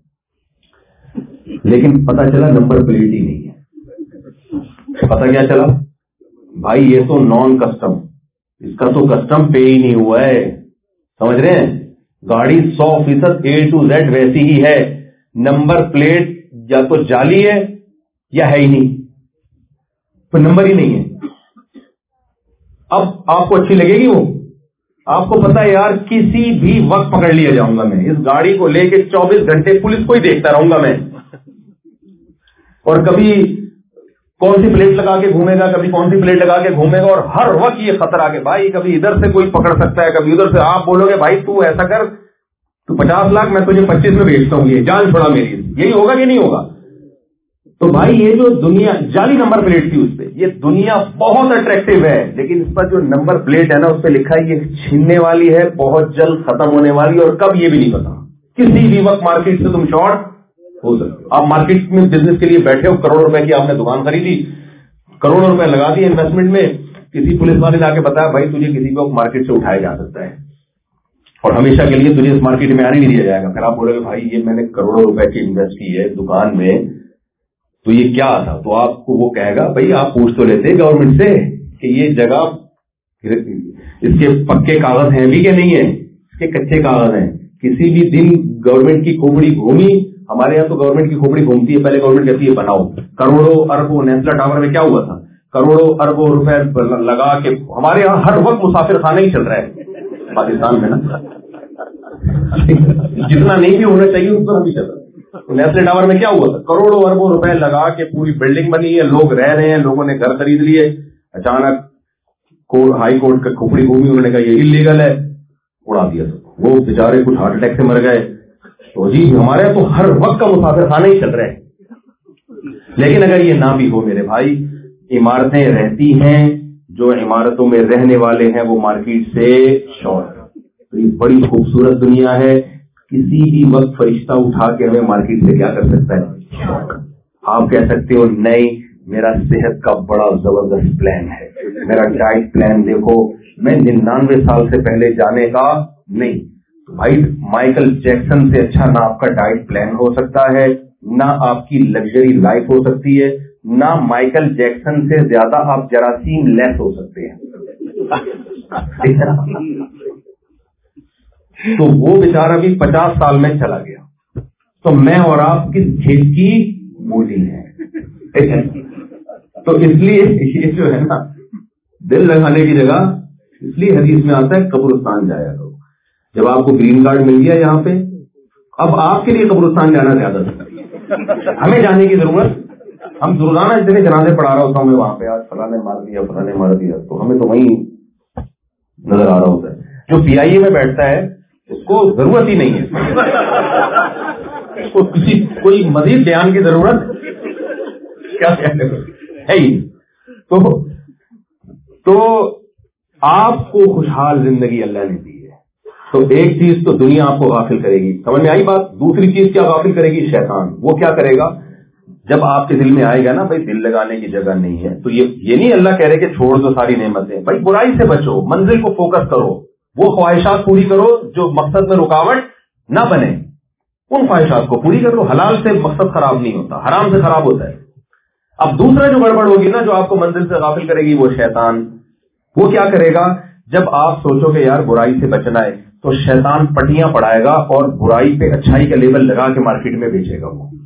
لیکن پتا چلا نمبر پلیٹ ہی نہیں ہے. پتا کیا چلا؟ بھائی یہ تو نان کسٹم, اس کا تو کسٹم پے ہی نہیں ہوا ہے. سمجھ رہے ہیں؟ گاڑی سو فیصد اے ٹو زیڈ ویسی ہی ہے, نمبر پلیٹ یا تو جعلی ہے یا ہے ہی نہیں, تو نمبر ہی نہیں ہے. اب آپ کو اچھی لگے گی وہ؟ آپ کو پتا ہے یار کسی بھی وقت پکڑ لیا جاؤں گا میں, اس گاڑی کو لے کے چوبیس گھنٹے پولیس کو ہی دیکھتا رہوں گا میں. اور کبھی کون سی پلیٹ لگا کے گھومے گا, کبھی کون سی پلیٹ لگا کے گھومے گا, اور ہر وقت یہ خطرہ کہ بھائی کبھی ادھر سے کوئی پکڑ سکتا ہے, کبھی ادھر سے. آپ بولو گے بھائی تو ایسا کر, تو پچاس لاکھ میں تجھے پچیس میں بیچتا ہوں, یہ جان چھوڑا میری. یہی ہوگا کہ نہیں ہوگا؟ تو بھائی یہ جو دنیا جعلی نمبر پلیٹ تھی اس پہ, یہ دنیا بہت اٹریکٹو ہے, لیکن اس پر جو نمبر پلیٹ ہے نا اس پہ لکھا ہے یہ چھیننے والی ہے, بہت جلد ختم ہونے والی, اور کب یہ بھی نہیں پتا. کسی بھی وقت مارکیٹ سے تم شارٹ ہو سکتے. آپ مارکیٹ میں بزنس کے لیے بیٹھے ہو, کروڑوں روپے کی آپ نے دکان خریدی, کروڑوں روپے لگا دیے انویسٹمنٹ میں, کسی پولیس والے نے آ کے بتایا بھائی تجھے کسی بھی وقت مارکیٹ سے اٹھایا جا سکتا ہے اور ہمیشہ کے لیے تجھے اس مارکیٹ میں آنے نہیں دیا جائے گا. پھر آپ بولے گے بھائی یہ میں نے کروڑوں روپے کی انویسٹ کی ہے دکان میں, تو یہ کیا تھا؟ تو آپ کو وہ کہے گا بھائی آپ پوچھ تو لیتے گورنمنٹ سے کہ یہ جگہ اس کے پکے کاغذ ہیں بھی کہ نہیں ہے, اس کے کچے کاغذ ہیں. کسی بھی دن گورنمنٹ کی کھوپڑی گھومی, ہمارے یہاں تو گورنمنٹ کی کھوپڑی گھومتی ہے, پہلے گورنمنٹ کہتی ہے بناؤ. کروڑوں اربوں نیسلا ٹاور میں کیا ہوا تھا, کروڑوں اربوں روپے لگا کے, ہمارے یہاں ہر وقت مسافر خانہ ہی چل رہا ہے پاکستان میں نا, جتنا نہیں بھی ہونا چاہیے اس پر ہم بھی چل رہا ہے. نیسلے ٹاور میں کیا ہوا تھا, کروڑوں اربوں روپے لگا کے پوری بلڈنگ بنی ہے, لوگ رہ رہے ہیں, لوگوں نے گھر خرید لیے. اچانک ہائی کورٹ کا کھوپڑی گھومی, انہوں نے کہا یہ انلیگل ہے, اڑا دیا سب. وہ بےچارے کچھ ہارٹ اٹیک سے مر گئے. تو جی ہمارے یہاں تو ہر وقت کا مسافر خانہ ہی چل رہا ہے. لیکن اگر یہ نہ بھی ہو میرے بھائی, عمارتیں رہتی ہیں, جو عمارتوں میں رہنے والے ہیں وہ مارکیٹ سے شارٹ. تو یہ بڑی خوبصورت دنیا ہے, کسی بھی وقت فرشتہ اٹھا کے ہمیں مارکیٹ سے کیا کر سکتا ہے. آپ کہہ سکتے ہو نہیں میرا صحت کا بڑا زبردست پلان ہے, میرا ڈائٹ پلان دیکھو, میں ننانوے سال سے پہلے جانے کا نہیں. تو بھائی مائیکل جیکسن سے اچھا نہ آپ کا ڈائٹ پلان ہو سکتا ہے, نہ آپ کی لگژری لائف ہو سکتی ہے, نہ مائیکل جیکسن سے زیادہ آپ جراثیم لیس ہو سکتے ہیں. تو وہ بیچارہ بھی پچاس سال میں چلا گیا, تو میں اور آپ کس کھیت کی مولی ہیں. تو اس لیے یہ جو ہے نا دل لگانے کی جگہ, اس لیے حدیث میں آتا ہے قبرستان جایا کرو. جب آپ کو گرین کارڈ مل گیا یہاں پہ, اب آپ کے لیے قبرستان جانا زیادہ تھا, ہمیں جانے کی ضرورت. ہم روزانہ اتنے جنازے پڑھا رہا ہوتا ہوں میں وہاں پہ, آج فلاں نے مار دیا فلاں نے مار دیا, تو ہمیں تو وہیں نظر آ رہا ہوتا ہے. جو پی آئی اے میں بیٹھتا ہے اس کو ضرورت ہی نہیں ہے, اس کو کسی کوئی مزید بیان کی ضرورت کیا ہے ہی. تو تو آپ کو خوشحال زندگی اللہ نے دی ہے. تو ایک چیز تو دنیا آپ کو غافل کرے گی, سمجھ میں آئی بات. دوسری چیز کیا غافل کرے گی؟ شیطان. وہ کیا کرے گا جب آپ کے دل میں آئے گا نا بھائی دل لگانے کی جگہ نہیں ہے, تو یہ یہ نہیں اللہ کہہ رہے کہ چھوڑ دو ساری نعمتیں, بھائی برائی سے بچو, منزل کو فوکس کرو, وہ خواہشات پوری کرو جو مقصد میں رکاوٹ نہ بنے, ان خواہشات کو پوری کر لو. حلال سے مقصد خراب نہیں ہوتا, حرام سے خراب ہوتا ہے. اب دوسرا جو گڑبڑ ہوگی نا جو آپ کو منزل سے غافل کرے گی وہ شیطان. وہ کیا کرے گا جب آپ سوچو کہ یار برائی سے بچنا ہے, تو شیطان پٹیاں پڑھائے گا اور برائی پہ اچھائی کا لیبل لگا کے مارکیٹ میں بیچے گا. وہ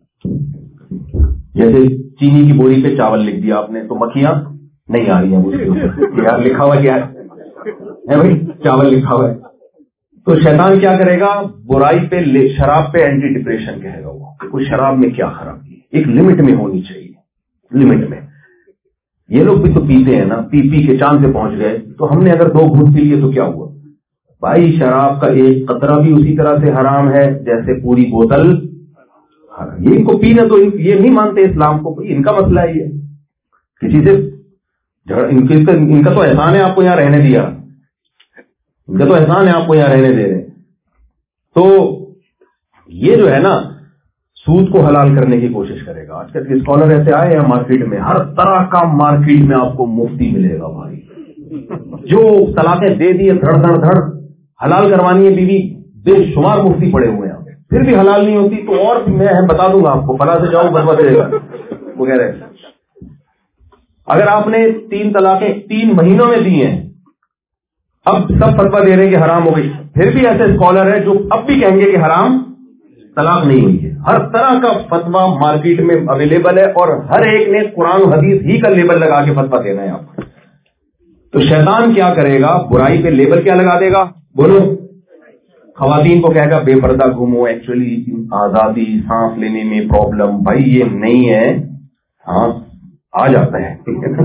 جیسے چینی کی بوری پہ چاول لکھ دیا آپ نے, تو مکھیاں نہیں آ رہی ہیں اس کے اوپر, یار لکھا ہوا کیا ہے بھائی, چاول لکھا ہوا ہے. تو شیطان کیا کرے گا, برائی پہ شراب پہ اینٹی ڈپریشن کہے گا. وہ کوئی شراب میں کیا خرابی ہے, ایک لمٹ میں ہونی چاہیے, لمٹ میں. یہ لوگ بھی تو پیتے ہیں نا, پی پی کے چاند سے پہنچ گئے, تو ہم نے اگر دو گھونٹ پی لیے تو کیا ہوا بھائی. شراب کا ایک قطرہ بھی اسی طرح سے حرام ہے جیسے پوری بوتل. یہ ان کو پینا, تو یہ نہیں مانتے اسلام کو, ان کا مسئلہ ہے یہ. کسی سے ان کا تو احسان ہے آپ کو یہاں رہنے دیا, ان کا تو احسان ہے آپ کو یہاں رہنے دے رہے. تو یہ جو ہے نا سود کو حلال کرنے کی کوشش کرے گا. آج کل اسکالر ایسے آئے ہیں مارکیٹ میں, ہر طرح کا مارکیٹ میں آپ کو مفتی ملے گا بھائی. جو طلاقیں دے دی دھڑ دھڑ دھڑ, حلال کروانی ہے بیوی, بے شمار مفتی پڑے ہوئے ہیں, پھر بھی حلال نہیں ہوتی. تو اور میں بتا دوں گا آپ کو, فلاں سے جاؤ بس دے گا وغیرہ. اگر آپ نے تین طلاقیں تین مہینوں میں دی ہیں, اب سب فتویٰ دے رہے ہیں کہ حرام ہو گئی, پھر بھی ایسے اسکالر ہیں جو اب بھی کہیں گے کہ حرام طلاق نہیں ہوئی ہے. ہر طرح کا فتویٰ مارکیٹ میں اویلیبل ہے, اور ہر ایک نے قرآن و حدیث ہی کا لیبل لگا کے فتویٰ دینا ہے آپ کو. تو شیطان کیا کرے گا, برائی پہ لیبل کیا لگا دے گا, بولو. خواتین کو کہے گا بے پردہ گھومو, ایکچولی آزادی سانس لینے میں پرابلم, بھائی یہ نہیں ہے. ہاں آ جاتا ہے.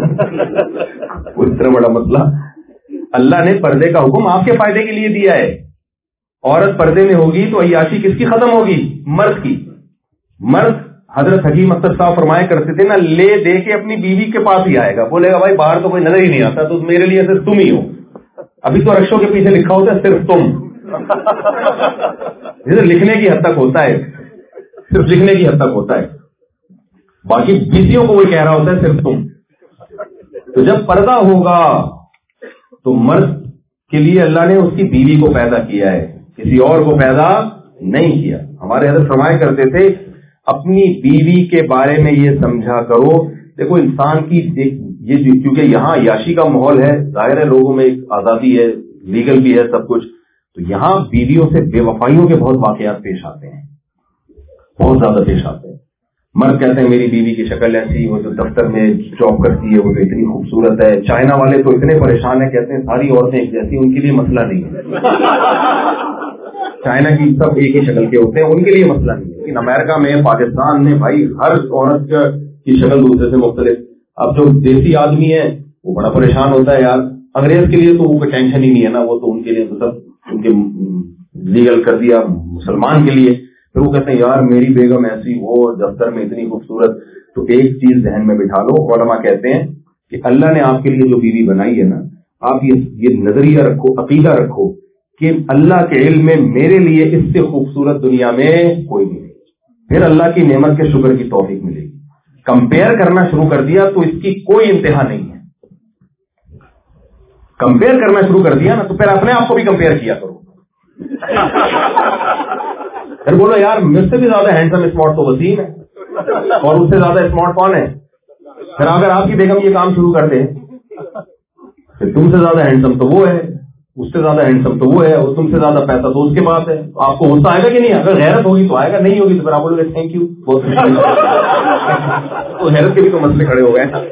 اتنا بڑا مسئلہ. اللہ نے پردے کا حکم آپ کے فائدے کے لیے دیا ہے. عورت پردے میں ہوگی تو عیاشی کس کی ختم ہوگی؟ مرد کی. مرد حضرت حکیم اختر صاحب فرمایا کرتے تھے نا، لے دے کے اپنی بیوی کے پاس ہی آئے گا. بولے گا بھائی باہر تو کوئی نظر ہی نہیں آتا، تو میرے لیے صرف تم ہی ہو. ابھی تو رکشوں کے پیچھے لکھا ہوتا ہے صرف تم. لکھنے کی حد تک ہوتا ہے، صرف لکھنے کی حد تک ہوتا ہے، باقی بیویوں کو وہی کہہ رہا ہوتا ہے صرف تم. تو جب پردہ ہوگا تو مرد کے لیے اللہ نے اس کی بیوی کو پیدا کیا ہے، کسی اور کو پیدا نہیں کیا. ہمارے حضرت فرمایا کرتے تھے اپنی بیوی کے بارے میں یہ سمجھا کرو. دیکھو انسان کی یہ کیونکہ یہاں عیاشی کا ماحول ہے، ظاہر ہے لوگوں میں ایک آزادی ہے، لیگل بھی ہے سب کچھ، تو یہاں بیویوں سے بے وفائیوں کے بہت واقعات پیش آتے ہیں، بہت زیادہ پیش آتے ہیں. مرد کہتے ہیں میری بیوی کی شکل ایسی، وہ جو دفتر میں جاب کرتی ہے وہ تو اتنی خوبصورت ہے. چائنا والے تو اتنے پریشان ہیں، کہتے ہیں ساری عورتیں ایک جیسی، ان کے لیے مسئلہ نہیں ہے. چائنا کی سب ایک ہی شکل کے ہوتے ہیں، ان کے لیے مسئلہ نہیں ہے. لیکن امریکہ میں، پاکستان میں بھائی ہر عورت کی شکل دوسرے سے مختلف. اب جو دیسی آدمی ہے وہ بڑا پریشان ہوتا ہے یار. انگریز کے لیے تو وہ کوئی ٹینشن ہی نہیں ہے نا، وہ تو ان کے لیے تو سب ان کے لیگل کر دیا. مسلمان کے لیے پھر وہ کہتے ہیں یار میری بیگم ایسی، وہ دفتر میں اتنی خوبصورت. تو ایک چیز ذہن میں بٹھا لو، علماء کہتے ہیں کہ اللہ نے آپ کے لیے جو بیوی بنائی ہے نا، آپ یہ نظریہ رکھو، عقیدہ رکھو کہ اللہ کے علم میں میرے لیے اس سے خوبصورت دنیا میں کوئی نہیں. پھر اللہ کی نعمت کے شکر کی توفیق ملے گی. کمپیئر کرنا شروع کر دیا تو اس کی کوئی انتہا نہیں ہے. کمپیئر کرنا شروع کر دیا نا تو پھر اپنے آپ کو بھی کمپیئر کیا کرو. پھر بولو یار مجھ سے بھی زیادہ ہینڈسم اسمارٹ تو وسیم ہے، اور اس سے زیادہ اسمارٹ کون ہے؟ پھر اگر آپ کی بیگم یہ کام شروع کر دے پھر تم سے زیادہ ہینڈسم تو وہ ہے، اس سے زیادہ ہینڈسم تو وہ ہے، اور تم سے زیادہ پیسہ تو اس کے پاس ہے. آپ کو غصہ آئے گا کہ نہیں؟ اگر غیرت ہوگی تو آئے گا، نہیں ہوگی تو پھر آپ بولو گے تھینک یو بہت. تو حیرت کے بھی تو مسئلے کھڑے ہو گئے.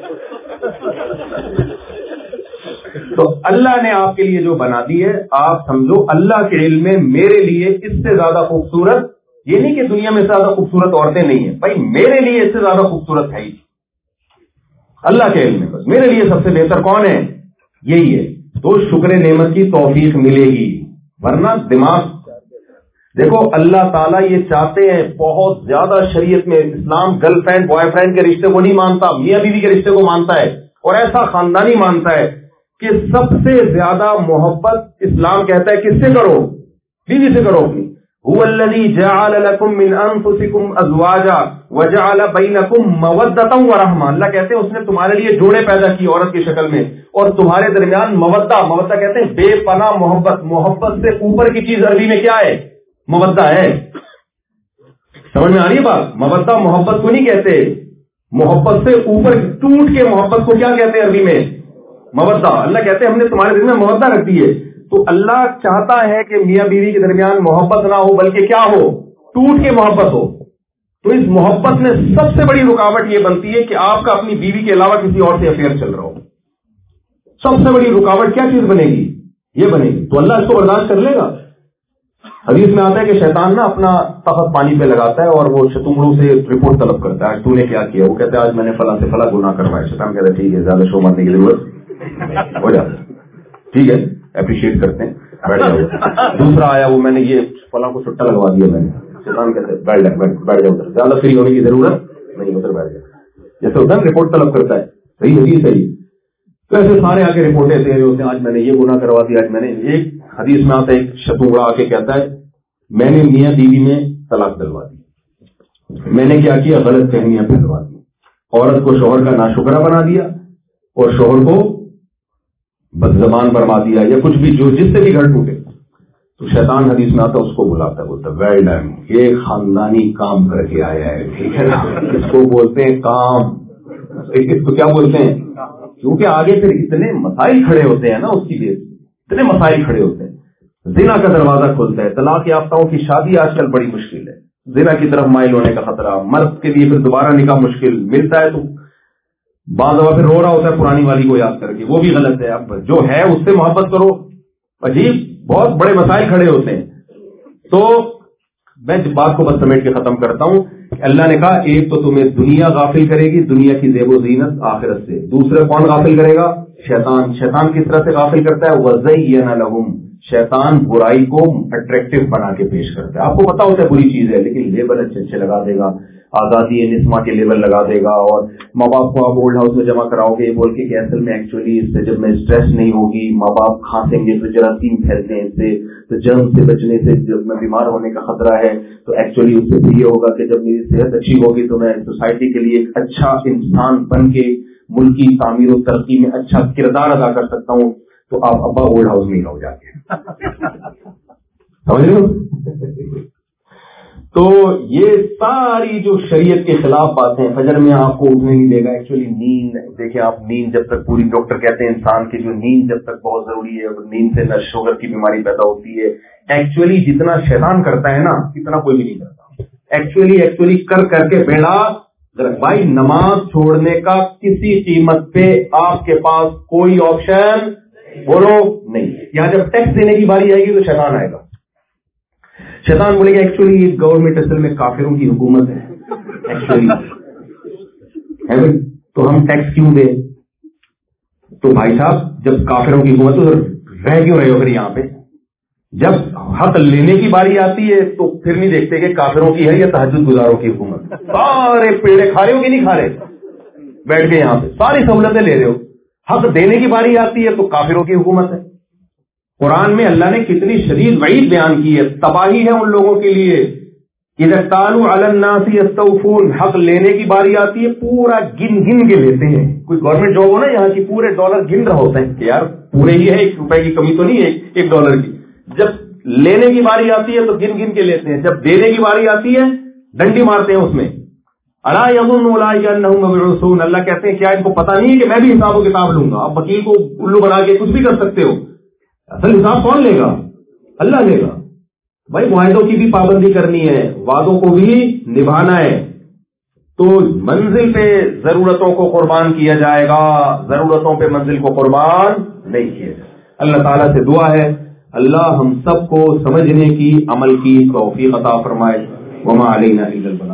تو اللہ نے آپ کے لیے جو بنا دی ہے، آپ سمجھو اللہ کے علم میں میرے لیے اس سے زیادہ خوبصورت، یہ نہیں کہ دنیا میں سے زیادہ خوبصورت عورتیں نہیں ہیں، بھائی میرے لیے اس سے زیادہ خوبصورت ہے ہی اللہ کے علم میں. بس میرے لیے سب سے بہتر کون ہے؟ یہی ہے. تو شکر نعمت کی توفیق ملے گی، ورنہ دماغ دیکھو اللہ تعالیٰ یہ چاہتے ہیں بہت زیادہ. شریعت میں اسلام گرل فرینڈ بوائے فرینڈ کے رشتے کو نہیں مانتا، میاں بیوی کے رشتے کو مانتا ہے، اور ایسا خاندانی مانتا ہے کہ سب سے زیادہ محبت اسلام کہتا ہے کس سے کرو؟ بیوی سے کرو اپنی. هو الذي جعل لكم من انفسكم ازواجا وجعل بينكم مودة ورحمة. اللہ کہتے ہیں اس نے تمہارے لیے جوڑے پیدا کی عورت کی شکل میں، اور تمہارے درمیان مودہ، مودہ کہتے ہیں بے پناہ محبت. محبت سے اوپر کی چیز عربی میں کیا ہے؟ مودہ ہے. سمجھ میں آ رہی ہے بات؟ مودہ محبت کو نہیں کہتے، محبت سے اوپر ٹوٹ کے محبت کو کیا کہتے ہیں عربی میں؟ مودہ. اللہ کہتے ہیں ہم نے تمہارے دل میں مودہ رکھ دی ہے. تو اللہ چاہتا ہے کہ میاں بیوی کے درمیان محبت نہ ہو، بلکہ کیا ہو؟ ٹوٹ کے محبت ہو. تو اس محبت میں سب سے بڑی رکاوٹ یہ بنتی ہے کہ آپ کا اپنی بیوی کے علاوہ کسی اور سے افیئر چل رہا ہو. سب سے بڑی رکاوٹ کیا چیز بنے گی؟ یہ بنے گی. تو اللہ اس کو برداشت کر لے گا؟ حدیث میں آتا ہے کہ شیطان نا اپنا تخت پانی پہ لگاتا ہے اور وہ شتنگڑوں سے رپورٹ طلب کرتا ہے، آج تو نے کیا کیا؟ وہ کہتا ہے آج میں نے فلاں سے فلاں گناہ کروایا. شیطان کہتا ہے ٹھیک ہے، زیادہ شو مارنے کی ضرورت ہو جاتا ہے، ٹھیک ہے، اپریشیٹ کرتے ہیں، بیٹھ جاؤ. دوسرا آیا وہ میں نے یہ فلاں کو چھٹا لگوا دیا میں نے. شیطان کہتے ہیں بیٹھ جاؤ بیٹھ جاؤ ادھر، زیادہ فری ہونے کی ضرورت نہیں، ادھر بیٹھ جاؤ. جیسے ہوتا ہے رپورٹ طلب کرتا ہے، صحیح ہوگی صحیح. تو ایسے سارے آ کے رپورٹیں دے رہے ہوتے ہیں، آج میں نے یہ گناہ کروا دیا، آج میں نے. ایک حدیث میں آتا ہے ایک شتنگڑا آ کے کہتا ہے میں نے میاں بیوی میں طلاق دلوا دی، میں نے کیا کیا؟ غلط فہمیاں پھیلوا دی، عورت کو شوہر کا ناشکرا بنا دیا اور شوہر کو بد زبان برما دیا، یا کچھ بھی جو جس سے بھی گھر ٹوٹے. تو شیطان حدیث میں آتا اس کو بلاتا ہے، بولتا ویل ڈن، یہ خاندانی کام کر کے آیا ہے، ٹھیک ہے نا. اس کو بولتے ہیں کام. اس کو کیا بولتے ہیں؟ کیونکہ آگے پھر اتنے مسائل کھڑے ہوتے ہیں نا، اس کی لیے اتنے مسائل کھڑے ہوتے ہیں. زنا کا دروازہ کھلتا ہے، طلاق یافتاؤں کی شادی آج کل بڑی مشکل ہے، زنا کی طرف مائل ہونے کا خطرہ، مرد کے لیے پھر دوبارہ نکاح مشکل ملتا ہے. تو بعض دفعہ پھر رو رہا ہوتا ہے پرانی والی کو یاد کر کے، وہ بھی غلط ہے. اب جو ہے اس سے محبت کرو. عجیب بہت بڑے مسائل کھڑے ہوتے ہیں. تو
میں بات کو بس سمیٹ کے ختم کرتا ہوں. اللہ نے کہا ایک تو تمہیں دنیا غافل کرے گی, دنیا کی زیب و زینت آخرت سے. دوسرے کون غافل کرے گا؟ شیطان. شیطان کس طرح سے غافل کرتا ہے؟ وَزَيَّنَ لَهُمْ, شیطان برائی کو اٹریکٹیو بنا کے پیش کرتا ہے. آپ کو پتا ہوتا ہے بری چیز ہے, لیکن لیبل اچھے اچھے لگا دے گا, آزادی نسما کے لیبل لگا دے گا, اور ماں باپ کو آپ اولڈ ہاؤس میں جمع کراؤ گے بول کے کہ اصل میں ایکچولی اس سے جب میں اسٹریس نہیں ہوگی, ماں باپ کھانسیں گے تو جراثیم پھیلتے ہیں, اس سے تو جرم سے بچنے سے جب میں بیمار ہونے کا خطرہ ہے, تو ایکچولی اس سے یہ ہوگا کہ جب میری صحت اچھی ہوگی تو میں سوسائٹی کے لیے ایک اچھا انسان بن کے ملکی تعمیر و ترقی میں اچھا کردار ادا کر سکتا ہوں. تو آپ ابا اولڈ ہاؤس میں ہی رہو جا کے, سمجھ رہے ہو؟ تو یہ ساری جو شریعت کے خلاف باتیں, فجر میں آپ کو اٹھنے نہیں دے گا. ایکچولی نیند, دیکھیں آپ, نیند جب تک پوری, ڈاکٹر کہتے ہیں انسان کی جو نیند جب تک بہت ضروری ہے, نیند سے نہ شوگر کی بیماری پیدا ہوتی ہے. ایکچولی جتنا شیطان کرتا ہے نا اتنا کوئی بھی نہیں کرتا. ایکچولی ایکچولی کر کر کے بیڑا بھائی, نماز چھوڑنے کا کسی قیمت پہ آپ کے پاس کوئی آپشن بولو نہیں. یہاں جب ٹیکس دینے کی باری آئے گی تو شیطان آئے گا. شیطان بولے گا ایکچولی یہ گورنمنٹ اصل میں کافروں کی حکومت ہے, ایکچولی ہے بھائی, تو ہم ٹیکس کیوں دیں؟ تو بھائی صاحب جب کافروں کی حکومت تو رہ کیوں رہے ہو پھر یہاں پہ؟ جب حق لینے کی باری آتی ہے تو پھر نہیں دیکھتے کہ کافروں کی ہے یا تہجد گزاروں کی حکومت. سارے پیڑے کھا رہے ہو کہ نہیں کھا رہے, بیٹھ کے یہاں پہ ساری سہولتیں لے رہے ہو. حق دینے کی باری آتی ہے تو کافروں کی حکومت ہے. قرآن میں اللہ نے کتنی شدید وعید بیان کی ہے, تباہی ہے ان لوگوں کے لیے. اذا كانوا على الناس يستوفون, حق لینے کی باری آتی ہے پورا گن گن کے لیتے ہیں. کوئی گورنمنٹ جاب ہو نا یہاں کی, پورے ڈالر گن رہا ہوتا ہے کہ یار پورے ہی ہے, ایک روپے کی کمی تو نہیں ہے ایک ڈالر کی. جب لینے کی باری آتی ہے تو گن گن کے لیتے ہیں, جب دینے کی باری آتی ہے ڈنڈی مارتے ہیں اس میں. الا يظن اولئک انهم مبعوثون, اللہ کہتے ہیں کیا ان کو پتہ نہیں ہے کہ میں بھی حساب و کتاب لوں گا؟ آپ وکیل کو الو بنا کے کچھ بھی کر سکتے ہو, اصل حساب کون لے گا؟ اللہ لے گا. بھائی معاہدوں کی بھی پابندی کرنی ہے, وعدوں کو بھی نبھانا ہے. تو منزل پہ ضرورتوں کو قربان کیا جائے گا, ضرورتوں پہ منزل کو قربان نہیں کیا جائے. اللہ تعالیٰ سے دعا ہے اللہ ہم سب کو سمجھنے کی, عمل کی توفیق عطا فرمائے. وما علینا الا البلاغ.